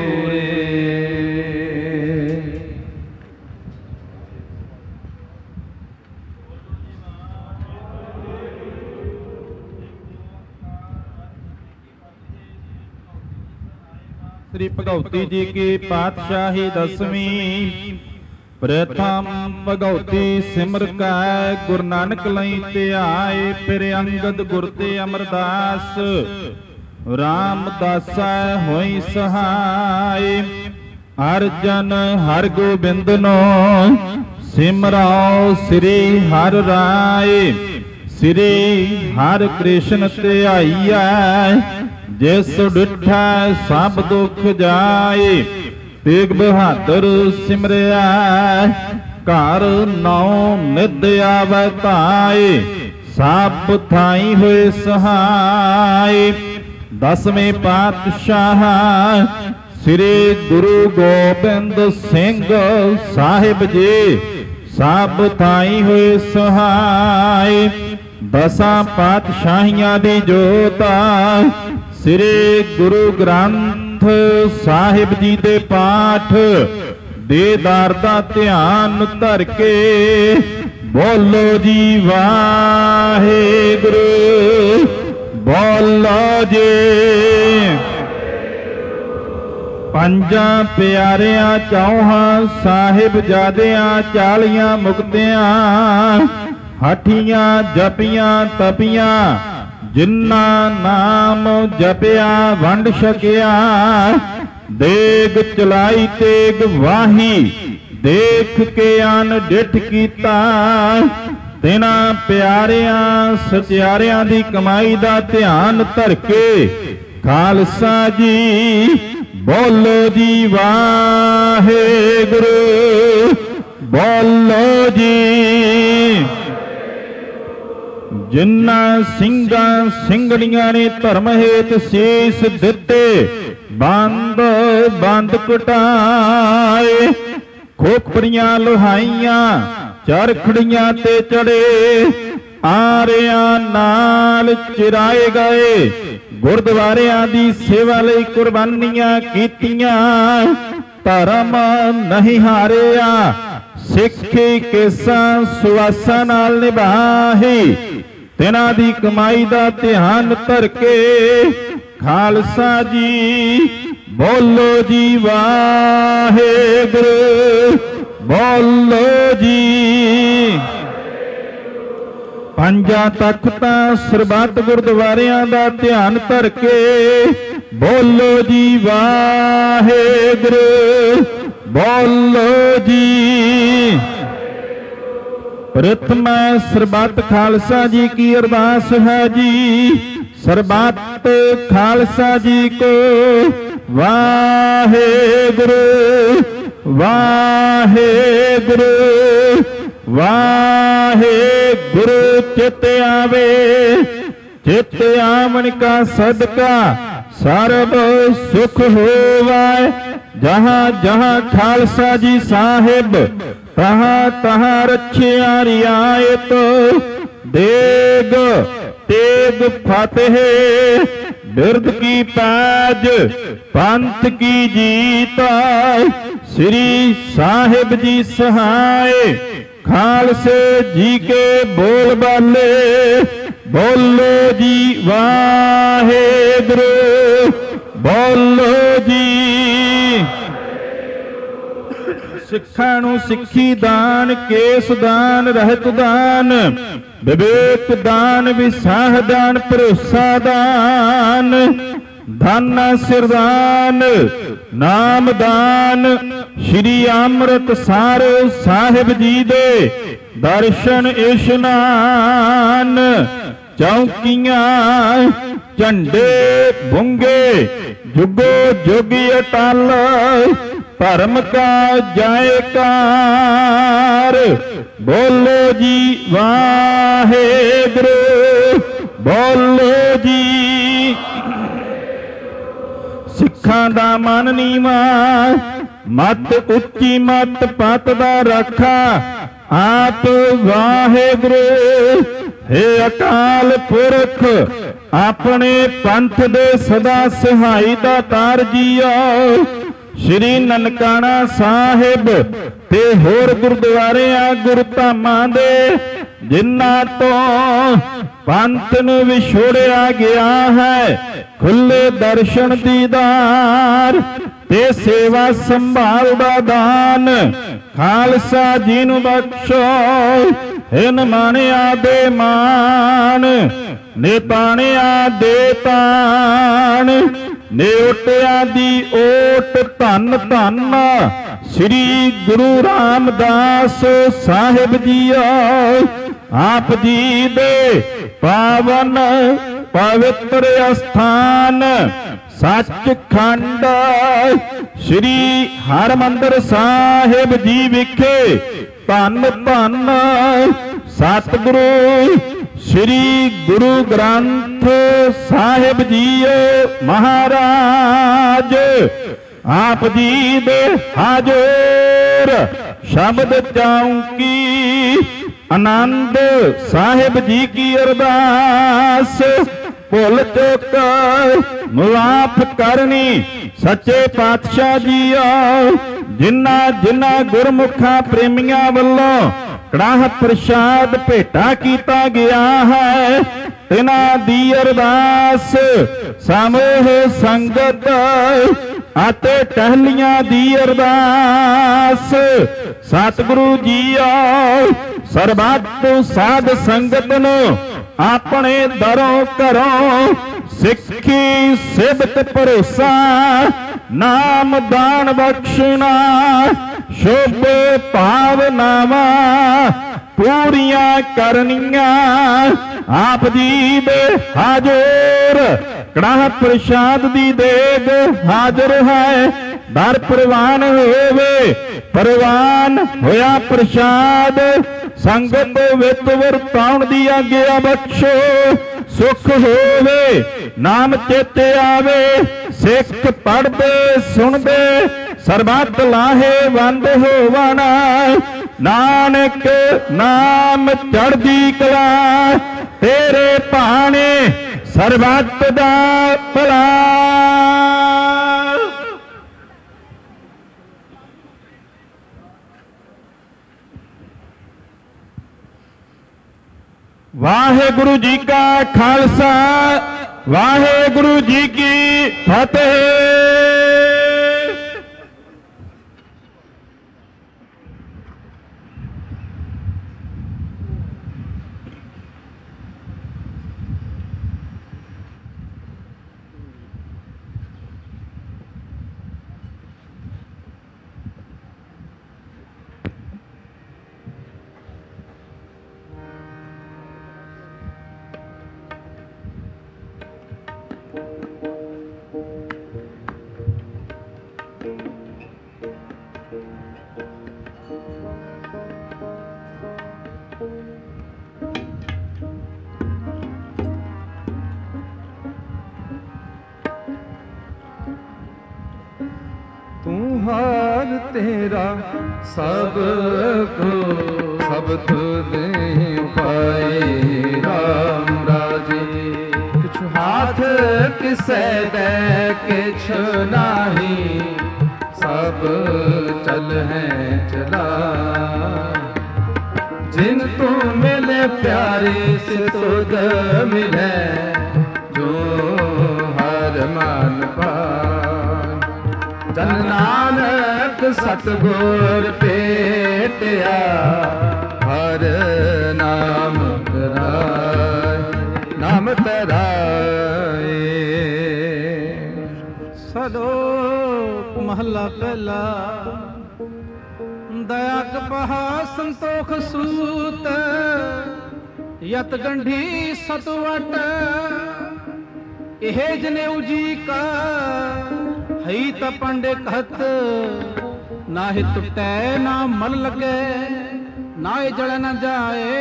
श्री भगवती जी की पातशाही दसवीं। प्रथम भगवती सिमर का गुरु नानक लई ते आए फिर अंगद गुर ते अमरदास रामदासा होई सहाय। अर्जन हर गोबिंद नो सिमराओ श्री हर राय। श्री हर कृष्ण ते आईया जिस डिठा सब दुख जाए। तेग बहादुर सिमरिया घर नौ निध आवे ताए। सब थाई हुए सहाय। दसवें पातशाह श्री गुरु गोबिंद सिंह साहिब जी सब थाई हुए सहाय। दसां पातशाहियां दी जोता श्री गुरु ग्रंथ साहिब जी दे पाठ देदार दा ध्यान धर के बोलो जी वाहिगुरु बोलो जी। पंजा प्यारियां चौहां साहिब जादियां चालियां मुक्तियां हठियां जपियां तपियां जिन्ना नाम जपिया वंड छकिया। देग चलाई तेग वाही देख के अन डिठ कीता। तिना प्यारियां सचियारियां दी कमाई दा ध्यान धर के खालसा जी बोलो जी वाहिगुरु बोलो जी। जिन्ना सिंगा सिंगड़ियां ने धर्म हेत शीस दिते बंद बंद कटाए। खोपड़ियां लोहाइयां चरखड़ियां ते चढ़े आरियां नाल चिराए गए। गुरद्वारियां दी सेवा लई कुर्बानियां कीतियां धर्म नहीं हारिया। सिक्खी केसां सुआसां नाल निभाही। तिना दी कमाई दा ध्यान धर के खालसा जी बोलो जी वाहिगुरु बोलो जी। ਪੰਜਾਂ ਤਖਤਾਂ ਸਰਬੱਤ ਗੁਰਦੁਆਰਿਆਂ ਦਾ ਧਿਆਨ ਧਰ ਕੇ ਬੋਲੋ ਜੀ ਵਾਹਿਗੁਰੂ, ਬੋਲੋ ਜੀ। ਪ੍ਰਥਮ ਸਰਬੱਤ ਖਾਲਸਾ ਜੀ ਕੀ ਅਰਦਾਸ ਹੈ ਜੀ। ਸਰਬੱਤ ਖਾਲਸਾ ਜੀ ਕੋ ਵਾਹਿਗੁਰੂ, ਵਾਹਿਗੁਰੂ, ਵਾਹਿਗੁਰੂ। ਚਿਤ ਆਵੇ, ਚਿਤ ਆਵਣ ਕਾ ਸਦਕਾ ਸਰਬ ਸੁਖ ਹੋਵੈ। ਜਹਾਂ ਜਹਾਂ ਖਾਲਸਾ ਜੀ ਸਾਹਿਬ, ਤਹਾਂ ਤਹਾਂ ਰੱਖਿਆ ਰਿਆਇਤ। ਦੇਗ ਤੇਗ ਫਤਿਹ, ਬਿਰਦ ਕੀ ਪੈਜ, ਪੰਥ ਕੀ ਜੀਤ। ਸ੍ਰੀ ਸਾਹਿਬ ਜੀ ਸਹਾਏ, ਖਾਲਸੇ ਜੀ ਕੇ ਬੋਲ ਬਾਲੇ। ਬੋਲੋ ਜੀ ਵਾਹਿਗੁਰੂ, ਬੋਲੋ ਜੀ। ਸਿੱਖਾਂ ਨੂੰ ਸਿੱਖੀ ਦਾਨ, ਕੇਸ ਦਾਨ, ਰਹਿਤ ਦਾਨ, ਵਿਵੇਕ ਦਾਨ, ਵਿਸਾਹ ਦਾਨ, ਭਰੋਸਾ ਦਾਨ, ਧਨ ਸਿਰਦਾਨ, ਨਾਮ ਦਾਨ। ਸ਼੍ਰੀ ਅੰਮ੍ਰਿਤਸਰ ਸਾਹਿਬ ਜੀ ਦੇ ਦਰਸ਼ਨ ਇਸ਼ਨਾਨ। ਚੌਕੀਆਂ ਝੰਡੇ ਬੁੰਗੇ, ਜੁਗੋ ਜੁਗ ਅਟਲ। ਧਰਮ ਕਾ ਜੈਕਾਰ, ਬੋਲੋ ਜੀ ਵਾਹਿਗੁਰੂ, ਬੋਲੋ ਜੀ। ਸਿੱਖਾਂ ਦਾ ਮਨ ਨੀਵਾ, ਮਤ ਉੱਚੀ, ਮਤ ਪਤ ਦਾ ਰਾਖਾ। ਆਪ ਵਾਹਿਗੁਰੂ ਹੈ ਅਕਾਲ ਪੁਰਖ, ਆਪਣੇ ਪੰਥ ਦੇ ਸਦਾ ਸਹਾਈ ਦਾਤਾਰ ਜੀਓ। ਸ਼੍ਰੀ ਨਨਕਾਣਾ ਸਾਹਿਬ ਤੇ ਹੋਰ ਗੁਰਦੁਆਰਿਆਂ ਗੁਰਧਾਮਾਂ ਦੇ ਜਿਨ੍ਹਾਂ ਤੋਂ ਪੰਥ ਨੂੰ ਵਿਛੋੜਿਆ ਗਿਆ ਹੈ, ਖੁੱਲੇ ਦਰਸ਼ਨ ਦੀਦਾਰ ਤੇ ਸੇਵਾ ਸੰਭਾਲ ਦਾ ਦਾਨ ਖਾਲਸਾ ਜੀ ਨੂੰ ਬਖਸ਼ੋ। ਹਿਨ ਮਾਣਿਆ ਦੇ ਮਾਣ, ਨਿਤਾਣਿਆ ਦੇ ਤਾਣ, ਨੇਉਟਿਆਂ ਦੀ ਓਟ ਧੰਨ ਧੰਨ ਸ੍ਰੀ ਗੁਰੂ ਰਾਮਦਾਸ ਸਾਹਿਬ ਜੀਓ। ਆਪ ਜੀ ਦੇ ਪਾਵਨ ਪਵਿੱਤਰ ਅਸਥਾਨ ਸੱਚਖੰਡ ਸ੍ਰੀ ਹਰਿਮੰਦਰ ਸਾਹਿਬ ਜੀ ਵਿਖੇ ਧੰਨ ਧੰਨ ਸਤਿਗੁਰੂ ਸ੍ਰੀ ਗੁਰੂ ਗ੍ਰੰਥ ਸਾਹਿਬ ਜੀਓ ਮਹਾਰਾਜ। ਆਪ ਜੀ ਦੇ ਹਾਜ਼ਰ ਸ਼ਬਦ ਚੌਂਕੀ ਆਨੰਦ ਸਾਹਿਬ ਜੀ ਕੀ ਅਰਦਾਸ। ਭੁੱਲ ਚੁੱਕ ਮੁਆਫ ਕਰਨੀ ਸੱਚੇ ਪਾਤਸ਼ਾਹ ਜੀਓ। ਜਿਨ੍ਹਾਂ ਜਿਨ੍ਹਾਂ ਗੁਰਮੁਖਾਂ ਪ੍ਰੇਮੀਆਂ ਵੱਲੋਂ ਕੜਾਹ ਪ੍ਰਸ਼ਾਦ ਭੇਟਾ ਕੀਤਾ ਗਿਆ ਹੈ, ਤਿਨਾਂ ਦੀ ਅਰਦਾਸ ਸਮੂਹ ਸੰਗਤ ਅਤੇ ਟਹਿਲੀਆਂ ਦੀ ਅਰਦਾਸ। ਸਤਿਗੁਰੂ ਜੀਓ ਸਰਬੱਤ ਸਾਧ ਸੰਗਤ ਨੂੰ ਆਪਣੇ ਦਰੋਂ ਘਰੋਂ ਸਿੱਖੀ ਸਿਬਤ ਭਰੋਸਾ ਨਾਮ ਦਾਨ ਬਖਸ਼ਣਾ ਸ਼ੁਭ ਭਾਵਨਾਵਾਂ ਪੂਰੀਆਂ ਕਰਨੀਆਂ। ਆਪ ਜੀ ਦੇ ਹਾਜ਼ਰ ਕੜਾਹ ਪ੍ਰਸ਼ਾਦ ਦੀ ਦੇਗ ਹਾਜ਼ਰ ਹੈ। ਦਰ ਪ੍ਰਵਾਨ ਹੋਵੇ ਪ੍ਰਵਾਨ ਹੋਇਆ ਪ੍ਰਸ਼ਾਦ। ਸੰਗਤ ਵਿੱਚ ਵਰਤਾਉਣ ਦੀ ਆਗਿਆ ਬਖਸ਼ੋ। ਸੁਖ ਹੋਵੇ ਨਾਮ ਚੇਤੇ ਆਵੇ। ਸਿੱਖ ਪੜ੍ਹਦੇ ਸੁਣਦੇ ਸਰਬੱਤ ਲਾਹੇਵੰਦ ਹੋਵਣ। ਨਾਨਕ ਨਾਮ ਚੜ੍ਹਦੀ ਕਲਾ ਤੇਰੇ ਭਾਣੇ ਸਰਬੱਤ ਦਾ ਭਲਾ। ਵਾਹਿਗੁਰੂ ਜੀ ਕਾ ਖਾਲਸਾ ਵਾਹਿਗੁਰੂ ਜੀ ਕੀ ਫਤਿਹ। संहार तेरा सब को सब तुझ पाए राम राजे। किछु हाथ किसे दे किछु नाही सब चल है चला। जिन तू मिले प्यारे से तुद मिले जो हर मान पाए। जन नानक सतगुर पेटिया हर नाम तराए नाम तराए। सलोक महला पहला। दया कपहा संतोख सूत यत गंढी सतवट। एहे जने उजी का हई त पंडे कहत। ना ही टुटै ना मन लगे ना ही जल न जाए।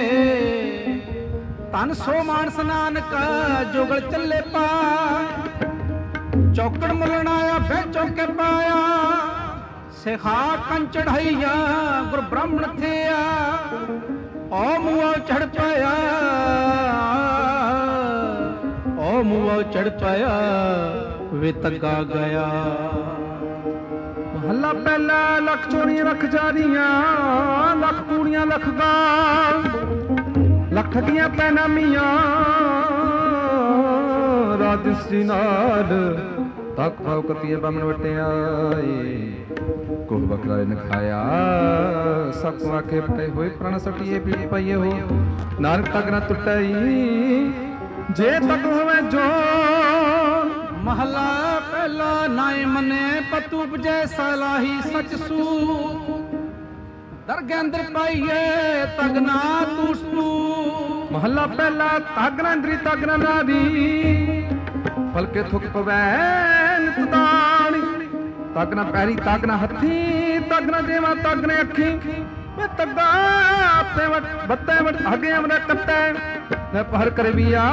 तन सो मानस नानक जोगल चले पा। चौकड़ मुलनाया बह चौके पाया। सिखा कं चढ़ाइया गुर ब्राह्मण थिया। ओ मुआ चढ़ पाया ओ मुआ चढ़ पाया वे तका गया। महला पहला लख चोरियां लख जारियां लख कूड़ियां लख गाल लख ठगियां पैना मियां राजश्री नाल तक भाव कतिए बामन वटियाए। कोह बकरा ने खाया सब आखे पटे होए प्राण सटिए पीठ पाइए हो। नानक तक न टुटाई जे तक होवे जो। महला पहला नाय मने पतु उपजै सलाही सच सू। दरगह अंदर पाइए तगना तूसू। महला पहला तगना इंद्री तगना नारी पलके थुक पवै नितदानी। तगना पैरी तगना हथी तगना देवा तगने अखी। मैं तगा ते वट बत्ते वट आगे हमने कट्टे मैं पहर कर भी आ।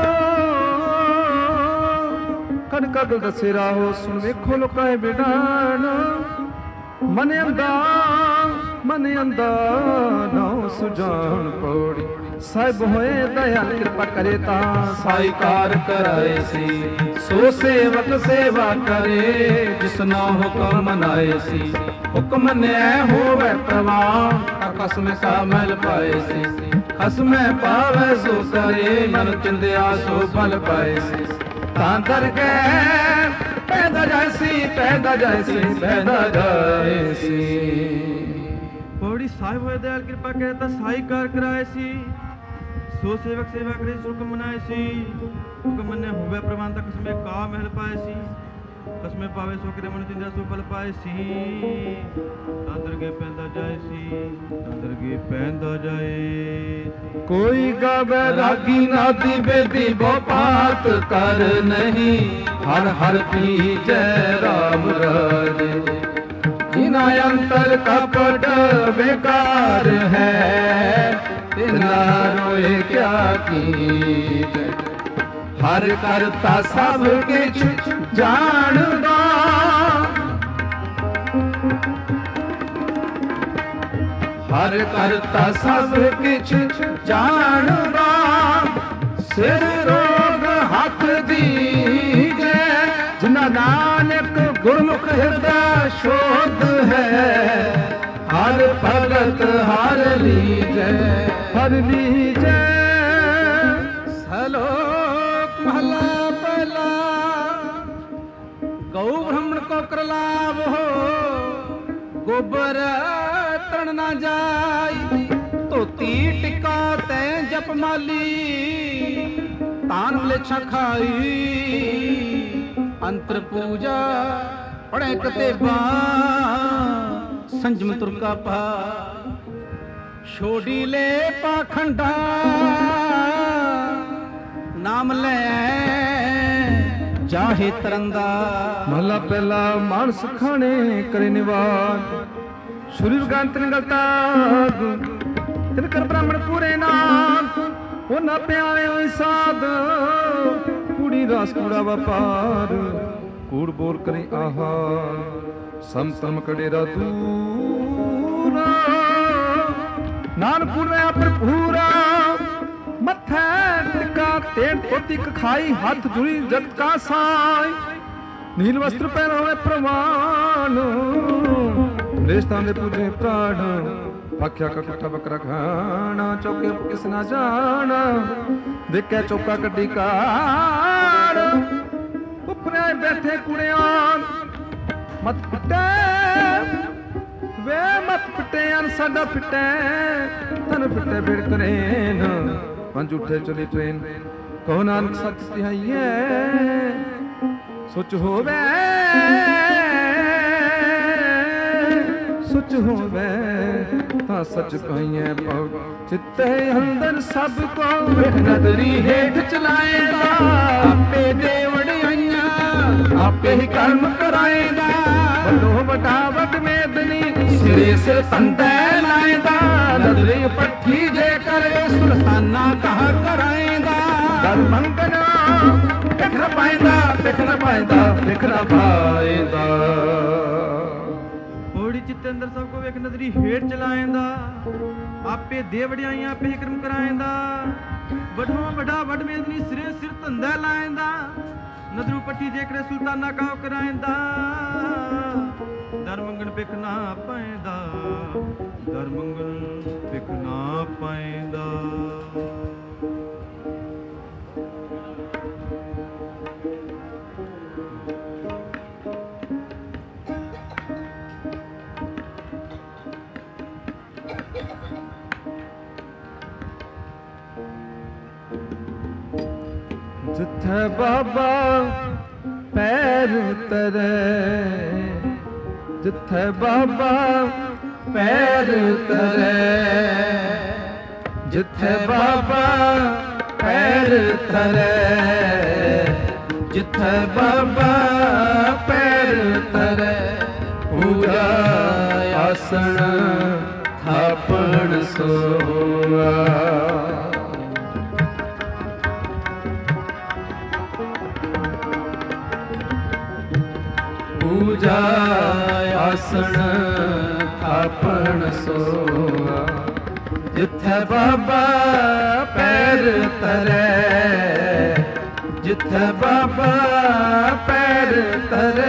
कद कद दसेरा हो सुन वेखो लोकाए बेडान। मने अंदा मने अंदा नौ सुजान पौड़ी। साहिब होए दयाल कृपा करे ता साईकार कराए सी। सो सेवक सेवा करे जिसना हुक्म मनाए सी। हुक्म न्याय होवे प्रवान खसम का मल पाए सी। खसम पावे सो करे मन चिंदिया सो फल पाए सी। तां दरगह पैदा जायसी पैदा जायसी पैदा जायसी। पौड़ी साहिब होए दयाल कृपा करे ता साईकार कराए सी। सो सेवक सेवा करे हुक्म मनाए सी। हुक्म ने होवे प्रमाण तक कसमे का महल पाए सी। कसमे पावे सो करे मन चिंदा सो फल पाए सी। अंदर के पैंदा जाए सी अंदर के पैंदा जाए। कोई गावे रागी नादी बेदी बोपात कर नहीं। हर हर पी जय राम राजे। जिना अंतर कपट बेकार है तिना रोए क्या कीजिए। हर करता सब किछ जानदा। हर करता सब किछ जानदा। सिर रोग हाथ दीजे जिना नानक गुरमुख हृदय शोध है। हर भगत हर लीजे हर लीजे। सलोक महला पहला। गौ ब्राह्मण को करलाभ हो गोबर तरण ना जाई। धोती टिका तै जप माली तान लेछा खाई। अंतर पूजा पढ़े कतेबा संजम तुरका पा। छोड़ी ले पाखंडा नाम ले जाहे तरंदा। महला पहला मानस खाने करे निवार। शरीर गंत निगलता तिनकर ब्राह्मण पूरे नाम। वो ना प्यारे हुई साध कुड़ी रस कूड़ा व्यापार। ਕੂੜ ਬੋਲ ਕਰੀ ਆਹਾ ਸਮਤਮ ਕੜੇਰਾ ਦੂਰਾ ਨਾਨਕ ਪੁਰਮਿਆ ਭਰਪੂਰਾ ਮੱਥੇ ਟਿਕਾ ਤੇਣ ਧੋਤੀ ਖਾਈ ਹੱਥ ਧੁਲੀ ਜਗ ਕਾ ਸਾਈ ਨੀਲ ਵਸਤਰ ਪਹਿਨਾਵੇ ਪ੍ਰਵਾਨ ਰੇਸ਼ਤਾਂ ਦੇ ਪੂਜੇ ਪ੍ਰਾਣ ਆਖਿਆ ਕਾ ਬੱਕਰਾ ਖਾਣਾ ਚੌਕੇ ਕਿਸ ਨਾ ਜਾਣਾ ਦੇਖਿਆ ਚੌਕਾ ਕੱਢੀ ਕਾਰ ਉੱਪਰੇ ਬੈਠੇ ਕੁੜਿਆਂ ਮਤ ਪਿੱਟੇ ਵੇ ਮਤ ਪਿੱਟੇ ਅਨ ਸਾਡਾ ਫਿੱਟੇ ਤਨ ਫਿੱਟੇ ਬਿੜ ਕਰੇਨ ਪੰਜ ਉੱਠੇ ਚਲੀ ਟ੍ਰੇਨ ਕਹੋ ਨਾਨਕ ਸੱਚ ਸਿਹਾਈਏ ਸੁਚ ਹੋਵੇ ਸੁਚ ਹੋਵੇ ਤਾਂ ਸੱਚ ਕਹੀਏ ਪਉ ਚਿੱਤੇ ਅੰਦਰ ਸਭ ਕੋ ਵੇਖ ਨਦਰੀ ਹੇਠ ਚਲਾਏਗਾ ਆਪੇ ਦੇ ਵਡਿਆਈਆਂ ਆਪੇ ਹੀ ਕਰਮ ਕਰਾਏਗਾ ਵੱਡੋ ਵੱਡਾ ਵੱਡ ਮੇਦਨੀ ਸਿਰੇ ਸਿਰ ਸੰਤੈ ਲਾਏਗਾ ਨਦਰੀ ਪੱਠੀ ਜੇ ਕਰੇ ਸੁਲਤਾਨਾ ਕਹਾ ਕਰਾਏਗਾ ਦਰ ਮੰਗਣਾ ਦੇਖ ਨਾ ਪਾਏਗਾ ਦੇਖ ਨਾ ਪਾਏਗਾ ਦੇਖ ਨਾ ਪਾਏਗਾ ਹੋੜੀ ਚਿੱਤੇ ਅੰਦਰ ਸਭ ਕੋ ਵੇਖ ਨਦਰੀ ਹੇਠ ਚਲਾਏਂਦਾ ਆਪੇ ਦੇ ਵਡਿਆਈਆਂ ਆਪੇ ਹੀ ਕਰਮ ਕਰਾਏਂਦਾ ਵੱਡੋਂ ਵੱਡਾ ਵੱਡ ਮੇਦਨੀ ਸਿਰੇ ਸਿਰ ਧੰਦਾ ਲਾਏਂਦਾ ਨਦਰੂ ਪੱਟੀ ਜੇ ਕਰੇ ਸੁਲਤਾਨਾ ਕਹਾ ਕਰਾਏਂਦਾ ਦਰ ਮੰਗਣ ਪਿਖ ਨਾ ਪਾਏਂਦਾ ਦਰ ਮੰਗਣ ਪਿਖ ਨਾ ਪਾਏਂਦਾ ਜਿੱਥੇ ਬਾਬਾ ਪੈਰ ਤਰੇ ਜਿੱਥੇ ਬਾਬਾ ਪੈਰ ਤਰੇ ਜਿੱਥੇ ਬਾਬਾ ਪੈਰ ਤਰੇ ਜਿੱਥੇ ਬਾਬਾ ਪੈਰ ਤਰੇ ਪੂਜਾ ਆਸਣ ਥਾਪਣ ਸੋਆ ਪੂਜਾ ਆਸਣ ਥਾਪਣ ਸੋਆ ਜਿੱਥੇ ਬਾਬਾ ਪੈਰ ਤਰੇ ਜਿੱਥੇ ਬਾਬਾ ਪੈਰ ਤਰੇ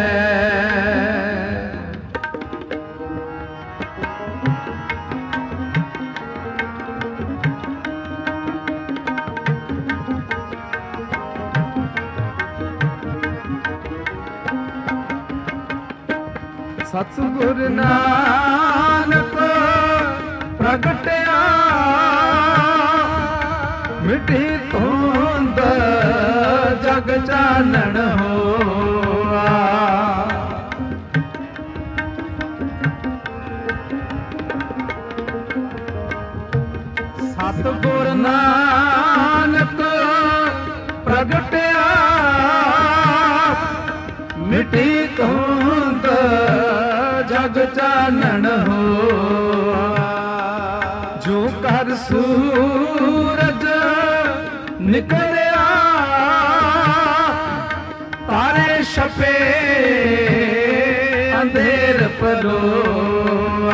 ਸਤਿਗੁਰ ਨਾਨਕ ਪ੍ਰਗਟਿਆ ਮਿੱਟੀ ਧੁੰਦ ਜਗ ਚਾਨਣ ਹੋਆ ਸਤਿਗੁਰ ਨਾਨਕ ਪ੍ਰਗਟਿਆ ਮਿੱਟੀ ਧੁੰਦ ਜਗ ਚਾਨਣ ਹੋਆ ਜੋ ਕਰ ਸੂਰਜ ਨਿਕਲਿਆ ਤਾਰੇ ਛਪੇ ਅੰਧੇਰ ਪਰੋਆ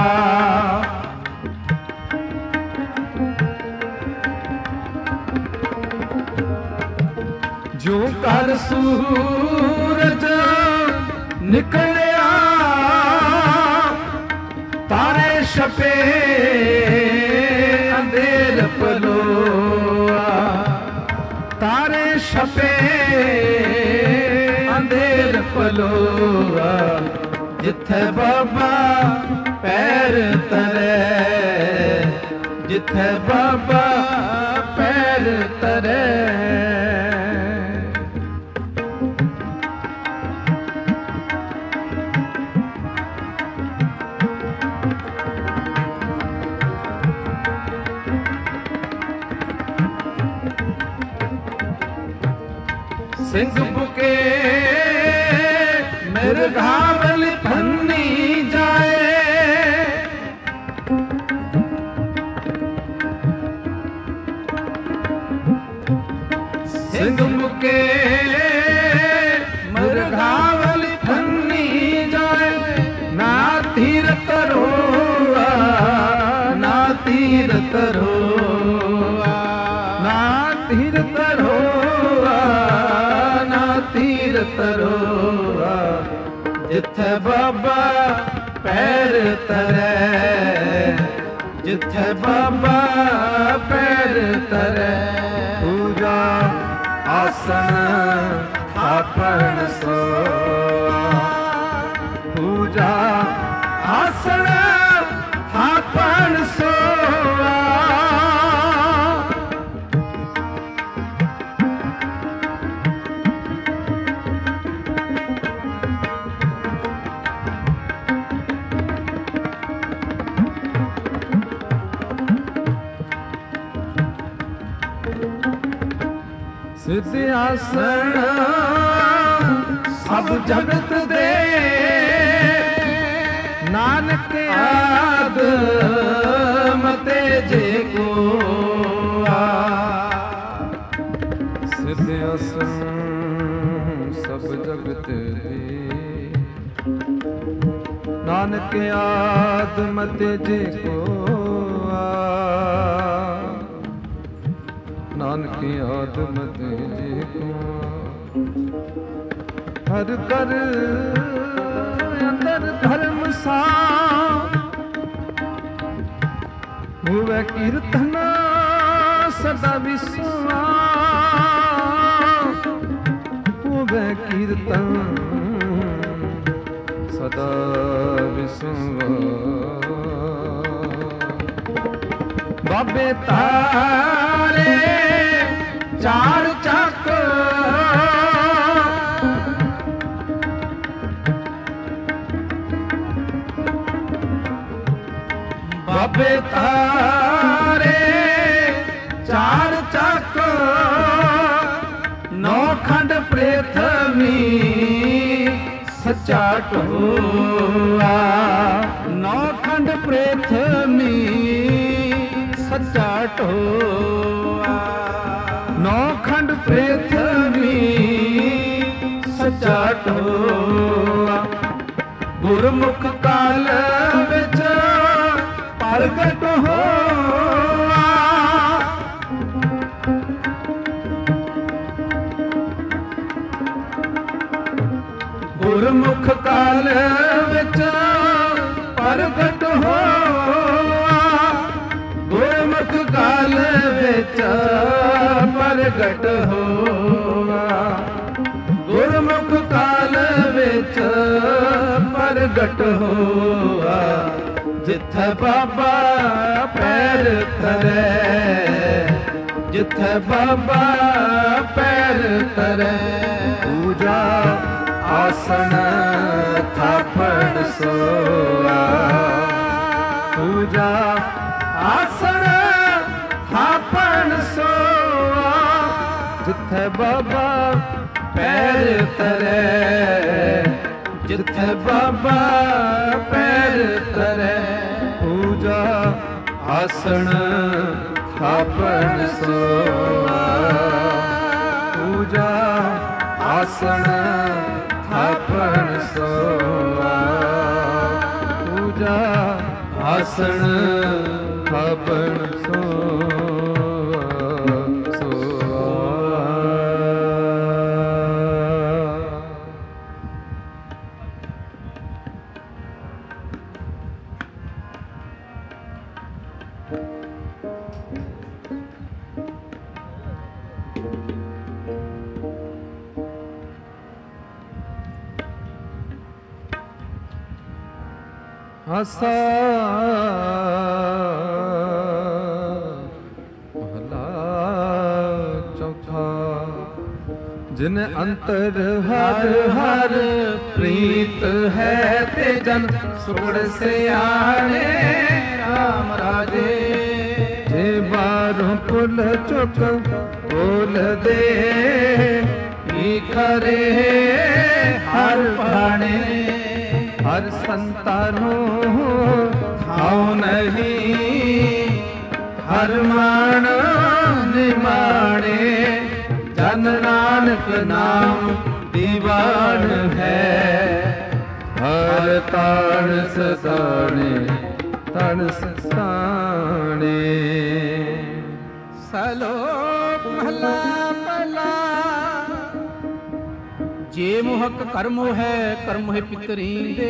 ਜੋ ਕਰ ਸੂਰਜ ਨਿਕਲਿਆ ਤਾਰੇ ਛਪੇ ਅੰਧੇਰ ਪਲੋਆ ਤਾਰੇ ਛਪੇ ਅੰਧੇਰ ਪਲੋਆ ਜਿੱਥੇ ਬਾਬਾ ਪੈਰ ਤਰੇ ਜਿੱਥੇ ਬਾਬਾ ਪੈਰ ਤਰੇ ਸਿੰਘ ਬੁਕੇ ਮਿਰਗਾਵਲ ਭੰਨੀ ਜਾਏ ਸਿੰਘ ਬੁਕੇ ਮਿਰਗਾ ਜਿੱਥੇ ਬਾਬਾ ਪੈਰ ਧਰੈ, ਜਿੱਥੇ ਬਾਬਾ ਪੈਰ ਧਰੈ। ਪੂਜਾ ਆਸਣ ਥਾਪਣ ਸੋਆ, ਪੂਜਾ ਆਸਣ ਥਾਪਣ ਸੋਆ। ਸਿੱਧ ਆਸਣ ਸਭ ਜਗਤ ਦੇ, ਨਾਨਕ ਆਦਮ ਤੇ ਜੇ ਕੋ ਆ। ਸਿੱਧ ਆਸਣ ਸਭ ਜਗਤ ਦੇ, ਨਾਨਕ ਆਦਮ ਤੇ ਜੇ ਕੋ ਆ। ਨਾਨਕ ਆਦਮ ਤੇ ਜੇ ਕੋ ਹਰ ਕਰ ਅੰਦਰ ਧਰਮ ਸਾ, ਹੋਵੇ ਕੀਰਤਨ ਸਦਾ ਵਿਸਵਾ, ਹੋਵੇ ਕੀਰਤਨ ਸਦਾ ਵਿਸਵਾ। ਬਾਬੇ ਤਾਰੇ ਚਾਰ ਚੱਕ, ਬਾਬੇ ਤਾਰੇ ਚਾਰ ਚੱਕ, ਨੌ ਖੰਡ ਪ੍ਰਿਥਵੀ ਸੱਚਾ ਢੋਆ। ਨੌ ਖੰਡ ਪ੍ਰਿਥਵੀ ਸੱਚਾ ਢੋਆ, ਨੌ ਖੰਡ ਪ੍ਰਿਥਵੀ ਸੱਚਾ ਢੋਆ। ਗੁਰਮੁਖ ਕਾਲ ਵਿੱਚ ਪ੍ਰਗਟ ਹੋਆ, ਗੁਰਮੁਖ ਕਾਲ ਵਿੱਚ ਪ੍ਰਗਟ ਹੋਆ। ਗੁਰਮੁਖ ਕਾਲ ਵਿੱਚ ਪ੍ਰਗਟ ਹੋਆ, ਗੁਰਮੁਖ ਕਾਲ ਵਿੱਚ ਪ੍ਰਗਟ ਹੋਆ। ਜਿੱਥੇ ਬਾਬਾ ਪੈਰ ਧਰੈ, ਜਿੱਥੇ ਬਾਬਾ ਪੈਰ ਧਰੈ। ਪੂਜਾ ਆਸਣ ਥਾਪਣ ਸੋਆ, ਪੂਜਾ ਆਸਣ ਥਾਪਣ ਸੋਆ। ਜਿੱਥੇ ਬਾਬਾ ਪੈਰ ਧਰੈ, ਜਿੱਥੇ ਬਾਬਾ ਪੈਰ ਧਰੈ। ਪੂਜਾ ਆਸਣ ਥਾਪਣ ਸੋਆ, ਪੂਜਾ ਆਸਣ ਥਾਪਣ ਸੋਆ, ਪੂਜਾ ਆਸਣ ਥਾਪਣ ਸੋਆ। ਆਸਾ ਮਹਲਾ ਚੌਥਾ। ਜਿਨ ਅੰਤਰ ਹਰ ਹਰ ਪ੍ਰੀਤ ਹੈ, ਤੇ ਜਨ ਸੁਣ ਸਿਆਣੇ ਰਾਮ ਰਾਜੇ। ਜੇ ਬਾਰੋਂ ਪੁੱਲ ਚੁੱਕ ਬੋਲਦੇ, ਕੀ ਖਰੇ ਹਰ ਭਾਣੇ। ਹਰ ਸੰਤਾਂ ਨੂੰ ਥਾਉ ਨਹੀਂ, ਹਰ ਮਾਣ ਨਿਮਾਣੇ। ਜਨ ਨਾਨਕ ਨਾਮ ਦੀਵਾਨ ਹੈ, ਹਰ ਤਾਣ ਸਤਾਣੇ ਤਨ ਸਤਾਣੇ। ਸਲੋਕ ਮਹਲਾ ਪਹਿਲਾ। ਜੇ ਜੇ ਮੋਹਕ ਕਰਮੋ ਹੈ ਕਰਮ ਹੈ ਪਿਤਰੀ ਦੇ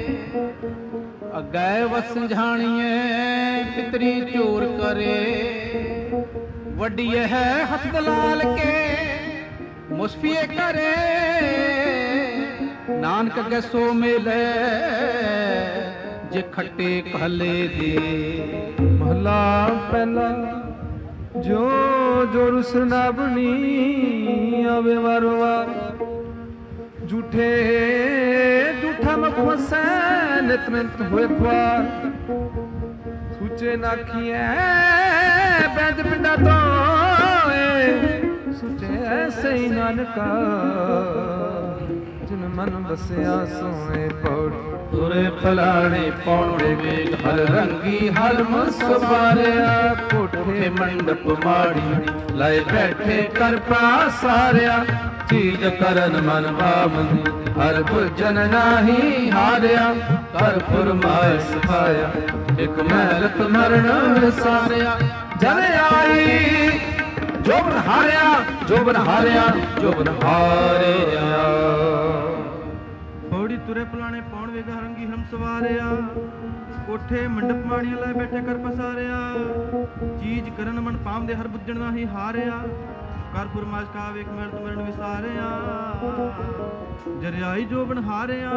ਅਗੈ ਵਸ ਸਮਝਾਣੀਏ ਪਿਤਰੀ ਚੋਰ ਕਰੇ ਵੱਡੀ ਹੈ ਹੱਥ ਦਲਾਲ ਕੇ ਮੁਸਫੀਏ ਕਰੇ ਨਾਨਕ ਅਗੈ ਸੋ ਮਿਲੇ ਜੇ ਖੱਟੇ ਕਹਲੇ ਦੇ। ਮਹਲਾ ਪਹਿਲਾ ਜੋ ਜੋ ਰੁਸਨਾ ਬਣੀ ਆਵੇ ਵਾਰ ਵਾਰ ਝੂਠੇ ਝੂਠਾ ਮਖਵਸੈ ਨਿਤ ਨਿਤ ਹੋਏ ਖੁਆਰ ਸੁੱਚੇ ਨਾਖੀਐ ਬੈਦ ਪਿੰਡਾ ਤੋਏ ਸੁੱਚੇ ਐਸੇ ਹੀ ਨਾਨਕਾ ਜਿਨ ਮਨ ਵਸਿਆ ਸੋਏ ਪੌੜ ਤੁਰੇ ਫਲਾਣੇ ਪੌੜੇ ਵੇਗ ਹਰ ਰੰਗੀ ਹਰ ਮਸ ਵਾਰਿਆ ਕੋਠੇ ਮੰਡਪ ਮਾੜੀ ਲਾਏ ਬੈਠੇ ਕਰ ਪਾਸਾਰਿਆ ਚੀਜ ਕਰਨ ਮਨ ਭਾਵਨੀ ਹਰ ਭੁਜਨ ਨਾਹੀ ਹਾਰਿਆ ਕਰ ਫਰਮਾਏ ਸਿਖਾਇਆ ਇਕ ਮਹਿਲਤ ਮਰਨ ਵਿਸਾਰਿਆ ਜਨ ਆਈ ਜੋ ਬਨ ਹਾਰਿਆ ਜੋ ਬਨ ਹਾਰਿਆ ਜੋ ਬਨ ਹਾਰਿਆ ਪੌੜੀ ਤੁਰੇ ਫਲਾਣੇ ਪੌਣ ਵੇਗ ਹਰੰਗੀ ਹਮ ਸਵਾਰਿਆ ਕੋਠੇ ਮੰਡਪ ਮਾੜੀਆਂ ਲੈ ਬੈਠੇ ਕਰ ਪਸਾਰਿਆ ਚੀਜ਼ ਕਰਨ ਮਨ ਪਾਮ ਦੇ ਹਰ ਬੁੱਝਣ ਨਾਹੀ ਹਾਰਿਆ ਕਰ ਫਰਮਾਇਸ਼ ਕਾ ਵੇਖ ਮਰਨ ਮਰਨ ਵਿਸਾਰਿਆ ਜਰਿਆਈ ਜੋ ਬਨ ਹਾਰਿਆ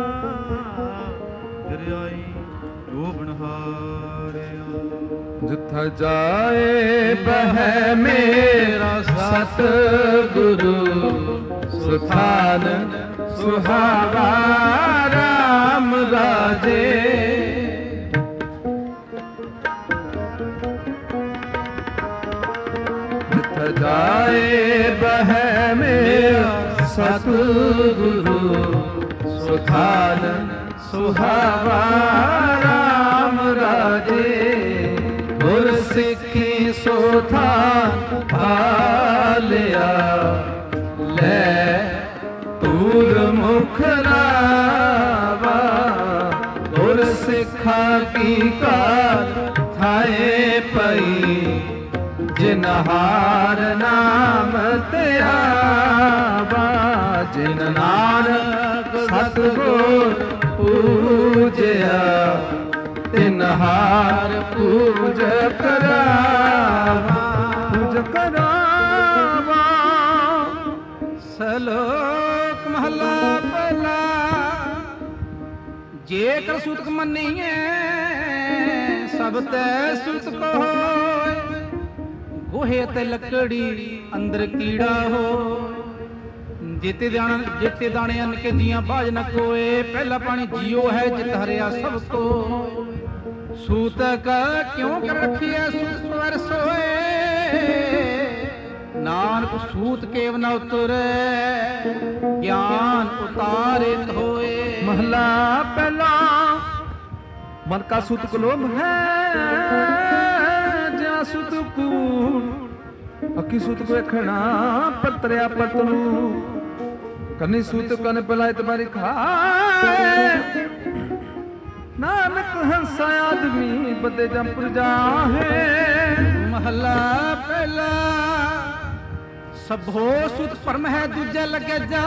ਜਰਿਆਈ ਜੋ ਬਨ ਹਾਰਿਆ ਜਿੱਥਾ ਜਾਏ ਬਹਿ ਮੇਰਾ ਸਤ ਗੁਰੂ ਸੁਥਾਨ ਸੁਹਾਵਾ ਰਾਮ ਰਾਜੇ ਜਿੱਥਾ ਜਾਏ ਬਹਿ ਮੇਰਾ ਸਤ ਗੁਰੂ ਸੁਥਾਨ ਸੁਹਾਵਾ ਰਾਮ ਰਾਜੇ ਗੁਰ ਸਿੱਖੀ ਸੁਥਾਨ ਭਾਲਿਆ ਲੈ ਪੂਰ ਮੁਖ ਰਾਵਾ ਗੁਰ ਸਿੱਖਾਂ ਕੀ ਕਾਰ ਥਾਏ ਪਈ ਜਿਨ ਹਾਰ ਨਾਮ ਧਿਆਵਾ ਜਿਨ ਨਾਨਕ ਸਤਿਗੁਰ ਪੂਜਿਆ ਤਿਨ ਹਾਰ ਪੂਜ ਕਰਾਵਾ ਪੂਜ ਕਰਾਵਾ। ਸਲੋਕ ਮਹਲਾ ਪਹਿਲਾ ਜੇਕਰ ਸੂਤਕ ਮੰਨੀਏ ਸਭ ਤੈ ਸੂਤ ਕੋ ਹੋਏ ਗੋਹੇ ਤੇ ਲੱਕੜੀ ਅੰਦਰ ਕੀੜਾ ਹੋ ਜਿਤੇ ਦਾਣ ਜਿਤੇ ਦਾਣੇ ਅੰਨ ਕੇ ਦੀਆਂ ਬਾਜ ਨ ਕੋਏ ਪਹਿਲਾ ਪਾਣੀ ਜੀਓ ਹੈ ਜਿਤ ਹਰਿਆ ਸਭ ਕੋ ਸੂਤਕ ਕਿਉਂ ਕਰ ਰੱਖੀਐ ਸੂਤ ਸਵਰ ਸੋਏ ਨਾਨਕ ਸੂਤ ਕੇਵ ਨ ਉਤਰੈ ਗਿਆਨ ਉਤਾਰਿਤ ਹੋਏ। ਮਹਲਾ ਪਹਿਲਾ ਮਨ ਕਾ ਸੂਤਕ ਲੋਭ ਹੈ ਜਿਆ ਸੁਤ ਕੂੜ ਅੱਖੀ ਸੂਤਕ ਵੇਖਣਾ ਪਤਰਿਆ ਪਤਰੂ ਕੰਨੀ ਸੂਤਕ ਕਨ ਪਲਾਇ ਤਮਾਰੀ ਖਾਏ ਨਾਨਕ ਹੰਸਾ ਆਦਮੀ ਬਦੇ ਜੰਪਰ ਜਾਹੇ। ਮਹਲਾ ਪਹਿਲਾ ਸਭੋ ਸੁਤ ਪਰਮ ਹੈ ਦੂਜਾ ਲੱਗੇ ਜਾ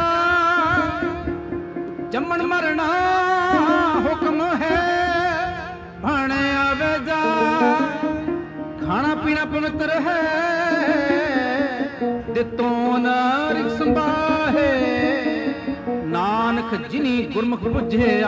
ਜੰਮਣ ਮਰਨਾ ਹੁਕਮ ਹੈ ਭਾਣੇ ਆਵੇ ਜਾ ਖਾਣਾ ਪੀਣਾ ਪਵਿੱਤਰ ਹੈ ਦਿੱਤੋਂ ਨਾਰਿਕ ਸੰਭਾਹੇ ਨਾਨਕ ਜਿਨੀ ਗੁਰਮੁਖ ਬੁਝਿਆ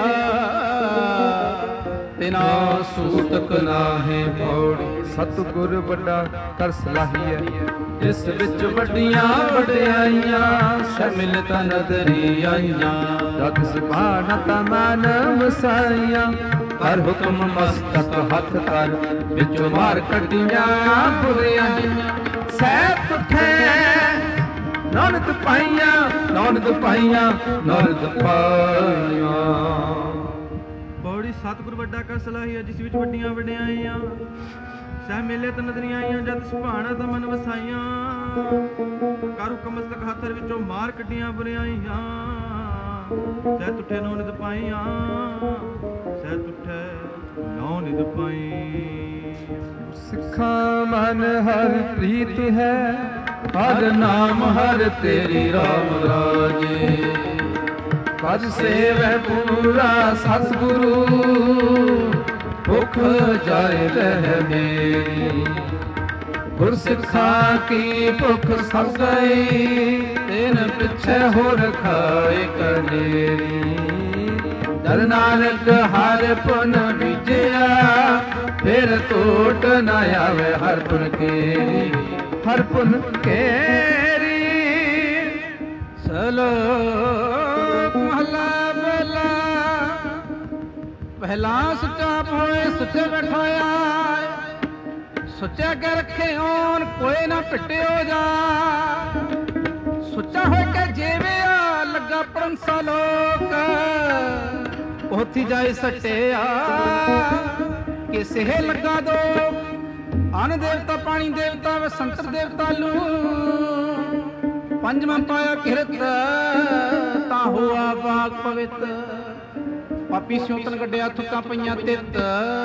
ਤਿਨਾ ਸੂਤਕ ਨਾਹੀ ਪੌੜੀ ਸਤਿਗੁਰ ਵੱਡਾ ਕਰ ਸਲਾਹੀਐ ਇਸ ਵਿੱਚ ਵੱਡੀਆਂ ਵਡਿਆਈਆਂ ਸ਼ਮਿਲ ਤਾ ਨਦਰੀ ਆਈਆਂ ਜਗ ਸੁਭਾਨ ਤਮਨ ਵਸਾਈਆਂ ਹਰ ਹੁਕਮ ਮਸਤਕ ਹੱਥ ਕਰ ਵਿੱਚੋਂ ਮਾਰ ਕੱਢੀਆਂ ਬੁਰੀਆਂ ਸਹਿ ਤੁਠੇ ਨਾਨਕ ਪਾਈਆਂ ਨਾਨਕ ਪਾਈਆਂ ਨਾਨਕ ਪਾਈਆਂ। ਪੌੜੀ ਸਤਿਗੁਰ ਵੱਡਾ ਕਰ ਸਲਾਹੀਆ ਜਿਸ ਵਿੱਚ ਵੱਡੀਆਂ ਵਡਿਆਈਆਂ ਸਹਿ ਮੇਲੇ ਤੇ ਨਦਰੀਆਂ ਆਈਆਂ ਜਦ ਸੁਭਾਣਾ ਤਾਂ ਮਨ ਵਸਾਈਆਂ ਕਰ ਹੁਕਮ ਮਸਤਕ ਹੱਥ ਵਿੱਚੋਂ ਮਾਰ ਕੱਢੀਆਂ ਬੁਰੀਆਈਆਂ ਸਹਿ ਤੁਠੇ ਨੌ ਨਿਦ ਪਾਈਆਂ ਸਹਿ ਤੁਠੇ ਨੌ ਨਿਦ ਪਾਈ। ਸਿੱਖਾਂ ਮਨ ਹਰ ਪ੍ਰੀਤ ਹੈ ਹਰ ਨਾਮ ਹਰ ਤੇਰੀ ਰਾਮ ਰਾਜੇ ਪਦ ਸੇਵੈ ਪੂਰਾ ਸਤਿਗੁਰੂ ਭੁਖ ਜਾਏ ਰਹਿ ਮੇਰੀ ਗੁਰ ਸਿੱਖਾਂ ਕੀ ਭੁਖ ਸਭ ਗਈ ਤਿਨ ਪਿਛੇ ਹੋਰ ਖਾਏ ਕਨੇਰੀ ਦਰ ਨਾਨਕ ਹਰ ਪੁਨ ਬੀਜਿਆ ਫਿਰ ਟੋਟ ਨਾ ਆਵੇ ਹਰ ਪੁਨ ਕੇਰੀ ਹਰ ਪੁਨ ਕੇਰੀ ਸਲੋਕ ਮਹਲਾ ਪਹਿਲਾ ਪਹਿਲਾ ਸੁੱਚਾ ਹੋਏ ਸੁੱਚੇ ਬੈਠਾਇਆ ਸੁੱਚਾ ਕੇ ਰੱਖੇ ਓਨ ਕੋਈ ਨਾ ਪਿੱਟਿਓ ਜਾ ਸੁੱਚਾ ਹੋਏ ਕੇ ਜੀਵੇ ਆ ਲੱਗਾ ਪੰਸਾ ਲੋਕ ਪਹੁੰਚੀ ਜਾਏ ਸੱਟਿਆ ਕਿਸੇ ਲੱਗਾ ਦੋ ਅਨ ਦੇਵਤਾ ਪਾਣੀ ਦੇਵਤਾ ਵੇ ਸੰਤਰ ਦੇਵਤਾ ਲੂ ਪੰਜਵਾਂ ਪਾਇਆ ਕਿਰਤ ਤਾਂ ਹੋਆ ਬਾਗ ਪਵਿੱਤ ਪਾਪੀ ਸਿਉਤਨ ਕੱਢਿਆ ਥੁੱਕਾਂ ਪਈਆਂ ਤਿੱਤ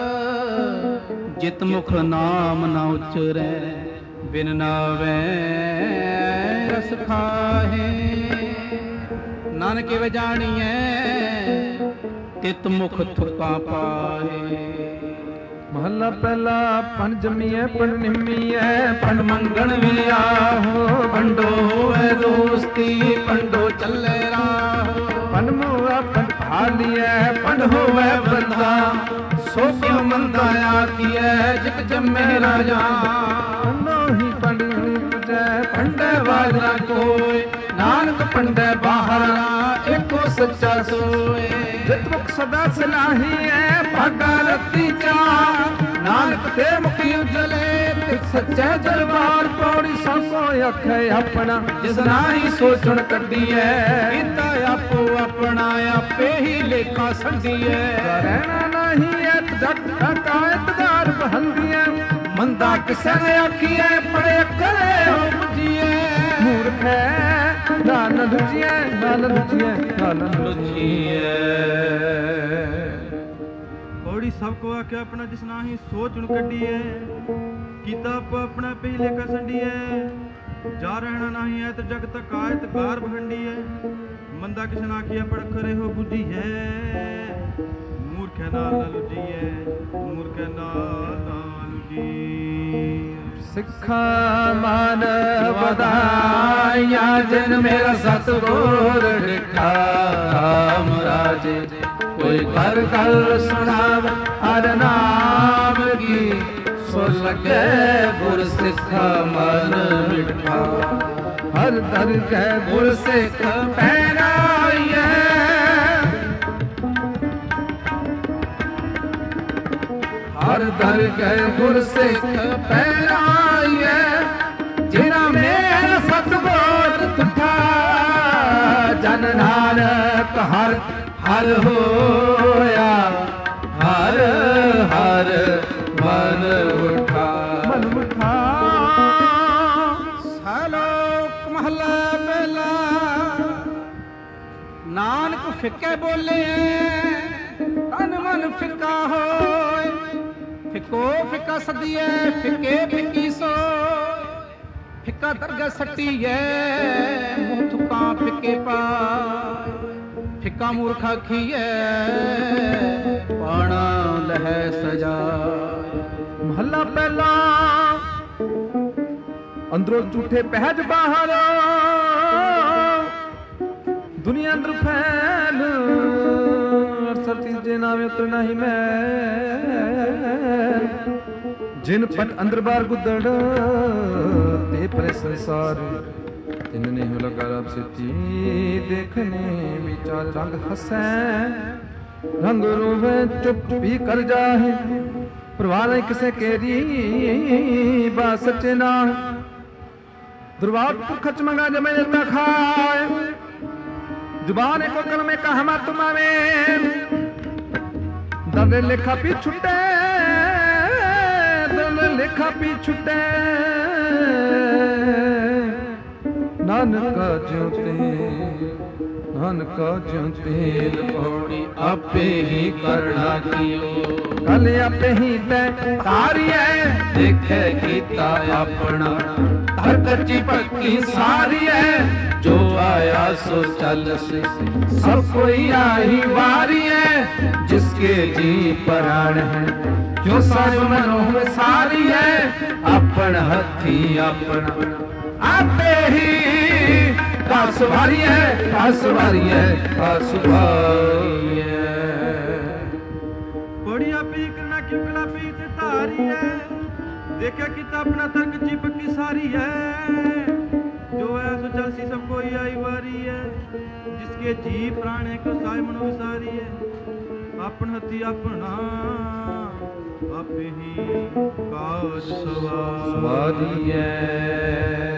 ਜਿਤ ਮੁਖ ਨਾਮ ਨਾ ਉਚਰੈ ਬਿਨ ਨਾਵੈ ਰਸ ਖਾਹੇ ਨਾਨਕ ਵੇ ਜਾਣੀਐ ਤਿਤ ਮੁਖ ਥੁੱਕਾਂ ਪਾਹੇ ਮਹੱਲਾ ਪਹਿਲਾ ਪਨ ਜੰਮੀਐ ਪਨ ਨਿੰਮੀਐ ਪਨ ਮੰਗਣ ਵੀ ਆਹੋ ਪੰਡੋ ਹੋਵੇ ਦੋਸਤੀ ਪੰਡੋ ਚੱਲੇ ਰਾਹੋ ਪਨ ਮੋਆ ਪਨ ਭਾਲੀਐ ਪਨ ਹੋਵੇ ਬੰਦਾ ਸੋ ਕਿਉ ਮੰਦਾ ਆਖੀਐ ਜਿਤ ਜੰਮੇ ਰਾਜਾ ਨੋਹੀ ਪਨ ਉਪਜੈ ਪੰਡੈ ਵਾਲਾ ਕੋਈ ਨਾਨਕ ਪੰਡੈ ਬਾਹਰ ਏਕੋ ਸੱਚਾ ਸੋਏ ਜਿਤ ਮੁਖ ਸਦਾ ਸਲਾਹੀ ਐ ਭਾਗਾ ਰਤੀ ਚਾ ਨਾਨਕ ਤੇ ਮੁਖੀ ਉਜਲੇ ਤਿਤ ਸੱਚੇ ਦਰਬਾਰ ਪੌੜੀ ਸਾਸੋ ਅੱਖੇ ਆਪਣਾ ਜਿਸ ਨਾਹੀ ਸੋਚਣ ਕੱਢੀਐ ਕੀਤਾ ਆਪੋ ਆਪਣਾ ਆਪੇ ਹੀ ਲੇਖਾ ਸੰਧੀਐ ਰਹਿਣਾ ਨਹੀਂ ਐ ਜਗ ਕਾਇਤਦਾਰ ਬਹੰਦੀਐ ਮੰਦਾ ਕਿਸੈ ਨੇ ਆਖੀਐ ਪੜੇ ਅੱਖਰੇ ਹੋ ਬੁਝੀਐ ਮੂਰਖ ਹੈ ਨਾਨ ਲੁਚੀਐ ਨਾਨ ਲੁਚੀਐ ਨਾਨ ਲੁਚੀਐ ਪੌੜੀ ਸਭ ਕੋ ਆਖਿਆ ਆਪਣਾ ਜਿਸ ਨਾਹੀ ਸੋਚ ਹੁਣ ਕੱਢੀਐ ਕੀਤਾ ਆਪੋ ਆਪਣਾ ਪੇ ਲੇਖਾ ਸੰਡੀਐ ਜਾ ਰਹਿਣਾ ਨਹੀਂ ਐ ਤੇ ਜਗ ਤਕ ਆਇਤ ਗਾਰ ਬਹੰਡੀਐ ਮੰਦਾ ਕਿਸ ਨਾ ਆਖੀਐ ਪੜ ਖਰੇ ਹੋ ਬੁਝੀਐ ਮੂਰਖ ਨਾਲ ਨਾ ਲੁਝੀਐ ਮੂਰਖ ਨਾਲ ਨਾ ਲੁਝੀ ਸਿੱਖਾ ਮਨ ਵਧਾਇਆ ਜਿਨ ਮੇਰਾ ਸਤਿਗੁਰ ਡਿਠਾ ਰਾਮ ਰਾਜੇ ਕੋਈ ਕਰ ਗੱਲ ਸੁਣਾਵੇ ਹਰ ਨਾਮ ਕੀ ਸੋ ਲਗੇ ਗੁਰ ਸਿੱਖਾ ਮਨ ਮਿਠਾ ਹਰ ਦਰ ਗਏ ਗੁਰ ਸਿੱਖ ਪਹਿਰਾਈਏ ਹਰ ਦਰ ਗਏ ਗੁਰ ਸਿੱਖ ਪਹਿਰਾਈਏ ਜਿਨਾ ਮੇਰਾ ਸਤਿਗੁਰ ਤੁਠਾ ਜਨ ਨਾਨਕ ਹਰ ਹਰ ਹੋਇਆ ਹਰ ਹਰ ਮਨ ਉਠਾ ਮਨ ਉਠਾ ਸਲੋਕ ਮਹਲਾ ਪਹਿਲਾ ਨਾਨਕ ਫਿੱਕੇ ਬੋਲੇ ਤਨ ਮਨ ਫਿੱਕਾ ਹੋਏ ਫਿੱਕੋ ਫਿੱਕਾ ਸਦੀਐ ਫਿੱਕੇ ਫਿੱਕੀ ਸੋ ਫਿੱਕਾ ਦਰਗਹ ਸੱਟੀਐ ਮੂੰਹ ਥੁੱਕਾਂ ਫਿੱਕੇ ਪਾ ਫਿੱਕਾ ਮੂਰਖ ਆਖੀਐ ਪਾਣਾ ਲਹਿ ਸਜਾ ਮਹੱਲਾ ਪਹਿਲਾ ਅੰਦਰੋਂ ਝੂਠੇ ਪਹਿਜ ਬਾਹਰ ਦੁਨੀਆ ਅੰਦਰ ਫੈਲ ਅਰਸਰ ਤੀਜੇ ਨਾਵੇਂ ਉਤਰਨਾ ਹੀ ਮੈਂ ਜਿਨ ਪਟ ਅੰਦਰ ਬਾਹਰ ਗੁੱਦੜ ਤੇ ਪਰੇ ਸੰਸਾਰ ਤਿੰਨੇ ਹੋ ਲਗਾ ਰਬ ਸਿੱਤੀ ਦੇਖਨੇ ਵਿਚਾਰ ਰੰਗ ਹਸੈ ਰੰਗ ਰੋਵੇ ਚੁੱਪ ਵੀ ਕਰ ਜਾਏ ਪ੍ਰਵਾਹ ਨਹੀਂ ਕਿਸੇ ਕੇਰੀ ਬਾ ਸੱਚੇ ਨਾ ਦਰਬਾਰ ਖਚ ਮੰਗਾ ਜਮੇ ਜਤਾ ਖਾਏ ਜ਼ੁਬਾਨ ਕੋ ਕਲਮੇ ਕਹਮਾ ਤੁਮਾਵੇ ਦੰਦੇ ਲੇਖਾ ਪੀ ਛੁੱਟੇ ਦੰਦੇ ਲੇਖਾ ਪੀ ਛੁੱਟੇ ਨਾਨਕਾ ਜਿਉ ਤੇ ਨਾਨਕਾ ਜਿਉ ਤੇ ਪੌੜੀ ਆਪੇ ਹੀ ਕਰਨਾ ਕੀਓ ਕੱਲ ਆਪੇ ਹੀ ਤੈ ਤਾਰੀਐ ਦੇਖੇ ਕੀਤਾ ਆਪਣਾ हर कच्ची पक्की सारी है, जो आया सो चल से सब कोई आई वारी है, जिसके जी प्राण है जो सब मनोह सारी है, अपन हथी अपना आपे ही कासवारी है, कासवारी है, कासवारी है। बढ़िया पी करना क्यों कला पी ते तारी है, देखा कि अपना तर्क जी पक्की सारी है, जो है सो चल सी सब कोई आई वारी है, जिसके जी प्राण को साय मनो सारी है, अपन हथी अपना आपे ही काज सवारी है।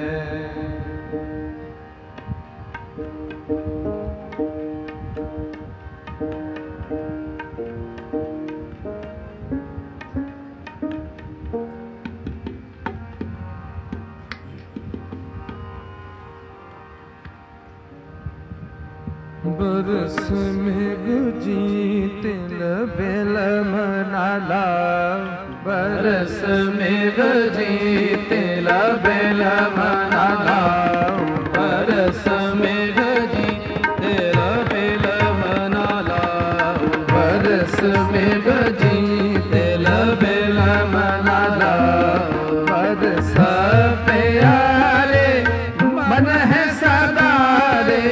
बरस में गुजी तिल बेल मनाला, बरस में गुजी तिल बेल मनाला, बरस में गुजी तिल बेल मनाला, बरस में गुजी तिल बेल मनाला, बरस प्यारे मन है सदा रे,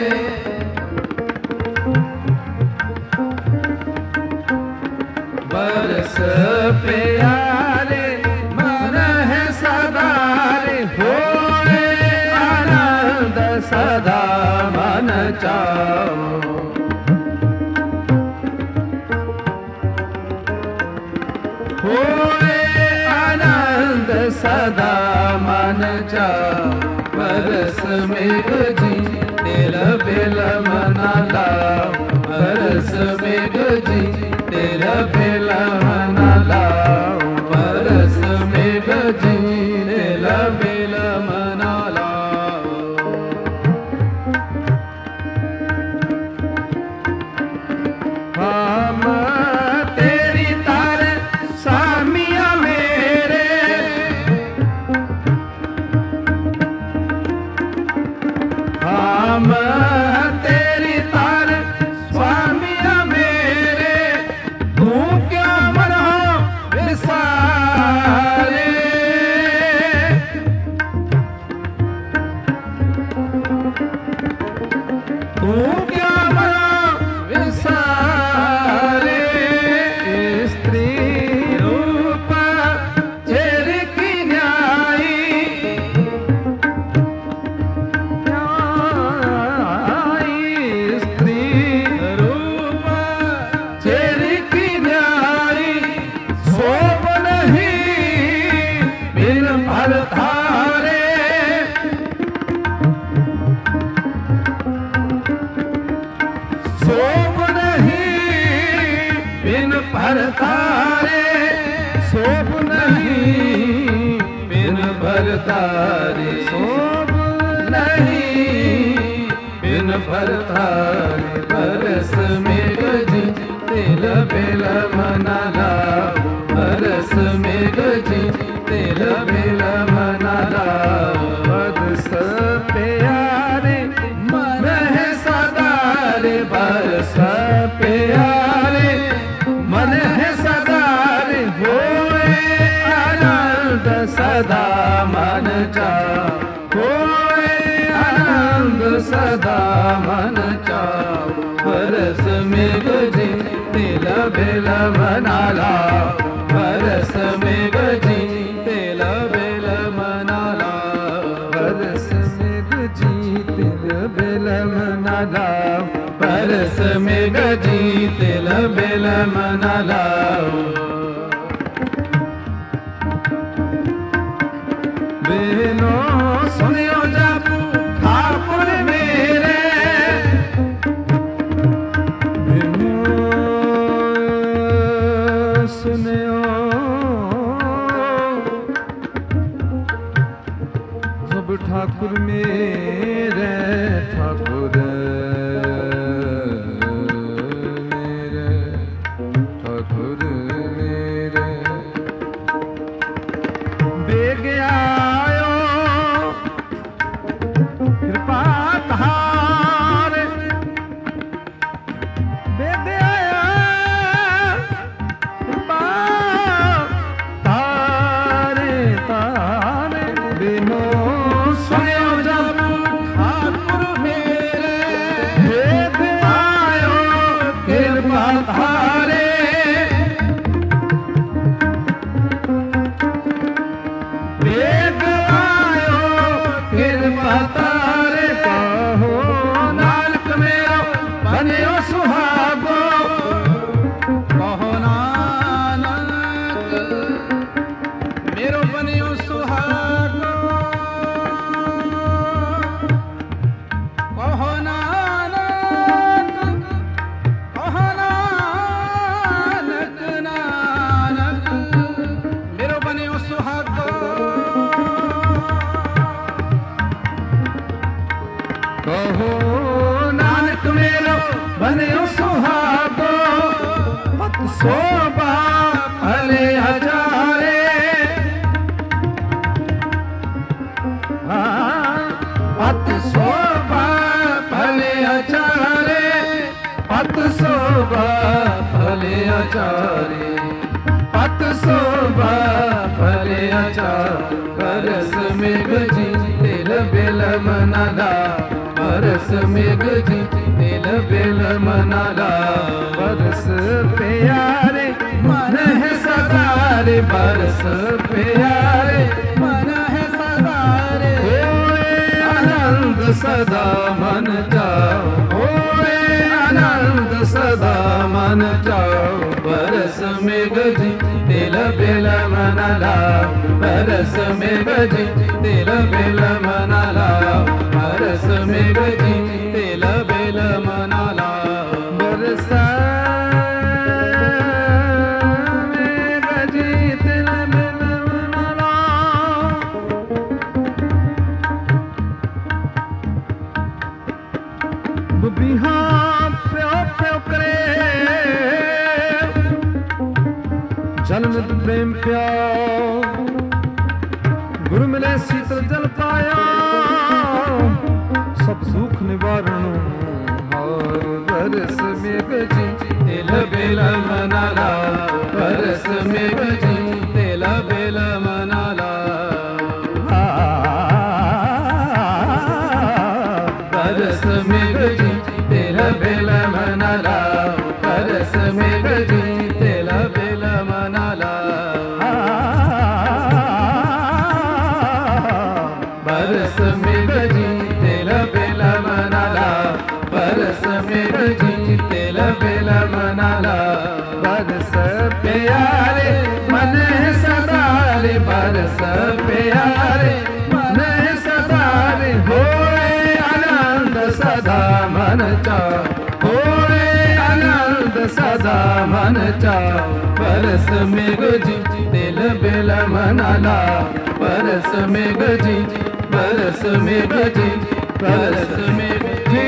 बरस प्यारे मन है सदा रे, होए आनंद सदा मन चाओ, होए आनंद सदा मन चाओ, बरस में गुजी तिल बेल मनाला, बरस में गुजी तिल बेल मनाला, बरस में गुजी तिल बेल मनाला। हम तेरी तार सामिया मेरे, हम तेरी तार स्वामिया मेरे, तू क्या मना विसारे, तू क्या मना विसारे, स्त्री रूप चेर की न्यायी, स्त्री रूप चेर की न्यायी, सोप नहीं बिन भर धारे, सोप नहीं बिन भर धारे, सोप नहीं बिन भर धारे, सोप नहीं बिन भर धारे, बरस में गुजी तिल बेल मनाला, बरस में गुजी तिल बेल मनाला, बरस प्यारे मन है सदा रे, बरस प्यारे मन है सदा रे, होए आनंद सदा मन चाओ, होए आनंद सदा मन चाओ, बरस में गुजी तिल बेल मनाला, बरस में गुजी तिल बेल मनाला, बरस में गुजी तिल बेल मनाला, बरस में गुजी तिल बेल मनाला। बेनो सुनियो जब ठाकुर मेरे, बेनो सुनियो जब ठाकुर मेरे, ठाकुर मेरे, ठाकुर मेरे, बेग आयो ਸੋਭਾ ਭਲੇ ਹਜ਼ਾਰੇ ਪਤ ਸੋਭਾ ਭਲੇ ਹਜ਼ਾਰੇ ਪਤ ਸੋਭਾ ਭਲੇ ਹਜ਼ਾਰੇ ਪਤ ਸੋਭਾ ਭਲੇ ਹਜ਼ਾਰੇ ਬਰਸ ਮੇਘ ਜੀ ਤਿਲ ਬਿਲ ਮਨਾਲਾ ਬਰਸ ਮੇਘ ਜੀ ਤਿਲ ਬਿਲ ਮਨਾਲਾ ਬਰਸ ਪਿਆਰੇ ਮਨ ਹੈ ਸਦਾ ਰੇ ਬਰਸ ਪਿਆਰੇ ਮਨ ਹੈ ਸਦਾ ਰੇ ਹੋਏ ਆਨੰਦ ਸਦਾ ਮਨ ਜਾਓ ਹੋਏ ਆਨੰਦ ਸਦਾ ਮਨ ਜਾਓ ਬਰਸ ਮੇਘ ਜੀ ਤਿਲ ਬਿਲ ਮਨਾਲਾ ਬਰਸ ਮੇਘ ਜੀ ਤਿਲ ਬਿਲ ਮਨਾਲਾ ਬਰਸ ਮੇਘ ਜੀ ਤਿਲ ਬਿਲ ਮਨਾਲਾ ਬਰਸ ਮੇਘ ਜੀ ਤਿਲ ਬਿਲ ਮਨਾਲਾ ਬੁਬੀਹਾਂ ਪਿਓ ਪਿਓ ਕਰੇ ਜਨਮਤ ਪ੍ਰੇਮ ਪਿਆਓ ਗੁਰੂ ਮਿਲੇ ਸੀਤਲ ਜਲ ਪਾਇਆ ਸਭ ਸੁਖ ਨਿਵਾਰਨ ਹਾਰ ਬਰਸ ਮੇਘ ਜੀ ਤਿਲ ਬਿਲ ਮਨਾਲਾ ਬਰਸ ਮੇਘ ਜੀ ਤਿਲ ਬਿਲ ਮਨਾਲਾ ਬਰਸ ਮੇਘ ਜੀ ਤਿਲ ਬਿਲ ਮਨਾਲਾ ਬਰਸ ਮੇਘ ਜੀ ਤਿਲ ਬਿਲ ਮਨਾਲਾ ਬਰਸ ਮੇਘ ਜੀ ਤਿਲ ਬਿਲ ਮਨਾਲਾ ਬਰਸ ਮੇਘ ਜੀ ਤਿਲ ਬਿਲ ਮਨਾਲਾ ਬਰਸ ਪਿਆਰੇ ਮਨ ਸਦਾ ਰੇ ਬਰਸ ਪਿਆਰੇ ਮਨ ਸਦਾ ਰੇ ਹੋਏ ਆਨੰਦ ਸਦਾ ਮਨ ਚਾ ਹੋਏ ਆਨੰਦ ਸਦਾ ਮਨ ਚਾ ਬਰਸ ਮੇਘ ਜੀ ਤਿਲ ਬਿਲ ਮਨਾਲਾ ਬਰਸ ਮੇਘ ਜੀ ਬਰਸ ਮੇਘ ਜੀ ਬਰਸ ਮੇਘ ਜੀ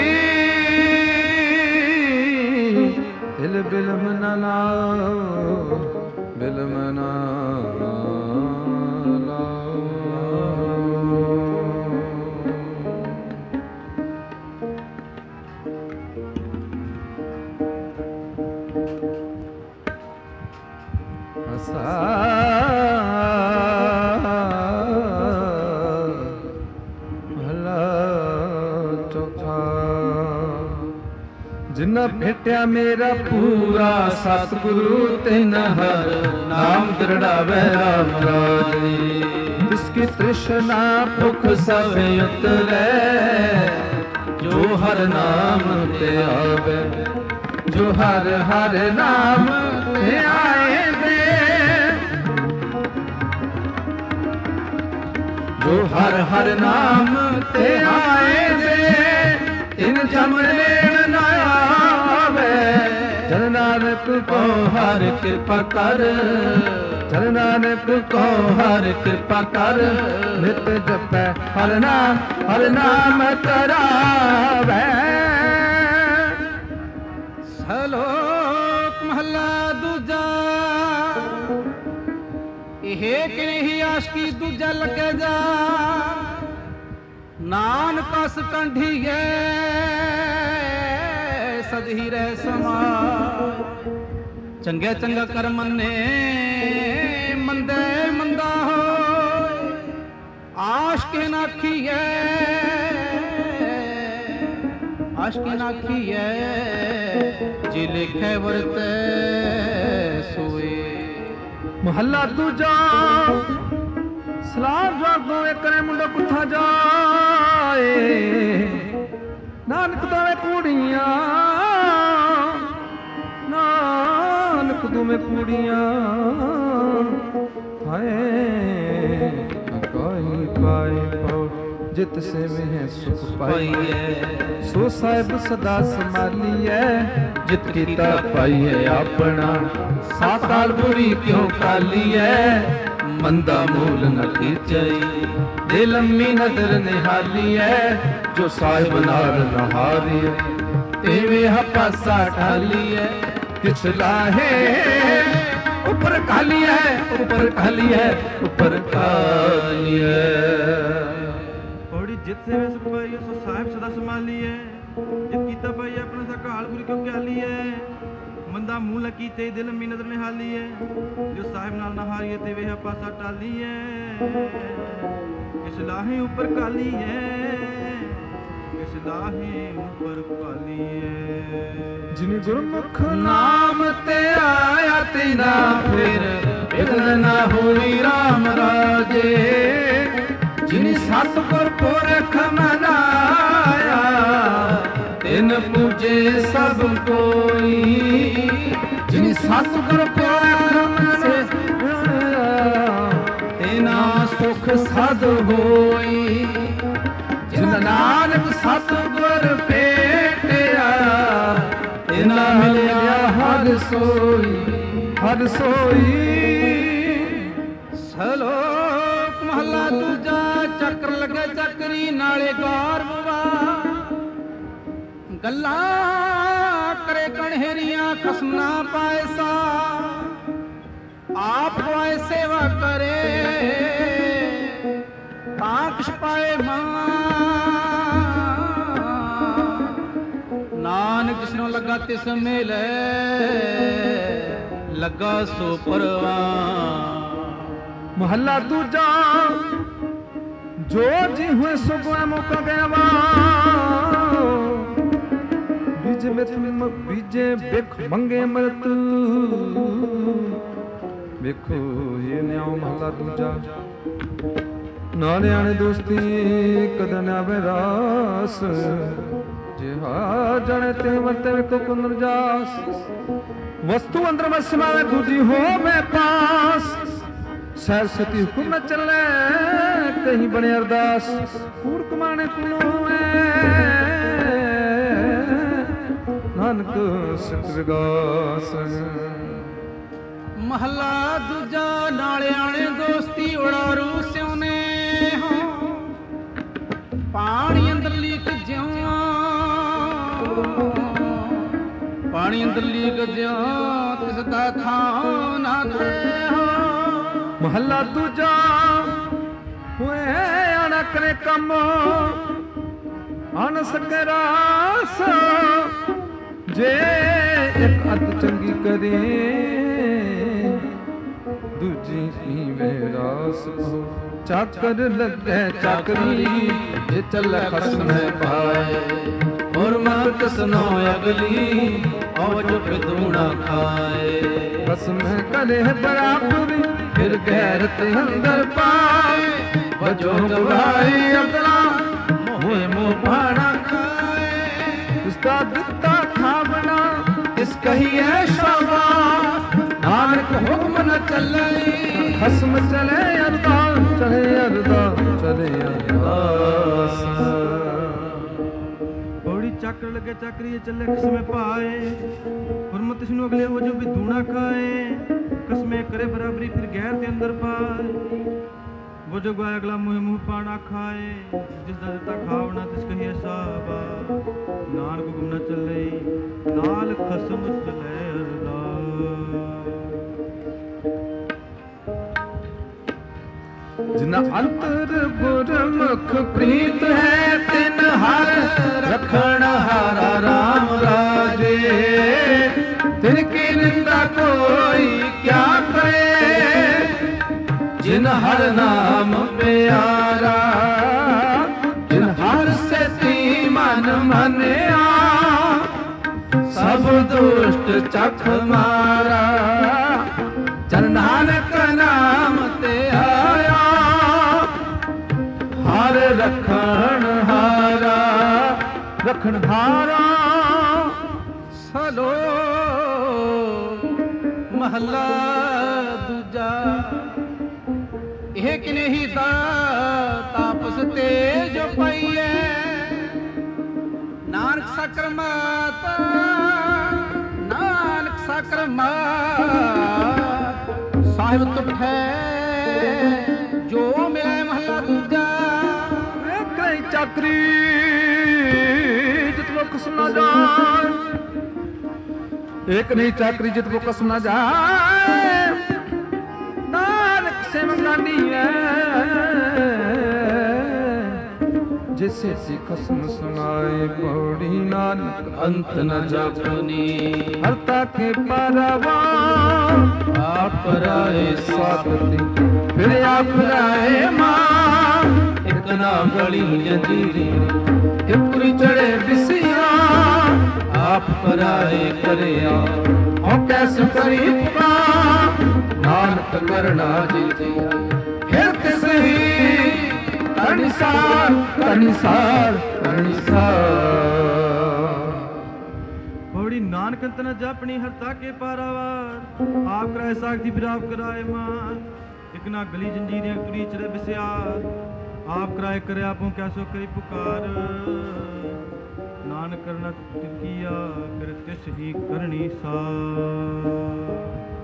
ਤਿਲ ਬਿਲ ਮਨਾਲਾ ਬਿਲ ਮਨਾਲਾ ਜਿਨਾ ਭੇਟਿਆ ਮੇਰਾ ਪੂਰਾ ਸਤਿਗੁਰੂ ਤਿਨ ਹਰ ਨਾਮ ਦ੍ਰਿੜਾਵੇ ਰਾਮ ਰਾਜੇ ਤਿਸਕੀ ਤ੍ਰਿਸ਼ਨਾ ਭੁਖ ਸਭ ਉਤਰੈ ਜੋ ਹਰ ਨਾਮ ਤੇ ਆਵੇ ਜੋ ਹਰ ਹਰ ਨਾਮ ਤੇ ਆਏ ਦੇ ਜੋ ਹਰ ਹਰ ਨਾਮ ਤੇ ਆਏ ਦੇ ਤਿਨ ਜਮ ਨੇੜ ਨਾ ਆਵੇ ਜਨ ਨਾਨਕ ਕੋ ਹਰ ਕਿਰਪਾ ਕਰ ਜਨ ਨਾਨਕ ਕੋ ਹਰ ਕਿਰਪਾ ਕਰ ਨਿਤ ਜਪੈ ਹਰ ਨਾਮ ਹਰ ਨਾਮ ਤਰਾਵੇ ਸ਼ਲੋਕ ਮਹਲਾ ਦੂਜਾ ਇਹ ਕਿਨਹੀ ਆਸ਼ਕੀ ਦੂਜਾ ਲੱਗੇ ਜਾ ਨਾਨਕ ਅਸ ਕੰਢੀਏ ਸਦਹੀ ਰਹਿ ਸਮਾਏ ਚੰਗੇ ਚੰਗਾ ਕਰਮ ਮੰਨੇ ਮੰਦੇ ਮੰਦਾ ਹੋਏ ਆਸ਼ਕੇ ਨਾਖੀਏ ਆਸ਼ਕੇ ਨਾਖੀਏ ਜੇ ਲਿਖੇ ਵਰਤੇ ਸੋਏ ਮਹੱਲਾ ਦੂਜਾ ਸਲਾਮ ਜਾਗੋ ਇਕਰੇ ਮੁੰਡਾ ਕੁੱਥਾ ਜਾਏ ਨਾਨਕ ਦੋਵੇਂ ਕੁੜੀਆਂ ਨਾਨਕ ਦੋਵੇਂ ਕੁੜੀਆਂ ਹਾਏ ਅਕਾਈ ਪਾਏ ਪਉ ਜਿਤ ਸੇ ਮੈਂ ਸੁਖ ਪਾਈਐ ਸੋ ਸਾਹਿਬ ਸਦਾ ਸੰਭਾਲੀਐ ਜਿਤ ਕੀਤਾ ਪਾਈਐ ਆਪਣਾ ਸਾਤਾਲ ਬੁਰੀ ਕਿਉਂ ਕਾਲੀਐ ਮੰਦਾ ਮੂਲ ਨ ਕੀਚਈ ਦੇ ਲੰਮੀ ਨਦਰ ਨਿਹਾਲੀਐ ਜੋ ਸਾਹਿਬ ਨਾਲ ਨਹਾਰੀਐ ਤੇਵੇਂ ਹਪਾਸਾ ਢਾਲੀਐ ਕਿਛ ਲਾਹੇ ਕਾਲੀ ਹੈ ਉੱਪਰ ਕਾਲੀ ਹੈ ਉੱਪਰ ਕਾਲੀ ਹੈ। ਪੌੜੀ ਜਿੱਥੇ ਵੇ ਸੁਖ ਪਾਈਏ ਸੋ ਸਾਹਿਬ ਸਦਾ ਸੰਭਾਲੀਏ। ਜਿਤ ਕੀਤਾ ਪਾਈ ਆਪਣਾ ਸਾ ਕਾਲ ਗੁਰੂ ਕਿਉਂ ਕਿਆਲੀਏ। ਮੰਦਾ ਮੂੰਹ ਲਕੀਤੇ ਦਿਲ ਮੀ ਨਜ਼ਰ ਨਿਹਾਲੀਏ। ਜੋ ਸਾਹਿਬ ਨਾਲ ਨਾ ਹਾਰੀਏ ਤੇ ਵੇਹ ਪਾਸਾ ਟਾਲੀਏ। ਇਸ ਲਾਹੇ ਉੱਪਰ ਕਾਲੀਏ ਇਸ ਲਾਹੇ ਉੱਪਰ ਕਾਲੀਏ। ਜਿਨ ਗੁਰਮੁਖ ਨਾਮ ਤੇ ਆਇਆ ਤਿਨਾ ਫਿਰ ਬਿਗਨ ਨਾ ਹੋਈ ਰਾਮ ਰਾਜੇ। ਜਿਨ ਸਤਿਗੁਰ ਪੁਰਖ ਮਨਾਇਆ ਤਿਨ ਪੂਜੇ ਸਭ ਕੋਈ। ਜਿਨ ਸਤਿਗੁਰ ਪੁਰਖ ਮਨਾਇਆ ਤਿਨਾ ਸੁਖ ਸਦ ਹੋਈ। ਜਿਨ ਨਾਨਕ ਸਤਿਗੁਰ ਭੇਟਿਆ ਤਿਨਾ ਮਿਲਿਆ ਹਰ ਸੋਈ ਹਰ ਸੋਈ। ਸ਼ਲੋਕ ਮਹਲਾ ਦੂਜਾ। ਚੱਕਰ ਲੱਗੇ ਚੱਕਰੀ ਨਾਲੇ ਗੌਰ ਬਵਾ। ਗੱਲਾਂ ਕਰੇ ਕਣਹੇਰੀਆਂ ਖਸਮ ਨਾ ਪਾਏ ਸਾ। ਆਪ ਹੋਏ ਸੇਵਾ ਕਰੇ ਤਾਂ ਕਿਛ ਪਾਏ ਮਾਂ। ਨਾਨਕ ਜਿਸਨੂੰ ਲੱਗਾ ਤਿਸ ਮਿਲੇ ਲੱਗਾ ਸੋ ਪਰਵਾਨ। ਮਹੱਲਾ ਦੂਜਾ। ਜੋ ਜੀ ਹੋਏ ਸੋ ਗੁਣ ਮੁਕ ਗਿਆ ਵਾ। ਬੀਜ ਮਿਤ ਬੀਜੇ ਬਿਖ ਮੰਗੇ ਮਰਤ। ਵੇਖੋ ਇਹ ਨਿਆਉ ਮਹੱਲਾ ਦੂਜਾ। ਨਾ ਨਿਆਣੇ ਦੋਸਤੀ ਕਦ ਨਾ ਆਵੇ ਰਾਸ। ਜਿਹਾ ਜਣੇ ਤੇ ਵਰਤੇ ਵੇਖੋ ਪੁਨਰ ਜਾਸ। ਵਸਤੂ ਅੰਦਰ ਮਤ ਸਮਾਵੇ ਦੂਜੀ ਹੋਵੇ ਪਾਸ। ਸਹਿ ਸਤੀ ਹੁਕਮ ਨਾ ਚੱਲੇ ਕਹੀਂ ਬਣੇ ਅਰਦਾਸ। ਕੂੜ ਕਮਾਣੇ ਕੁਲ ਹੋਵੇ ਨਾਨਕ ਸਿਫਤ ਵਿਗਾਸ। ਮਹਲਾ ਦੂਜਾ। ਨਾਲੇ ਆਣੇ ਦੋਸਤੀ ਉੜਾਰੂ ਸਿਉਨੇ ਹੋ। ਪਾਣੀ ਅੰਦਰ ਲੀਕ ਜਿਉਂ ਪਾਣੀ ਅੰਦਰ ਲੀਕ ਜਿਉਂ ਤਿਸ ਦਾ ਥਾਂ ਨਾ ਥੇ ਹੋ। ਮਹੱਲਾ ਦੂਜਾ। ਹੋਏ ਆਣਾ ਕਰੇ ਕੰਮ ਅਨ ਸਕੇ ਰਾਸ। ਜੇ ਇੱਕ ਅੱਧ ਚੰਗੀ ਕਰੇ ਦੂਜੀ ਪੀਵੇ ਰਾਸ। ਚਾਕਰ ਲੱਗੇ ਚਾਕਰੀ ਜੇ ਚੱਲ ਖਸਮ ਪਾਏ। ਔਰ ਮਤ ਸੁਨੋ ਅਗਲੀ ਔ ਜੋ ਫਿਦੂਣਾ ਖਾਏ। ਖਸਮ ਕਰੇ ਬਰਾਬਰੀ ਫਿਰ ਗੈਰਤ ਅੰਦਰ ਪਾਏ। ਵਜੋ ਗਵਾਈ ਅਗਲਾ ਮੋਹ ਮੋਹ ਭਾਣਾ ਖਾਏ। ਉਸਦਾ ਦਿੱਤਾ ਖਾਵਣਾ ਇਸ ਕਹੀਏ ਸ਼ਾਬਾਸ਼। ਨਾਨਕ ਹੁਕਮ ਨ ਚੱਲੇ ਖਸਮ ਚਲੇ ਅਰਦਾ ਚਲੇ ਅਰਦਾ ਚਲੇ ਅਰਦਾਸ। ਪੌੜੀ ਚੱਕਰ ਲੱਗੇ ਚੱਕਰੀ ਚੱਲੇ ਖਸਮੇ ਪਾਏ। ਹੁਰਮਤ ਇਸਨੂੰ ਅਗਲੇ ਹੋ ਜੋ ਵੀ ਦੂਣਾ ਖਾਏ। ਕਸਮੇ ਕਰੇ ਬਰਾਬਰੀ ਫਿਰ ਗੈਰ ਦੇ ਅੰਦਰ ਪਾਏ। वो जो गाय अगला मुँह मुँह पाना खाए। जिस दा दिता खावना तिस कहिए साबा। नानक हुक्म न चले नाल खसम चले अरदास। जिन अंतर गुरमुख प्रीत है तिन हर रखण हारा राम राजे। तिनकी निंदा कोई क्या करे जिन हर नाम प्यारा। जिन हर से ती मन मनिया सब दुष्ट चख मारा। जन नानक नाम ते आया हर रखण हारा रखण हारा। ਸਲੋ ਮਹੱਲਾ ਦੂਜਾ। ਇਹ ਕਿਨੇ ਹੀ ਦਾ ਤਾਪਸ ਤੇ ਜੋ ਪਈਐ। ਨਾਨਕ ਸਾਕਰ ਮਾਤ ਨਾਨਕ ਸਾਕਰ ਮਾਤ ਸਾਹਿਬ ਤੁਠੈ ਜੋ ਮਿਲੇ ਮਹੱਲਾ ਦੂਜਾ। ਕਈ ਚਾਕਰੀ ਜਿਤ ਮੁਖ ਸੁਨਾ ਜਾਏ। ਇੱਕ ਨਹੀਂ ਚਾਕਰੀ ਜਿਤ ਮੁਖ ਸੁਨਾ ਜਾਏ। ਸਿਮ ਗਾਂਢੀਐ ਜਿਸੇ ਸੀ ਕਸਮ ਸੁਨਾਏ ਪੌੜੀ ਨਾਨਕ ਅੰਤ ਨ ਜਾਪਨੀ ਹਰਤਾ ਕੇ ਪਰਵਾਨ ਆਪ ਰਾਏ ਸਾਧਤੀ ਫਿਰ ਆਪ ਰਾਏ ਮਾਂ ਇਕ ਨਾ ਗਲੀ ਜੰਜੀਰੀ ਇਕਰੀ ਚੜੇ ਬਿਸਿਆ ਆਪ ਪਰਾਏ ਕਰਿਆ ਹਉ ਕੈਸ ਕਰੀ ਪੁਕਾਰ ਨਾਨਕ ਕਰਨਾ ਜੀਤਿਆ ਫਿਰ ਤਿਸ ਹੀ ਅਨਿਸਾਰ ਅਨਿਸਾਰ ਅਨਿਸਾਰ ਪੌੜੀ ਨਾਨਕ ਅੰਤ ਨ ਜਾਪਣੀ ਹਰਤਾ ਕੇ ਪਾਰਾਵਾਰ ਆਪ ਕਰਾਏ ਸਾਖੀ ਫਿਰ ਆਪ ਕਰਾਏ ਮਾਂ ਇਕ ਨਾ ਗਲੀ ਜੰਜੀਰੀਆਂ ਕੁੜੀ ਚੜੇ ਬਿਸਿਆ ਆਪ ਕਰਾਏ ਕਰਿਆ ਆਪੋਂ ਕੈਸੋ ਕਰੀ ਪੁਕਾਰ ਨਾਨਕ ਕਰਨਾ ਤਿਕੀਆ ਫਿਰ ਤਿਸ ਹੀ ਕਰਨੀ ਸਾਰ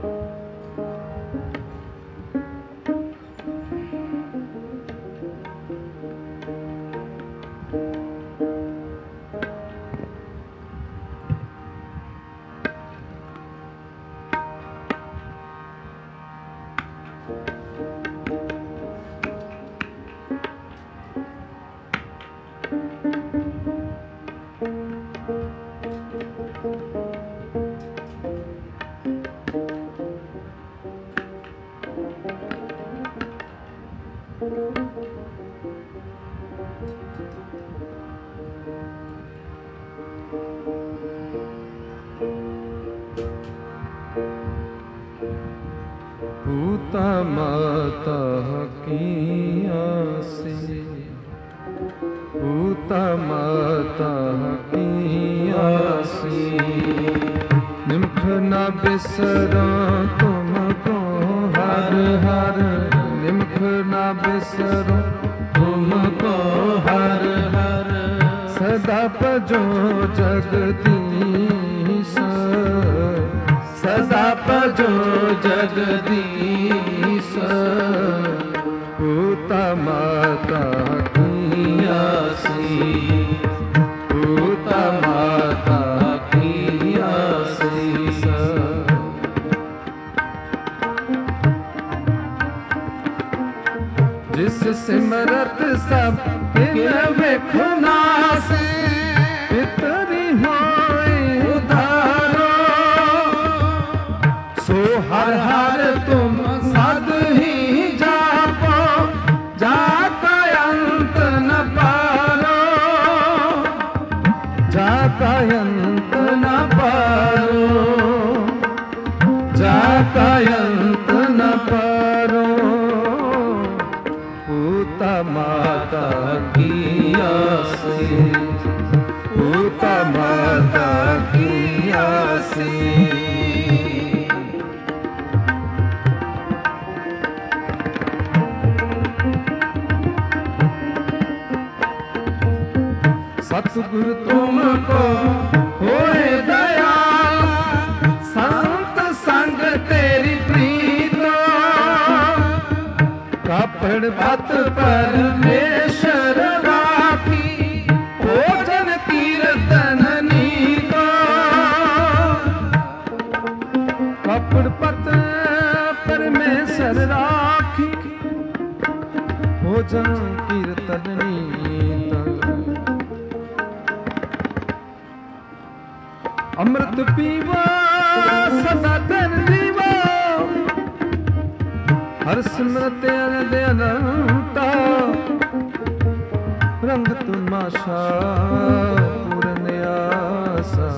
ਪੂਤਾ ਮਾਤਾ ਕੀ ਆਸੀ ਪੂਤਾ ਮਾਤਾ ਕੀ ਆਸੀ ਨਿਮਖ ਨਾ ਬਿਸਰਾਂ ਤੁਮ ਕੋ ਹਰ ਹਰ ਨਿਮਖ ਨਾ ਬਿਸਰਾਂ ਤੁਮ ਕੋ ਹਰ ਹਰ ਸਦਾ ਭਜੋ ਜਗਦੀਸ਼ ਸਦਾ ਭਜੋ ਜਗਦੀਸ਼ ਪੂਤਾ ਮਾਤਾ ਕੀ ਆਸੀ ਪੂਤਾ ਮਾਤਾ ਕੀ ਆਸੀਸ ਜਿਸ ਸਿਮਰਤ ਸਭ ਕਿਨ ਵੇਖੋ ਨਾਸੀ ਪਿਤਰੀ ਹੋਏ ਉਧਾਰੋ ਸੋ ਹਰ ਹਰ ਤੁਮ ਸਦ ਹੀ ਜਾਪੋ ਜਾ ਕਾ ਅੰਤ ਨ ਪਾਰੋ ਜਾ ਕਾ ਅੰਤ ਨ ਪਾਰੋ ਜਾ ਕਾ ਅੰਤ ਨ ਪਾਰੋ ਪੂਤਾ ਮਾਤਾ ਕੀ ਆਸੀ ਪੂਤਾ ਮਾਤਾ ਕੀ ਆਸੀ सतगुरु तुमको होए दयाल संत संग तेरी प्रीतो कापड़ पत परमेश्वर राखी भोजन कीर्तन नीतो कापड़ पत परमेश्वर राखी भोजन कीर्तन नीतो अमृत पीवा सदा धन दीवा हर सिमरत अनंद अनंता रंग तुमाशा पूरन आसा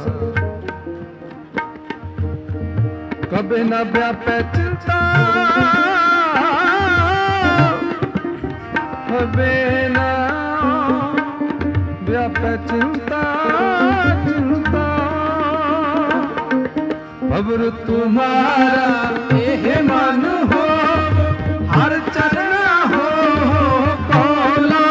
कबे न व्यापै चिंता कबे न व्यापै चिंता चिंता अबर तुम्हारा एह मन हो हर चरना हो कौला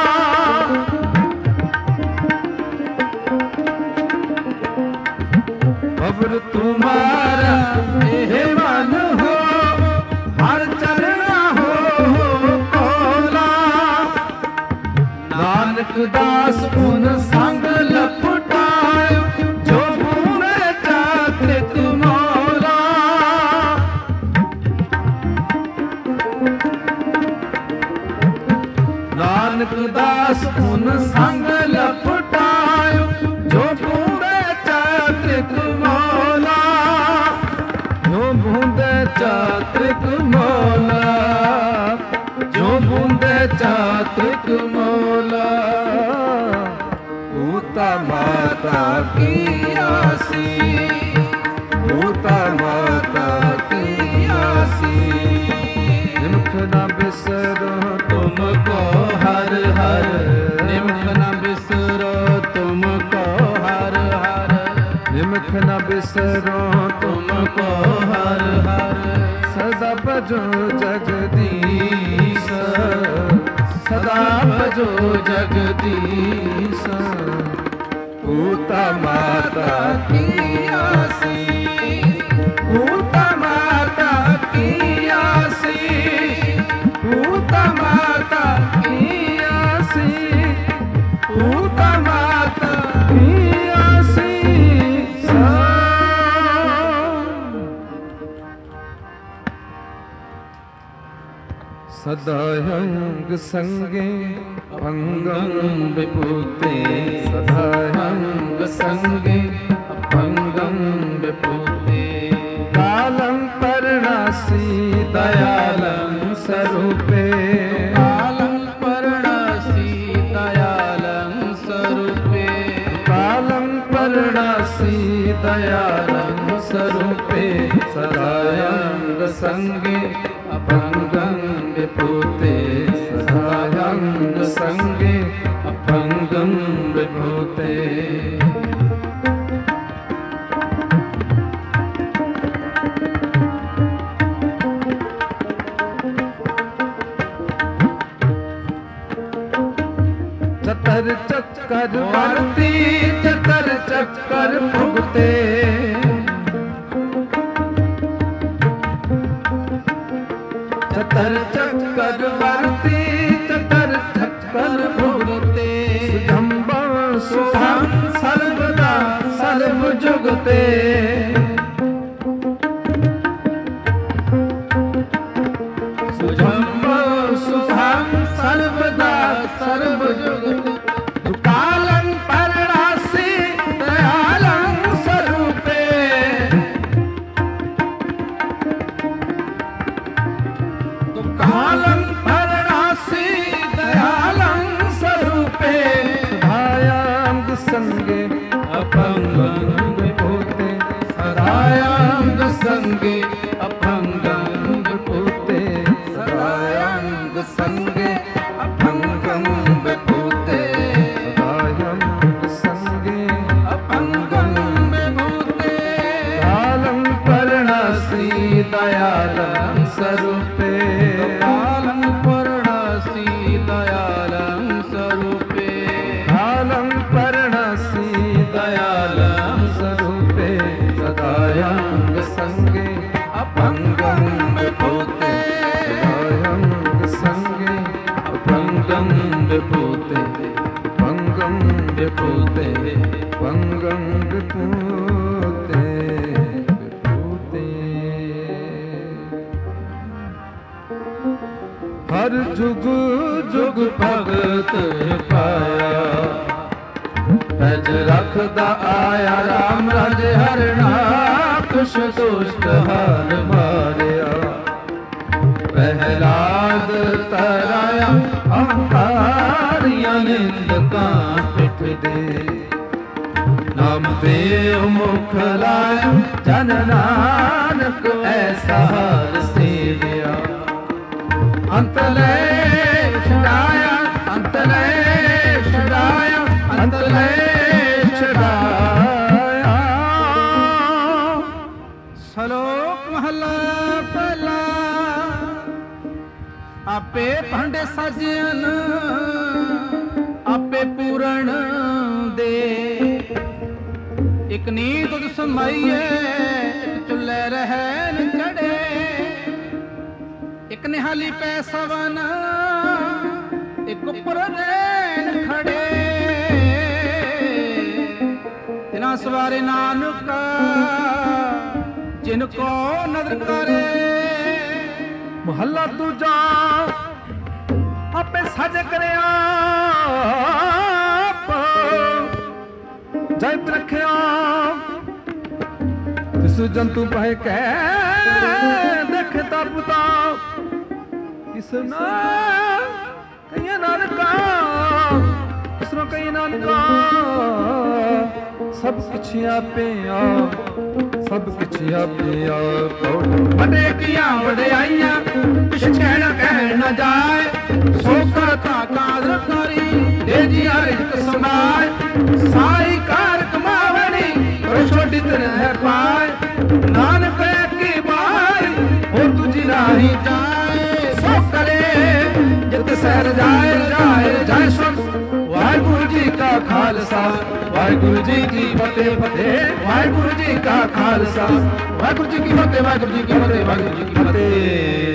अबर तुम्हारा एह मन हो हर चरना हो कौला नानक दास पुन संग लपटायो जो ਜੋ ਬੂੰਦੇ ਚਾਤ੍ਰਿਕ ਮੌਲਾ, ਜੋ ਬੂੰਦੇ ਚਾਤ੍ਰਿਕ ਮੌਲਾ, ਪੂਤਾ ਮਾਤਾ ਕੀ ਆਸੀ, ਪੂਤਾ ਮਾਤਾ ਕੀ ਆਸੀ। ਨਿਮਖ ਨਾ ਬਿਸਰੋ ਤੁਮ ਕੋ ਹਰ ਹਰ, ਨਿਮਖ ਨਾ ਬਿਸਰੋ ਤੁਮ ਕੋ ਹਰ ਹਰ, ਨਿਮਖ ਨਾ ਬਿਸਰੋ ਤੁਮ ਕੋ ਹਰ ਹਰ। ਸਦਾ ਭਜੋ ਜਗਦੀਸ਼, ਸਦਾ ਭਜੋ ਜਗਦੀਸ਼, ਪੂਤਾ ਮਾਤਾ ਕੀ ਆਸੀ, ਪੂਤਾ ਮਾਤਾ ਕੀ ਆਸੀ, ਪੂਤਾ ਮਾਤਾ ਕੀ ਆਸੀ, ਪੂਤਾ ਮਾਤਾ ਕੀ ਆਸੀ। ਸਦਾ ਅੰਗ ਸੰਗੇ ਭੰਗੰ ਵਿਭੂਤੇ, ਸਦਾ ਅੰਗ ਸੰਗੇ ਭੰਗੰ ਵਿਭੂਤੇ। ਕਾਲੰ ਪਰਣਾਸੀ ਦਇਆਲੰ ਸਰੂਪੇ, ਕਾਲੰ ਪਰਣਾਸੀ ਦਇਆਲੰ ਸਰੂਪੇ, ਕਾਲੰ ਪਰਣਾਸੀ ਦਇਆਲੰ ਸਰੂਪੇ। ਸਦਾ ਅੰਗ ਸੰਗੇ ਅਭੰਗੰ ਵਿਭੂਤੇ, ਸਦਾ ਅੰਗ ਸੰਗੇ ਅਭੰਗੰ ਵਿਭੂਤੇ। ਚਤਰ ਚੱਕਰ ਵਰਤੀ, ਚਤਰ ਚੱਕਰ ਭੁਗਤੇ, ਚਤਰ ਚੱਕਰ ਵਰਤੀ, ਚਤਰ ਚੱਕਰ ਭੁਗਤੇ। ਸੁਜੰਬਾ ਸੁਹੰ ਸਰਬਦਾ ਸਰਬ ਜੁਗਤੇ, ਸੁਜੰਬਾ ਸੁਹੰ ਸਰਬਦਾ ਸਰਬ ਜੁਗਤੇ। ਕਾਲੰ ਪਰਣਾਸੀ ਦਇਆਲੰ ਸਰੂਪੇ, ਕਾਲੰ ਪਰਣਾਸੀ ਦਇਆਲੰ ਸਰੂਪੇ। ਸਦਾਯੰਗ ਸੰਗੇ ਅਭੰਗੰ ਵਿਭੂਤੇ, ਸਦਾਯੰਗ ਸੰਗੇ ਅਭੰਗੰ ਵਿਭੂਤੇ, ਸਦਾਯੰਗ ਸੰਗੇ ਅਭੰਗੰ ਵਿਭੂਤੇ, ਸਦਾਯੰਗ ਸੰਗੇ ਅਭੰਗੰ ਵਿਭੂਤੇ। ਕਾਲੰ ਪਰਣਾਸੀ ਦਇਆਲੰ ਸਰੂਪੇ, ਕਾਲੰ ਪਰਣਾਸੀ ਦਇਆਲੰ ਸਰੂਪੇ, ਕਾਲੰ ਪਰਣਾਸੀ ਦਇਆਲੰ ਸਰੂਪੇ। ਸਦਾਯੰਗ ਸੰਗੇ ਅਭੰਗੰ ਵਿਭੂਤੇ, ਸਦਾਯੰਗ ਸੰਗੇ ਅਭੰਗੰ ਵਿਭੂਤੇ, ਭੰਗੰ ਵਿਭੂਤੇ, ਭੰਗੰ ਵਿਭੂਤੇ, ਵਿਭੂਤੇ। ਹਰ ਜੁਗ ਜੁਗ ਭਗਤ ਪਾਇਆ, ਪੈਜ ਰੱਖਦਾ ਆਇਆ ਰਾਮ ਰਾਜ ਹਰਣਾ। ਕੁਛ ਦੁਸ਼ਟ ਹਰ ਮਾਰਿਆ, ਪਹਿਲਾਦ ਤਰਾਇਆ, ਅਹੰਕਾਰੀਆਂ ਨਿੰਦਕਾਂ ਪਿੱਠ ਦੇ। ਨਾਮ ਤੇ ਮੁਖ ਲਾਇਆ, ਜਨ ਨਾਨਕ ਐਸਾ ਹਰ ਸੇਵਿਆ। ਅੰਤ ਲੈ ਛਡਾਇਆ, ਅੰਤ ਲੈ ਛਡਾਇਆ, ਅੰਤ ਲੈ ਛਡਾਇਆ। ਸ਼ਲੋਕ ਮਹਲਾ ਪਹਿਲਾ। ਆਪੇ ਭਾਂਡੇ ਸਾਜਿਆਨ, ਆਪੇ ਪੂਰਨ ਦੇ। ਇਕ ਨੀਂਦ ਤੁਧ ਸਮਾਈਏ, ਇਕ ਚੁੱਲ੍ਹੇ ਰਹਿਣ ਚੜੇ। ਇਕ ਨਿਹਾਲੀ ਪੈ ਸਵਨ, ਇਕ ਉੱਪਰ ਰਹਿਣ ਖੜੇ। ਤਿਨਾ ਸਵਾਰੇ ਨਾਨਕ, ਜਿਨ ਕੋ ਨਦਰ ਕਰੇ। ਮਹੱਲਾ ਦੂਜਾ। ਆਪੇ ਸਜ ਕਰਿਆ, ਜੈਤ ਰੱਖਿਆ, ਤਿਸ ਤਿਸ ਜੰਤੂ ਪਹਿ ਕਹਿ ਦੇਖਤਾ ਪੁਤਾ ਕਿਸਨਾ ਕਈਆਂ ਨਾਨਕਾ ਕਿਸਨੋਂ ਕਈ ਨਾਨਕਾ ਸਭ ਕੁਛ ਆਪੇ ਆਪ ਸਭ ਕੁਛ ਆਪੇ ਆਪ ਵੱਡੇ ਕੀਆਂ ਵਡਿਆਈਆਂ ਕਿਛ ਕਹਿਣਾ ਕਹਿ ਨਾ ਜਾਏ ਸੋ ਕਰਤਾ ਕਾਦਰ ਕਰੀ ਦੇ ਜੀ ਹਰ ਇੱਕ ਸਮਾਏ ਸਾਈ ਕਾਰ ਕਮਾਵਣੀ ਔਰ ਛੋਟੀ ਤਰ੍ਹਾਂ ਪਾਏ ਨਾਨਕ ਕੀ ਬਾਈ ਹੋਰ ਦੂਜੀ ਰਾਹੀ ਜਾਏ ਸੋ ਕਰੇ ਜਿਤ ਸਹਿਰ ਜਾਏ ਜਾਏ ਜਾਏ ਸੁਣ ਵਾਹਿਗੁਰੂ ਜੀ ਕਾ ਖਾਲਸਾ ਵਾਹਿਗੁਰੂ ਜੀ ਕੀ ਫਤਿਹ ਫਤਿਹ ਵਾਹਿਗੁਰੂ ਜੀ ਕਾ ਖਾਲਸਾ ਵਾਹਿਗੁਰੂ ਜੀ ਕੀ ਫਤਿਹ ਵਾਹਿਗੁਰੂ ਜੀ ਕੀ ਫਤਿਹ ਵਾਹਿਗੁਰੂ ਜੀ ਕੀ ਫਤਿਹ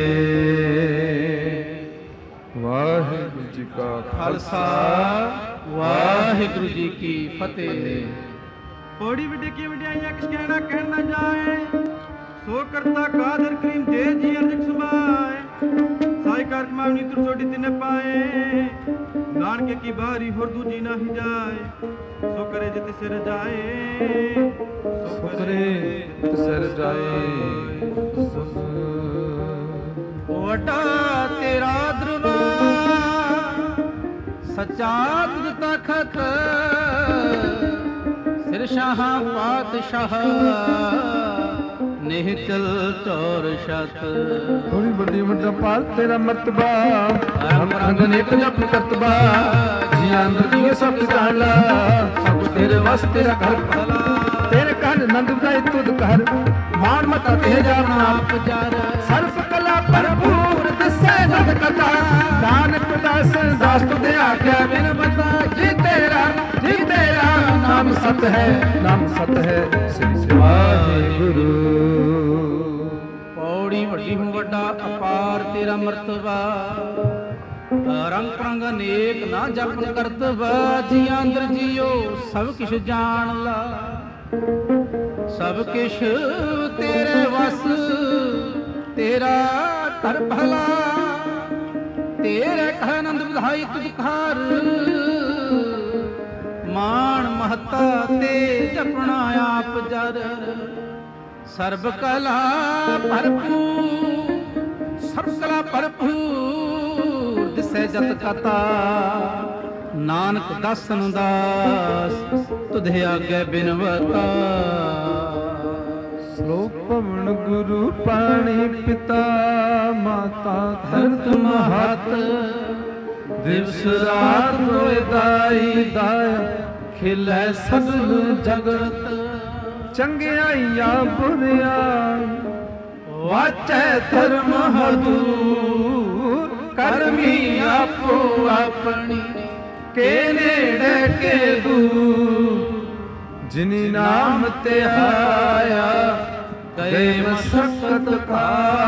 ਵਾਹਿਗੁਰੂ ਜੀ ਕਾ ਖਾਲਸਾ ਵਾਹਿਗੁਰੂ ਜੀ ਕੀ ਫਤਿਹ। ਪੌੜੀ ਵੱਡੇ ਕੀ ਵਡਿਆਈਆਂ ਕਿਸ ਕਹਿਣਾ ਕਹਿਣ ਨਾ ਜਾਏ ਸੋ ਕਰਤਾ ਕਾਦਰ ਕਰੀਮ ਦੇ ਜੀ ਅਰਜਕ ਸੁਭਾਏ ਸਾਈ ਕਾਰ ਕਮਾਵਨੀ ਤੁਰ ਛੋਟੀ ਤਿਨੇ ਪਾਏ ਨਾਨਕੇ ਕੀ ਬਾਰੀ ਹੋਰ ਦੂਜੀ ਨਾ ਹੀ ਜਾਏ ਸੋ ਕਰੇ ਜਿਤ ਸਿਰ ਜਾਏ ਸੋ ਕਰੇ ਜਿਤ ਸਿਰ ਜਾਏ ਵੱਡਾ ਤੇਰਾ ਦਰਬਾਰ ਸੱਚਾ ਤੁਧ ਤਖਤ ਸਿਰ ਸ਼ਾਹ ਪਾਤਸ਼ਾਹ ਨਿਹਚਲ ਚੌਰ ਛਤ ਥੋੜੀ ਵੱਡੀ ਵੱਡਾ ਪਾਲ ਤੇਰਾ ਮਰਤਬਾ ਰੰਗ ਰੰਗ ਨੇਕ ਜਪ ਕਰਤਬਾ ਜੀਆਂ ਅੰਦਰ ਜੀਏ ਸਭ ਜਾਣਲਾ ਸਭ ਤੇਰੇ ਵਸ ਤੇਰਾ ਘਰ ਭਲਾ ਤੇਰੇ ਕੰਨ ਨੰਦ ਬਜਾਏ ਤੁਧ ਘਰ ਮਾਨ ਮਤਾ ਤੇ ਜਾਣਾ ਆਪ ਜਰ ਸਰਬ ਕਲਾ ਭਰਪੂਰ ਦਿਸੈ ਜਗ ਕਥਾ ਨਾਨਕ ਦਾਸ ਦਾਸ ਤੁਧੇ ਆਖਿਆ ਬਿਨ ਬਤਾ ਜੀ ਤੇਰਾ ਜੀ ਤੇਰਾ ਨਾਮ ਸਤ ਹੈ ਨਾਮ ਸਤ ਹੈ ਸ੍ਰੀ ਵਾਹਿਗੁਰੂ। ਪੌੜੀ ਵੱਡੀ ਹੂੰ ਵੱਡਾ ਅਪਾਰ ਤੇਰਾ ਮਰਤਬਾ ਰੰਗ ਪ੍ਰੰਗ ਅਨੇਕ ਨਾ ਜਪਨ ਕਰਤਬਾ ਜੀਆਂ ਅੰਦਰ ਜੀਓ ਸਭ ਕਿਛ ਜਾਣ ਲਾ ਸਭ ਕਿਛ ਤੇਰੇ ਵਸ ਤੇਰਾ ਕਰ ਭਲਾ ਤੇਰੇ ਕਹਿ ਆਨੰਦ ਵਧਾਈ ਤੁਧ ਘਰ ਮਾਣ ਮਹਤਾ ਤੇ ਜਪਣਾ ਆਪ ਜਰ ਸਰਬ ਕਲਾ ਭਰਪੂਰ ਸਰਬ ਕਲਾ ਭਰਪੂਰ ਦਿਸੈ ਜਤ ਕਤਾ ਨਾਨਕ ਦਾਸਨ ਦਾਸ ਤੁਧੇ ਆਗੇ ਬਿਨਵਤਾ ਸ਼ਲੋਕ ਪਵਨ ਗੁਰੂ ਪਾਣੀ ਪਿਤਾ ਮਾਤਾ ਧਰਤ ਮਹਤ ਦਿਵਸ ਰਾਤ ਹੋਏ ਦਾਈ ਦਾਇਆ ਖਿਲੈ ਸਗਲ ਜਗਤ ਚੰਗਿਆਈਆਂ ਬੁਰਿਆਈ ਵਾਚੈ ਧਰਮ ਹਦੂਰ ਕਰਮੀ ਆਪੋ ਆਪਣੀ ਕੇ ਨੇੜੇ ਕੇ ਦੂਰ ਜਿਨੀ ਨਾਮ ਤੇ ਆਇਆ ਗਏ ਮਸਕਤ ਕਾ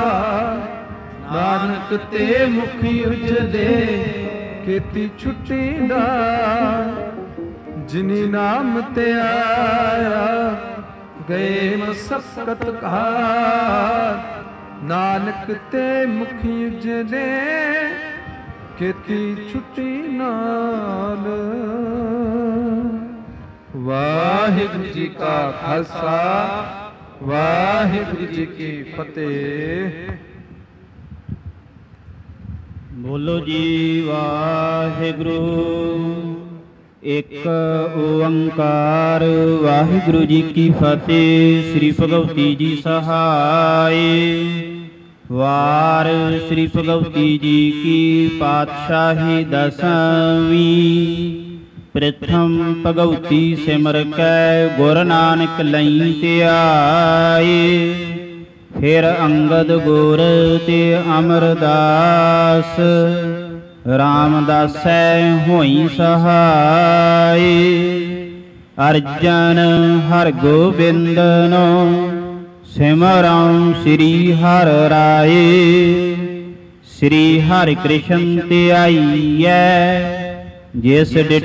ਨਾਨਕ ਤੇ ਮੁਖੀ ਉਜਲੇ ਕੀਤੀ ਛੁੱਟੀ ਦਾ ਜਿਨੀ ਨਾਮ ਤੇ ਆਇਆ ਗਏ ਮਸਕਤ ਕਾ ਨਾਨਕ ਤੇ ਮੁਖੀ ਉਜਲੇ ਕੀਤੀ ਛੁੱਟੀ ਨਾਲ। ਵਾਹਿਗੁਰੂ ਜੀ ਕਾ ਖਾਲਸਾ ਵਾਹਿਗੁਰੂ ਜੀ ਕੀ ਫਤਿਹ। ਬੋਲੋ ਜੀ ਵਾਹਿਗੁਰੂ। ਇੱਕ ਓੰਕਾਰ ਵਾਹਿਗੁਰੂ ਜੀ ਕੀ ਫਤਿਹ। ਸ੍ਰੀ ਭਗਵਤੀ ਜੀ ਸਹਾਈ। ਵਾਰ ਸ੍ਰੀ ਭਗਵਤੀ ਜੀ ਕੀ ਪਾਤਸ਼ਾਹੀ ਦਸਵੀਂ। ਪ੍ਰਥਮ ਭਗਵਤੀ ਸਿਮਰ ਕੈ ਗੁਰ ਨਾਨਕ ਲਈ ਧਿਆਏ। ਫਿਰ ਅੰਗਦ ਗੁਰ ਤੇ ਅਮਰਦਾਸ ਰਾਮਦਾਸੈ ਹੋਈ ਸਹਾਈ। ਅਰਜਨ ਹਰਿ ਗੋਬਿੰਦਨੋ ਸਿਮਰਉ ਸ੍ਰੀ ਹਰਿ ਰਾਏ। ਸ੍ਰੀ ਹਰਿ ਕ੍ਰਿਸ਼ਨ ਧਿਆਈਐ ਜਿਸ